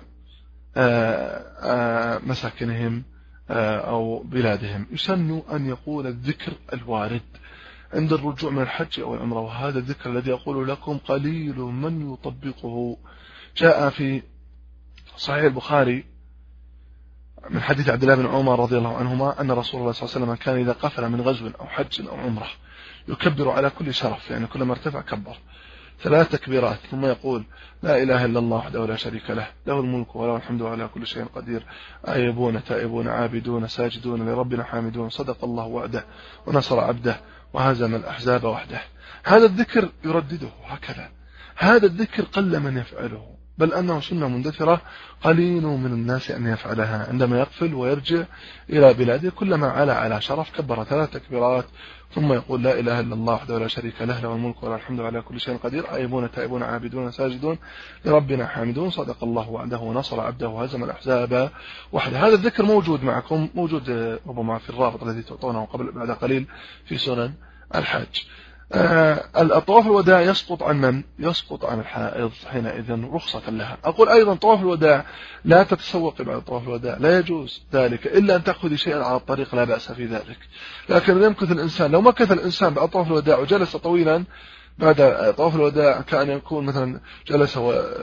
مساكنهم أو بلادهم. يسن أن يقول الذكر الوارد عند الرجوع من الحج أو العمرة، وهذا الذكر الذي أقول لكم قليل من يطبقه. جاء في صحيح البخاري من حديث عبد الله بن عمر رضي الله عنهما أن رسول الله صلى الله عليه وسلم كان إذا قفل من غزو أو حج أو عمرة يكبر على كل شرف، يعني كلما ارتفع كبر ثلاث تكبيرات، ثم يقول لا إله إلا الله وحده لا شريك له، له الملك وله الحمد وعلى كل شيء قدير، آيبون تائبون عابدون ساجدون لربنا حامدون، صدق الله وعده ونصر عبده وهزم الأحزاب وحده. هذا الذكر يردده هكذا، هذا الذكر قل من يفعله، بل أنه سنة مندثرة قليل من الناس أن يفعلها. عندما يقفل ويرجع إلى بلاده كلما علا على شرف كبر ثلاث تكبيرات، ثم يقول لا إله إلا الله وحده لا شريك له، له الملك وله الحمد على كل شيء قدير، آيبون تائبون عابدون ساجدون لربنا حامدون، صدق الله وعده ونصر عبده وهزم الأحزاب وحده. هذا الذكر موجود معكم، موجود ربما في الرابط الذي تعطونه قبل بعد قليل في سنن الحج. الطواف الوداع يسقط عن من؟ يسقط عن الحائض، حينئذ رخصة لها. أقول أيضا طواف الوداع لا تتسوق بعد طواف الوداع، لا يجوز ذلك إلا أن تأخذ شيئا على الطريق، لا بأس في ذلك. لكن يمكث الإنسان، لو مكث الإنسان بعد طواف الوداع وجلس طويلا بعد طواف الوداع كأن يكون مثلا جلس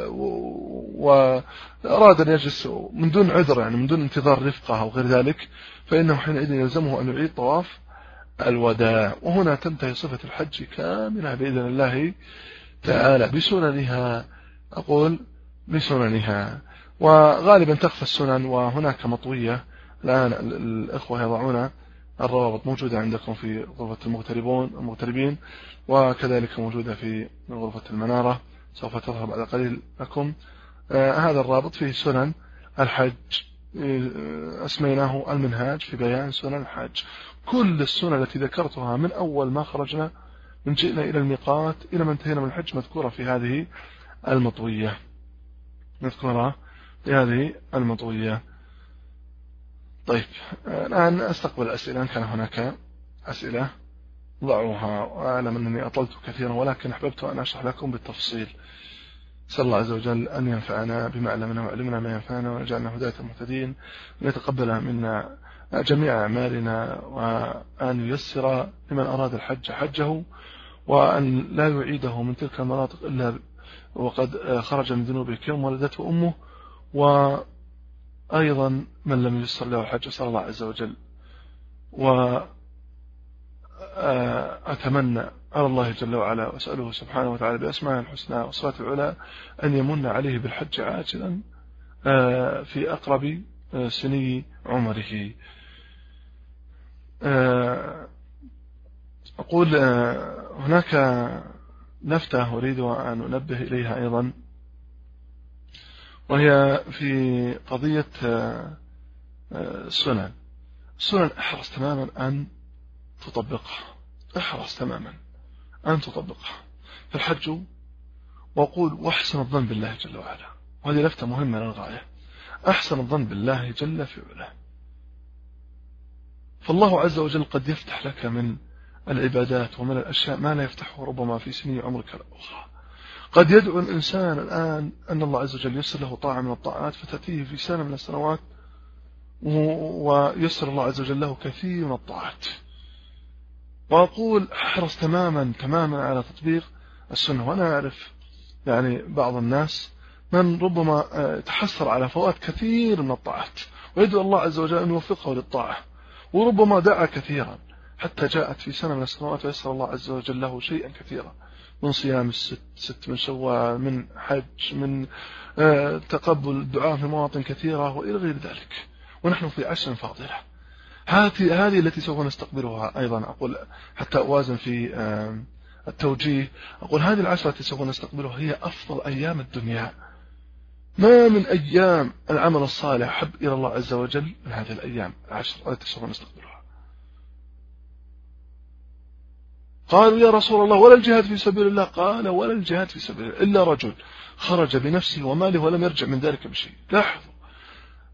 وأراد أن يجلس من دون عذر، يعني من دون انتظار رفقة أو غير ذلك، فإنه حينئذ يلزمه أن يعيد طواف الوداع. وهنا تنتهي صفة الحج كاملة بإذن الله تعالى بسننها، أقول بسننها، وغالبا تخفى السنن، وهناك مطوية. الآن الإخوة يضعون الروابط موجودة عندكم في غرفة المغتربون المغتربين، وكذلك موجودة في غرفة المنارة، سوف تظهر بعد قليل لكم. آه هذا الرابط فيه سنن الحج، أسميناه المنهاج في بيان سنن الحج. كل السنن التي ذكرتها من أول ما خرجنا من جئنا إلى الميقات إلى ما انتهينا من الحج مذكورة في هذه المطوية، مذكورة في هذه المطوية. طيب الآن أستقبل الأسئلة، إن كان هناك أسئلة ضعوها، وأعلم أنني أطلت كثيرا ولكن أحببت أن أشرح لكم بالتفصيل. سأل الله عز وجل أن ينفعنا بما علمنا وعلمنا ما ينفعنا، ويجعلنا هداة مهتدين، ويتقبل منا جميع أعمالنا، وأن ييسر لمن أراد الحج حجه، وأن لا يعيده من تلك المناطق إلا وقد خرج من ذنوبه كيوم ولدته أمه. وأيضا من لم ييسر له الحج أسأل الله عز وجل وأتمنى على الله جل وعلا وأسأله سبحانه وتعالى بأسماء الحسنى وصفات العلى أن يمن عليه بالحج عاجلا في أقرب سني عمره. أقول هناك لفتة أريد أن أنبه إليها أيضا، وهي في قضية السنن. السنن احرص تماما أن تطبقها، احرص تماما أن تطبقها في الحج. وأقول واحسن الظن بالله جل وعلا، وهذه لفتة مهمة للغاية، أحسن الظن بالله جل في علاه. فالله عز وجل قد يفتح لك من العبادات ومن الأشياء ما لا يفتحه ربما في سنين عمرك الأخرى. قد يدعو الإنسان الآن أن الله عز وجل يسر له طاعة من الطاعات فتأتيه في سنة من السنوات ويسر الله عز وجل له كثير من الطاعات. وأقول احرص تماما تماما على تطبيق السنة. وأنا أعرف يعني بعض الناس من ربما تحسر على فوات كثير من الطاعات، ويدعو الله عز وجل أن يوفقه للطاعة، وربما دعا كثيرا حتى جاءت في سنة من السنوات ويسر الله عز وجل له شيئا كثيرا، من صيام الست ست من شوال، من حج، من تقبل الدعاء في مواطن كثيرة وإلى غير ذلك. ونحن في عشر فاضلة، هذه هذه التي سوف نستقبلها أيضا. أقول حتى أوازن في التوجيه، أقول هذه العشرة التي سوف نستقبلها هي أفضل أيام الدنيا. ما من أيام العمل الصالح حب إلى الله عز وجل من هذه الأيام العشر التي سوف نستقبلها. قالوا يا رسول الله ولا الجهاد في سبيل الله؟ قال ولا الجهاد في سبيل الله إلا رجل خرج بنفسه وماله ولم يرجع من ذلك بشيء. لاحظوا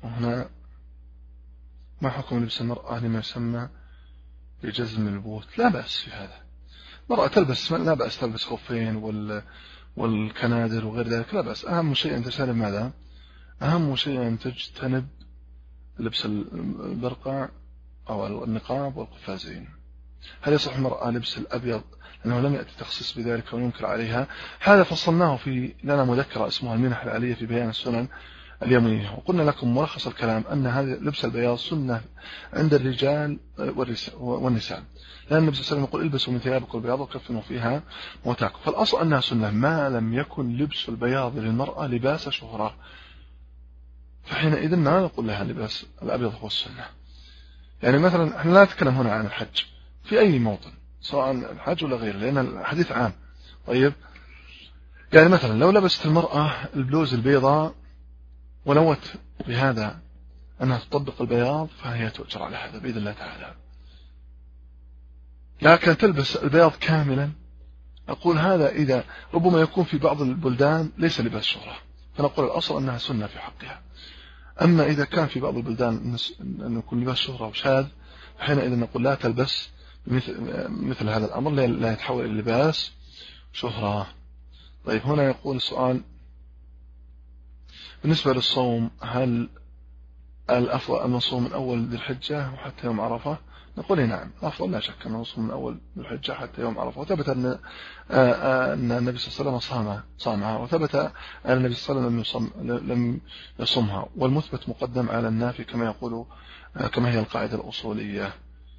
وهنا ما حكم لبس المرأة لما يسمى بجزم البوت؟ لا بأس في هذا. مرأة تلبس، لا بأس تلبس خفين وال والكنادر وغير ذلك، لا بأس. أهم شيء أن تجتنب ماذا؟ أهم شيء أن تجتنب لبس البرقع أو النقاب والقفازين. هل يصح المرأة لبس الأبيض لأنه لم يأتي تخصيص بذلك وننكر عليها؟ هذا فصلناه في لنا مذكرة اسمها المنح العالية في بيان السنن اليومية، وقلنا لكم ملخص الكلام أن هذا لبس البياض سنة عند الرجال والنساء، لأن النبي صلى الله عليه وسلم يقول البسوا من ثيابكم البياض وكفنوا فيها موتاكم، فالأصل أنها سنة ما لم يكن لبس البياض للمرأة لباس شهرة، فحينئذ ما نقول لها لباس الأبيض هو السنة. يعني مثلا احنا لا نتكلم هنا عن الحج في أي موطن سواء الحج ولا غيره لأن الحديث عام. طيب يعني مثلا لو لبست المرأة البلوز البيضاء ونوت بهذا أنها تطبق البياض فهي تؤجر على هذا بإذن الله تعالى، لكن تلبس البياض كاملا أقول هذا إذا ربما يكون في بعض البلدان ليس لباس شهرة، فنقول الأصل أنها سنة في حقها. أما إذا كان في بعض البلدان أن يكون لباس شهرة وشاذ حينئذ نقول لا تلبس مثل, مثل هذا الأمر لا يتحول إلى لباس شهرة. طيب هنا يقول السؤال بالنسبة للصوم هل الأفضل أن نصوم من أول ذي الحجة وحتى يوم عرفة؟ نقول نعم الأفضل لا شك أن نصوم من أول ذي الحجة حتى يوم عرفة، وثبت أن أن النبي صلى الله عليه وسلم صام صامها، وثبت أن النبي صلى الله عليه وسلم لم يصمها، والمثبت مقدم على النافي كما يقول كما هي القاعدة الأصولية.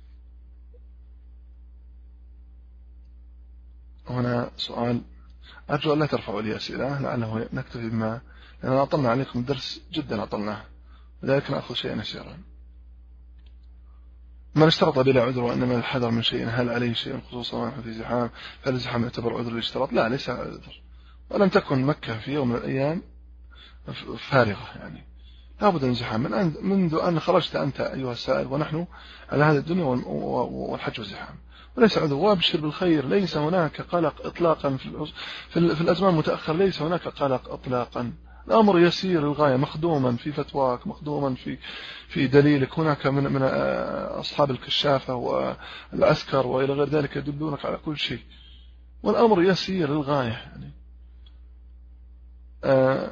هنا سؤال أرجو أن لا ترفعوا لي أسئلة لعله نكتفي بما لأننا أطلنا عليكم الدرس جدا أطلناه، لذلك نأخذ شيئا يسيرا. من اشترط بلا عذر وأن من الحذر من شيء هل عليه شيء خصوصا ونحن في زحام هل الزحام يعتبر عذر الاشتراط؟ لا ليس عذر، ولم تكن مكة في يوم من الأيام فارغة، يعني لابد من زحام من منذ أن خرجت أنت أيها السائل ونحن على هذه الدنيا والحج والزحام، وليس عذر. وابشر بالخير ليس هناك قلق إطلاقا في الأزمان المتأخر، ليس هناك قلق إطلاقا، الأمر يسير للغاية، مخدوما في فتواك مخدوما في في دليلك، هناك من من أصحاب الكشافة والعسكر وإلى غير ذلك يدلونك على كل شيء، والأمر يسير للغاية يعني. آه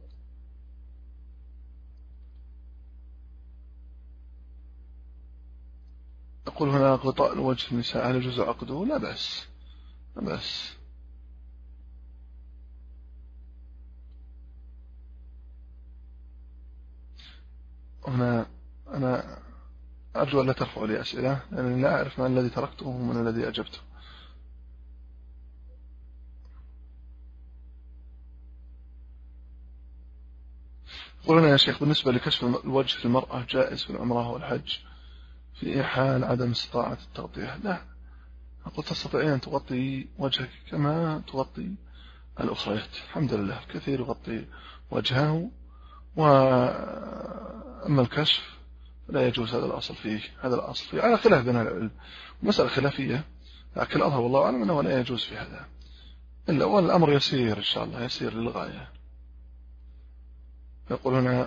أقول هنا غطاء الوجه النساء هل يجوز عقده؟ لا بأس لا بأس. هنا أنا أرجو أن لا ترفعوا لي أسئلة لأنني لا أعرف ما الذي تركته ومن الذي أجبته. قلنا يا شيخ بالنسبة لكشف الوجه في المرأة جائز في العمرة والحج في حال عدم استطاعة التغطية؟ لا، أقول تستطيعين أن تغطي وجهك كما تغطي الأخريات، الحمد لله كثير يغطي وجهه، وأما الكشف لا يجوز، هذا الأصل فيه هذا الأصل فيه على خلاف بين العلم، مسألة خلافية، لكن الأظهر والله أعلم أنه لا يجوز في هذا، إلا والأمر يسير إن شاء الله يسير للغاية. يقول هنا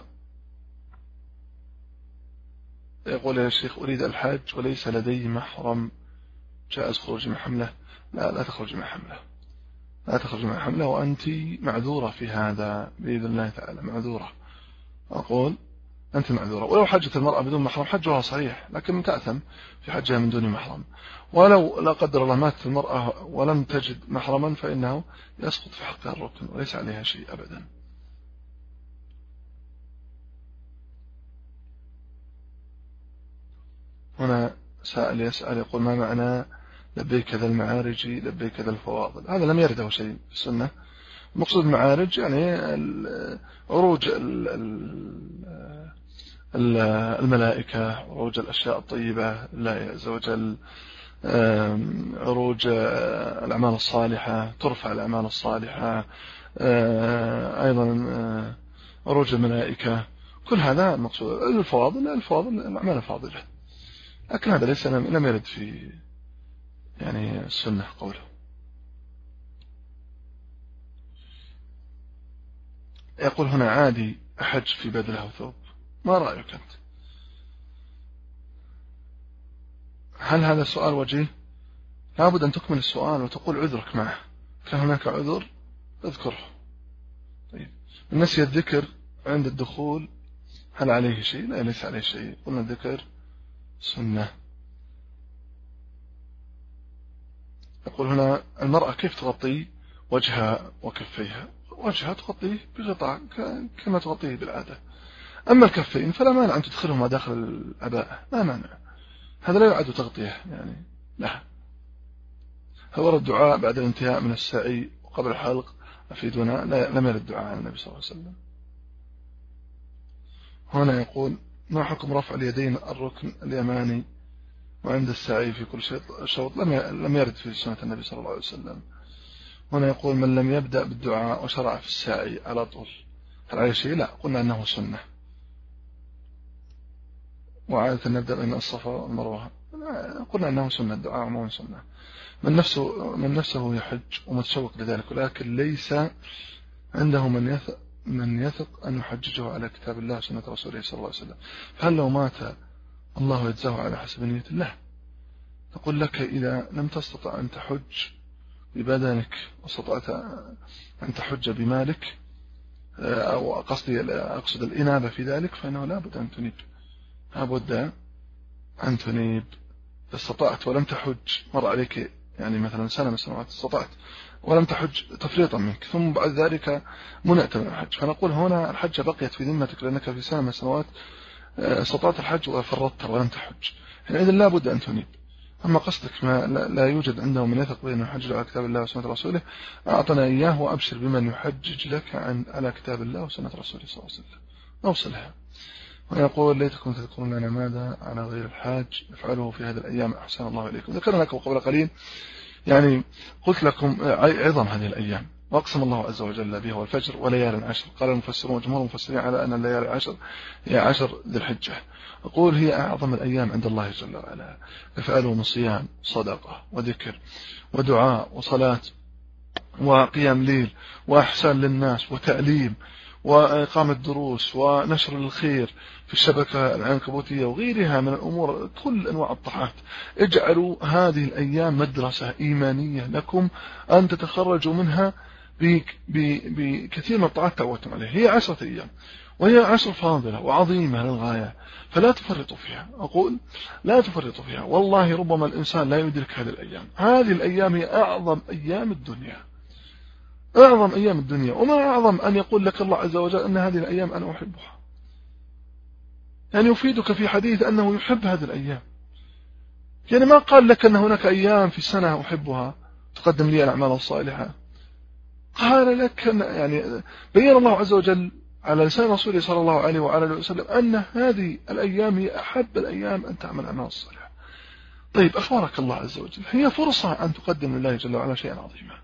يقول يا شيخ أريد الحج وليس لدي محرم جائز خروج مع حمله؟ لا لا تخرج مع حمله، لا تخرج مع حمله، وأنت معذورة في هذا بإذن الله تعالى، معذورة، أقول أنت معذورة. ولو حجت المرأة بدون محرم حجها صحيح، لكن تأثم في حجها من دون محرم. ولو لا قدر الله ماتت المرأة ولم تجد محرما فإنه يسقط في حقها الركن وليس عليها شيء أبدا. هنا سائل يسأل يقول ما معنى لبيك ذا المعارج لبيك ذا الفواضل؟ هذا لم يرده شيء في السنة. المقصود المعارج يعني عروج الملائكة، عروج الأشياء الطيبة لله عز وجل، عروج الأعمال الصالحة، ترفع الأعمال الصالحة، أيضا عروج الملائكة، كل هذا المقصود. الفواضل الفواضل الأعمال الفاضلة، لكن هذا ليس لم يرد في يعني السنة قوله. يقول هنا عادي أحج في بدله وثوب؟ ما رأيك أنت؟ هل هذا السؤال وجيه؟ لابد أن تكمل السؤال وتقول عذرك معه. كان هناك عذر اذكره. طيب، من نسي الذكر عند الدخول هل عليه شيء؟ لا، ليس عليه شيء. قلنا الذكر سنة. يقول هنا المرأة كيف تغطي وجهها وكفيها؟ وجهها تغطيه بغطاء كما تغطيه بالعادة. أما الكفين فلا مانع أن تدخلهما داخل العباءة، لا مانع، هذا لا يعد تغطية يعني. لا. هل ورد الدعاء بعد الانتهاء من السعي وقبل الحلق؟ أفيدنا. لا، لم يرد الدعاء عن النبي صلى الله عليه وسلم. هنا يقول ما حكم رفع اليدين الركن اليماني وعند السعي في كل شوط؟ لم يرد في سنة النبي صلى الله عليه وسلم. هنا يقول من لم يبدأ بالدعاء وشرع في السعي على طول هل عليه شيء؟ لا، قلنا أنه سنة، وعادة نبدأ بين الصفا والمروة، قلنا أنه سنة، الدعاء عموما سنة. من نفسه من نفسه يحج ومتشوق لذلك، ولكن ليس عنده من يثق من يثق أن يحججه على كتاب الله وسنة رسوله صلى الله عليه وسلم، فهل لو مات الله يجزاه على حسب نية الله؟ نقول لك إذا لم تستطع أن تحج ببدنك واستطعت أن تحج بمالك، أو قصدي أقصد الإنابة في ذلك، فإنه لا بد أن تنيب، لا بد أن تنيب. استطعت ولم تحج، مر عليك يعني مثلا سنة من السنوات استطعت ولم تحج تفريطا منك، ثم بعد ذلك منعت من الحج، فنقول هنا الحج بقيت في ذمتك لأنك في سنة من السنوات استطعت الحج وفرطت ولم تحج، إذن لا بد أن تنيب. أما قصدك ما لا يوجد عنده من يثق بأن يحجج على كتاب الله وسنة رسوله، أعطنا إياه وأبشر بمن يحجج لك عن على كتاب الله وسنة رسوله صلى الله عليه وسلم، أوصلها. ويقول ليتكم تذكرون لنا ماذا على غير الحاج افعله في هذه الأيام أحسن الله إليكم. ذكرنا لكم قبل قليل يعني قلت لكم عظم هذه الأيام، وأقسم الله عز وجل بها والفجر وليال عشر. قال المفسرون وجمهور المفسرين على أن الليالي العشر هي عشر ذي الحجة، أقول هي أعظم الأيام عند الله جل وعلا، افعلوا من صيام صدقة وذكر ودعاء وصلاة وقيام ليل وإحسان للناس وتعليم وإقامة دروس ونشر الخير في الشبكة العنكبوتية وغيرها من الأمور، كل أنواع الطاعات. اجعلوا هذه الأيام مدرسة إيمانية لكم أن تتخرجوا منها بكثير من الطاعات تعودتم عليها. هي عشرة أيام وهي عشر فاضلة وعظيمة للغاية، فلا تفرطوا فيها. أقول لا تفرطوا فيها، والله ربما الإنسان لا يدرك هذه الأيام. هذه الأيام هي أعظم أيام الدنيا، أعظم أيام الدنيا، وما أعظم أن يقول لك الله عز وجل أن هذه الأيام أنا أحبها، يعني يفيدك في حديث أنه يحب هذه الأيام، يعني ما قال لك أن هناك أيام في السنة أحبها تقدم لي الأعمال الصالحة، قال لك أن يعني بين الله عز وجل على لسان رسوله صلى الله عليه وعلى اله وسلم أن هذه الأيام هي أحب الأيام أن تعمل أعمال الصالحة. طيب أخبرك الله عز وجل، هي فرصة أن تقدم لله جل وعلا شيئا عظيما.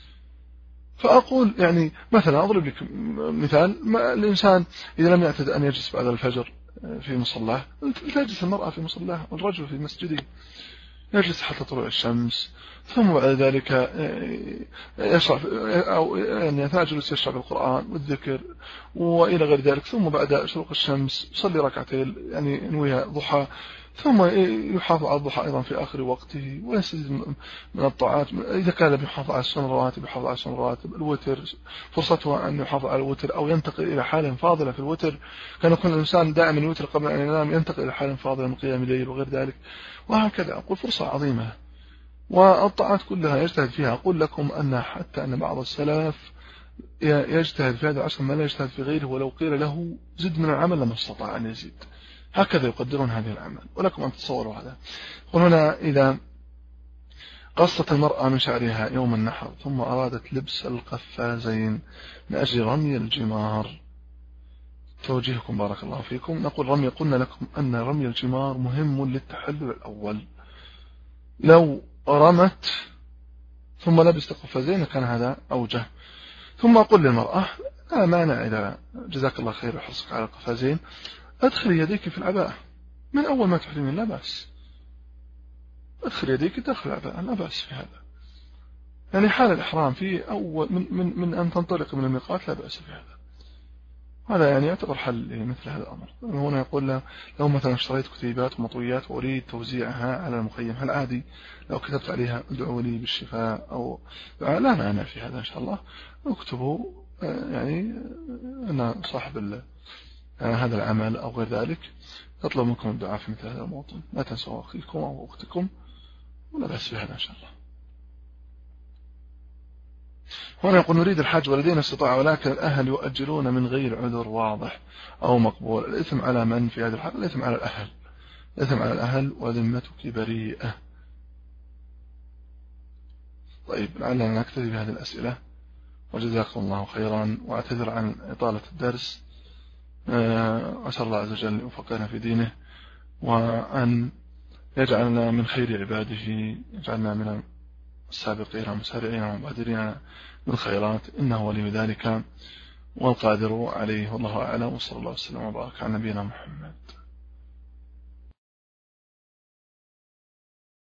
فأقول يعني مثلا أضرب لك مثال، ما الإنسان إذا لم يعتد أن يجلس بعد الفجر في مصلاه، تجلس المرأة في مصلاه والرجل في مسجده، يجلس حتى طلوع الشمس، ثم بعد ذلك يشرع أو يعني يجلس يشرع بالقرآن والذكر وإلى غير ذلك، ثم بعد شروق الشمس يصلي ركعتين يعني ينويها ضحى، ثم يحافظ على الضحى أيضا في آخر وقته، ويستزيد من الطاعات إذا كان يحافظ على السنن الرواتب يحافظ على السنن الرواتب. الوتر فرصته أن يحافظ على الوتر أو ينتقل إلى حال فاضلة في الوتر، كان يكون الإنسان دائما يوتر قبل أن ينام، ينتقل إلى حال فاضلة من قيام الليل وغير ذلك، وهكذا. أقول فرصة عظيمة، والطاعات كلها يجتهد فيها. أقول لكم أن حتى أن بعض السلف يجتهد في هذا العشر ما لا يجتهد في غيره، ولو قيل له زد من العمل لما استطاع أن يزيد، هكذا يقدرون هذه الأعمال، ولكم أن تتصوروا هذا. هنا إذا قصت المرأة من شعرها يوم النحر ثم أرادت لبس القفازين من أجل رمي الجمار، توجيهكم بارك الله فيكم. نقول رمي، قلنا لكم أن رمي الجمار مهم للتحلل الأول، لو رمت ثم لبست قفازين كان هذا أوجه. ثم أقول للمرأة لا مانع إذا جزاك الله خير وحرصك على القفازين، أدخل يديك في العباءة من أول ما تحرمين، لا بأس، أدخل يديك داخل العباءة لا بأس في هذا، يعني حال الإحرام في أول من, من, من أن تنطلق من الميقات لا بأس في هذا. هذا يعني يعتبر حل لمثل هذا الأمر. هنا يقول له لو مثلا اشتريت كتيبات ومطويات وأريد توزيعها على المخيم، هل عادي لو كتبت عليها ادعوا لي بالشفاء أو لا مانع في هذا إن شاء الله. اكتبوا يعني أنا صاحب هذا العمل أو غير ذلك يطلب منكم الدعاء في مثل هذا الموطن، لا تنسوا أخيكم أو أختكم، ولا بأس بهذا إن شاء الله. هنا يقول نريد الحج ولدينا استطاعة ولكن الأهل يؤجلون من غير عذر واضح أو مقبول، الإثم على من في هذه الحالة؟ الإثم على الأهل، الإثم على الأهل وذمتك بريئة. طيب لعلنا نكتفي بهذه الأسئلة، وجزاكم الله خيرا، وأعتذر عن إطالة الدرس. أسأل الله عز وجل أن يوفقنا في دينه، وأن يجعلنا من خير عباده، يجعلنا من السابقين المسارعين والمبادرين بالخيرات، إنه ولي ذلك والقادر عليه، والله أعلم، وصلى الله وسلم وبارك على نبينا محمد.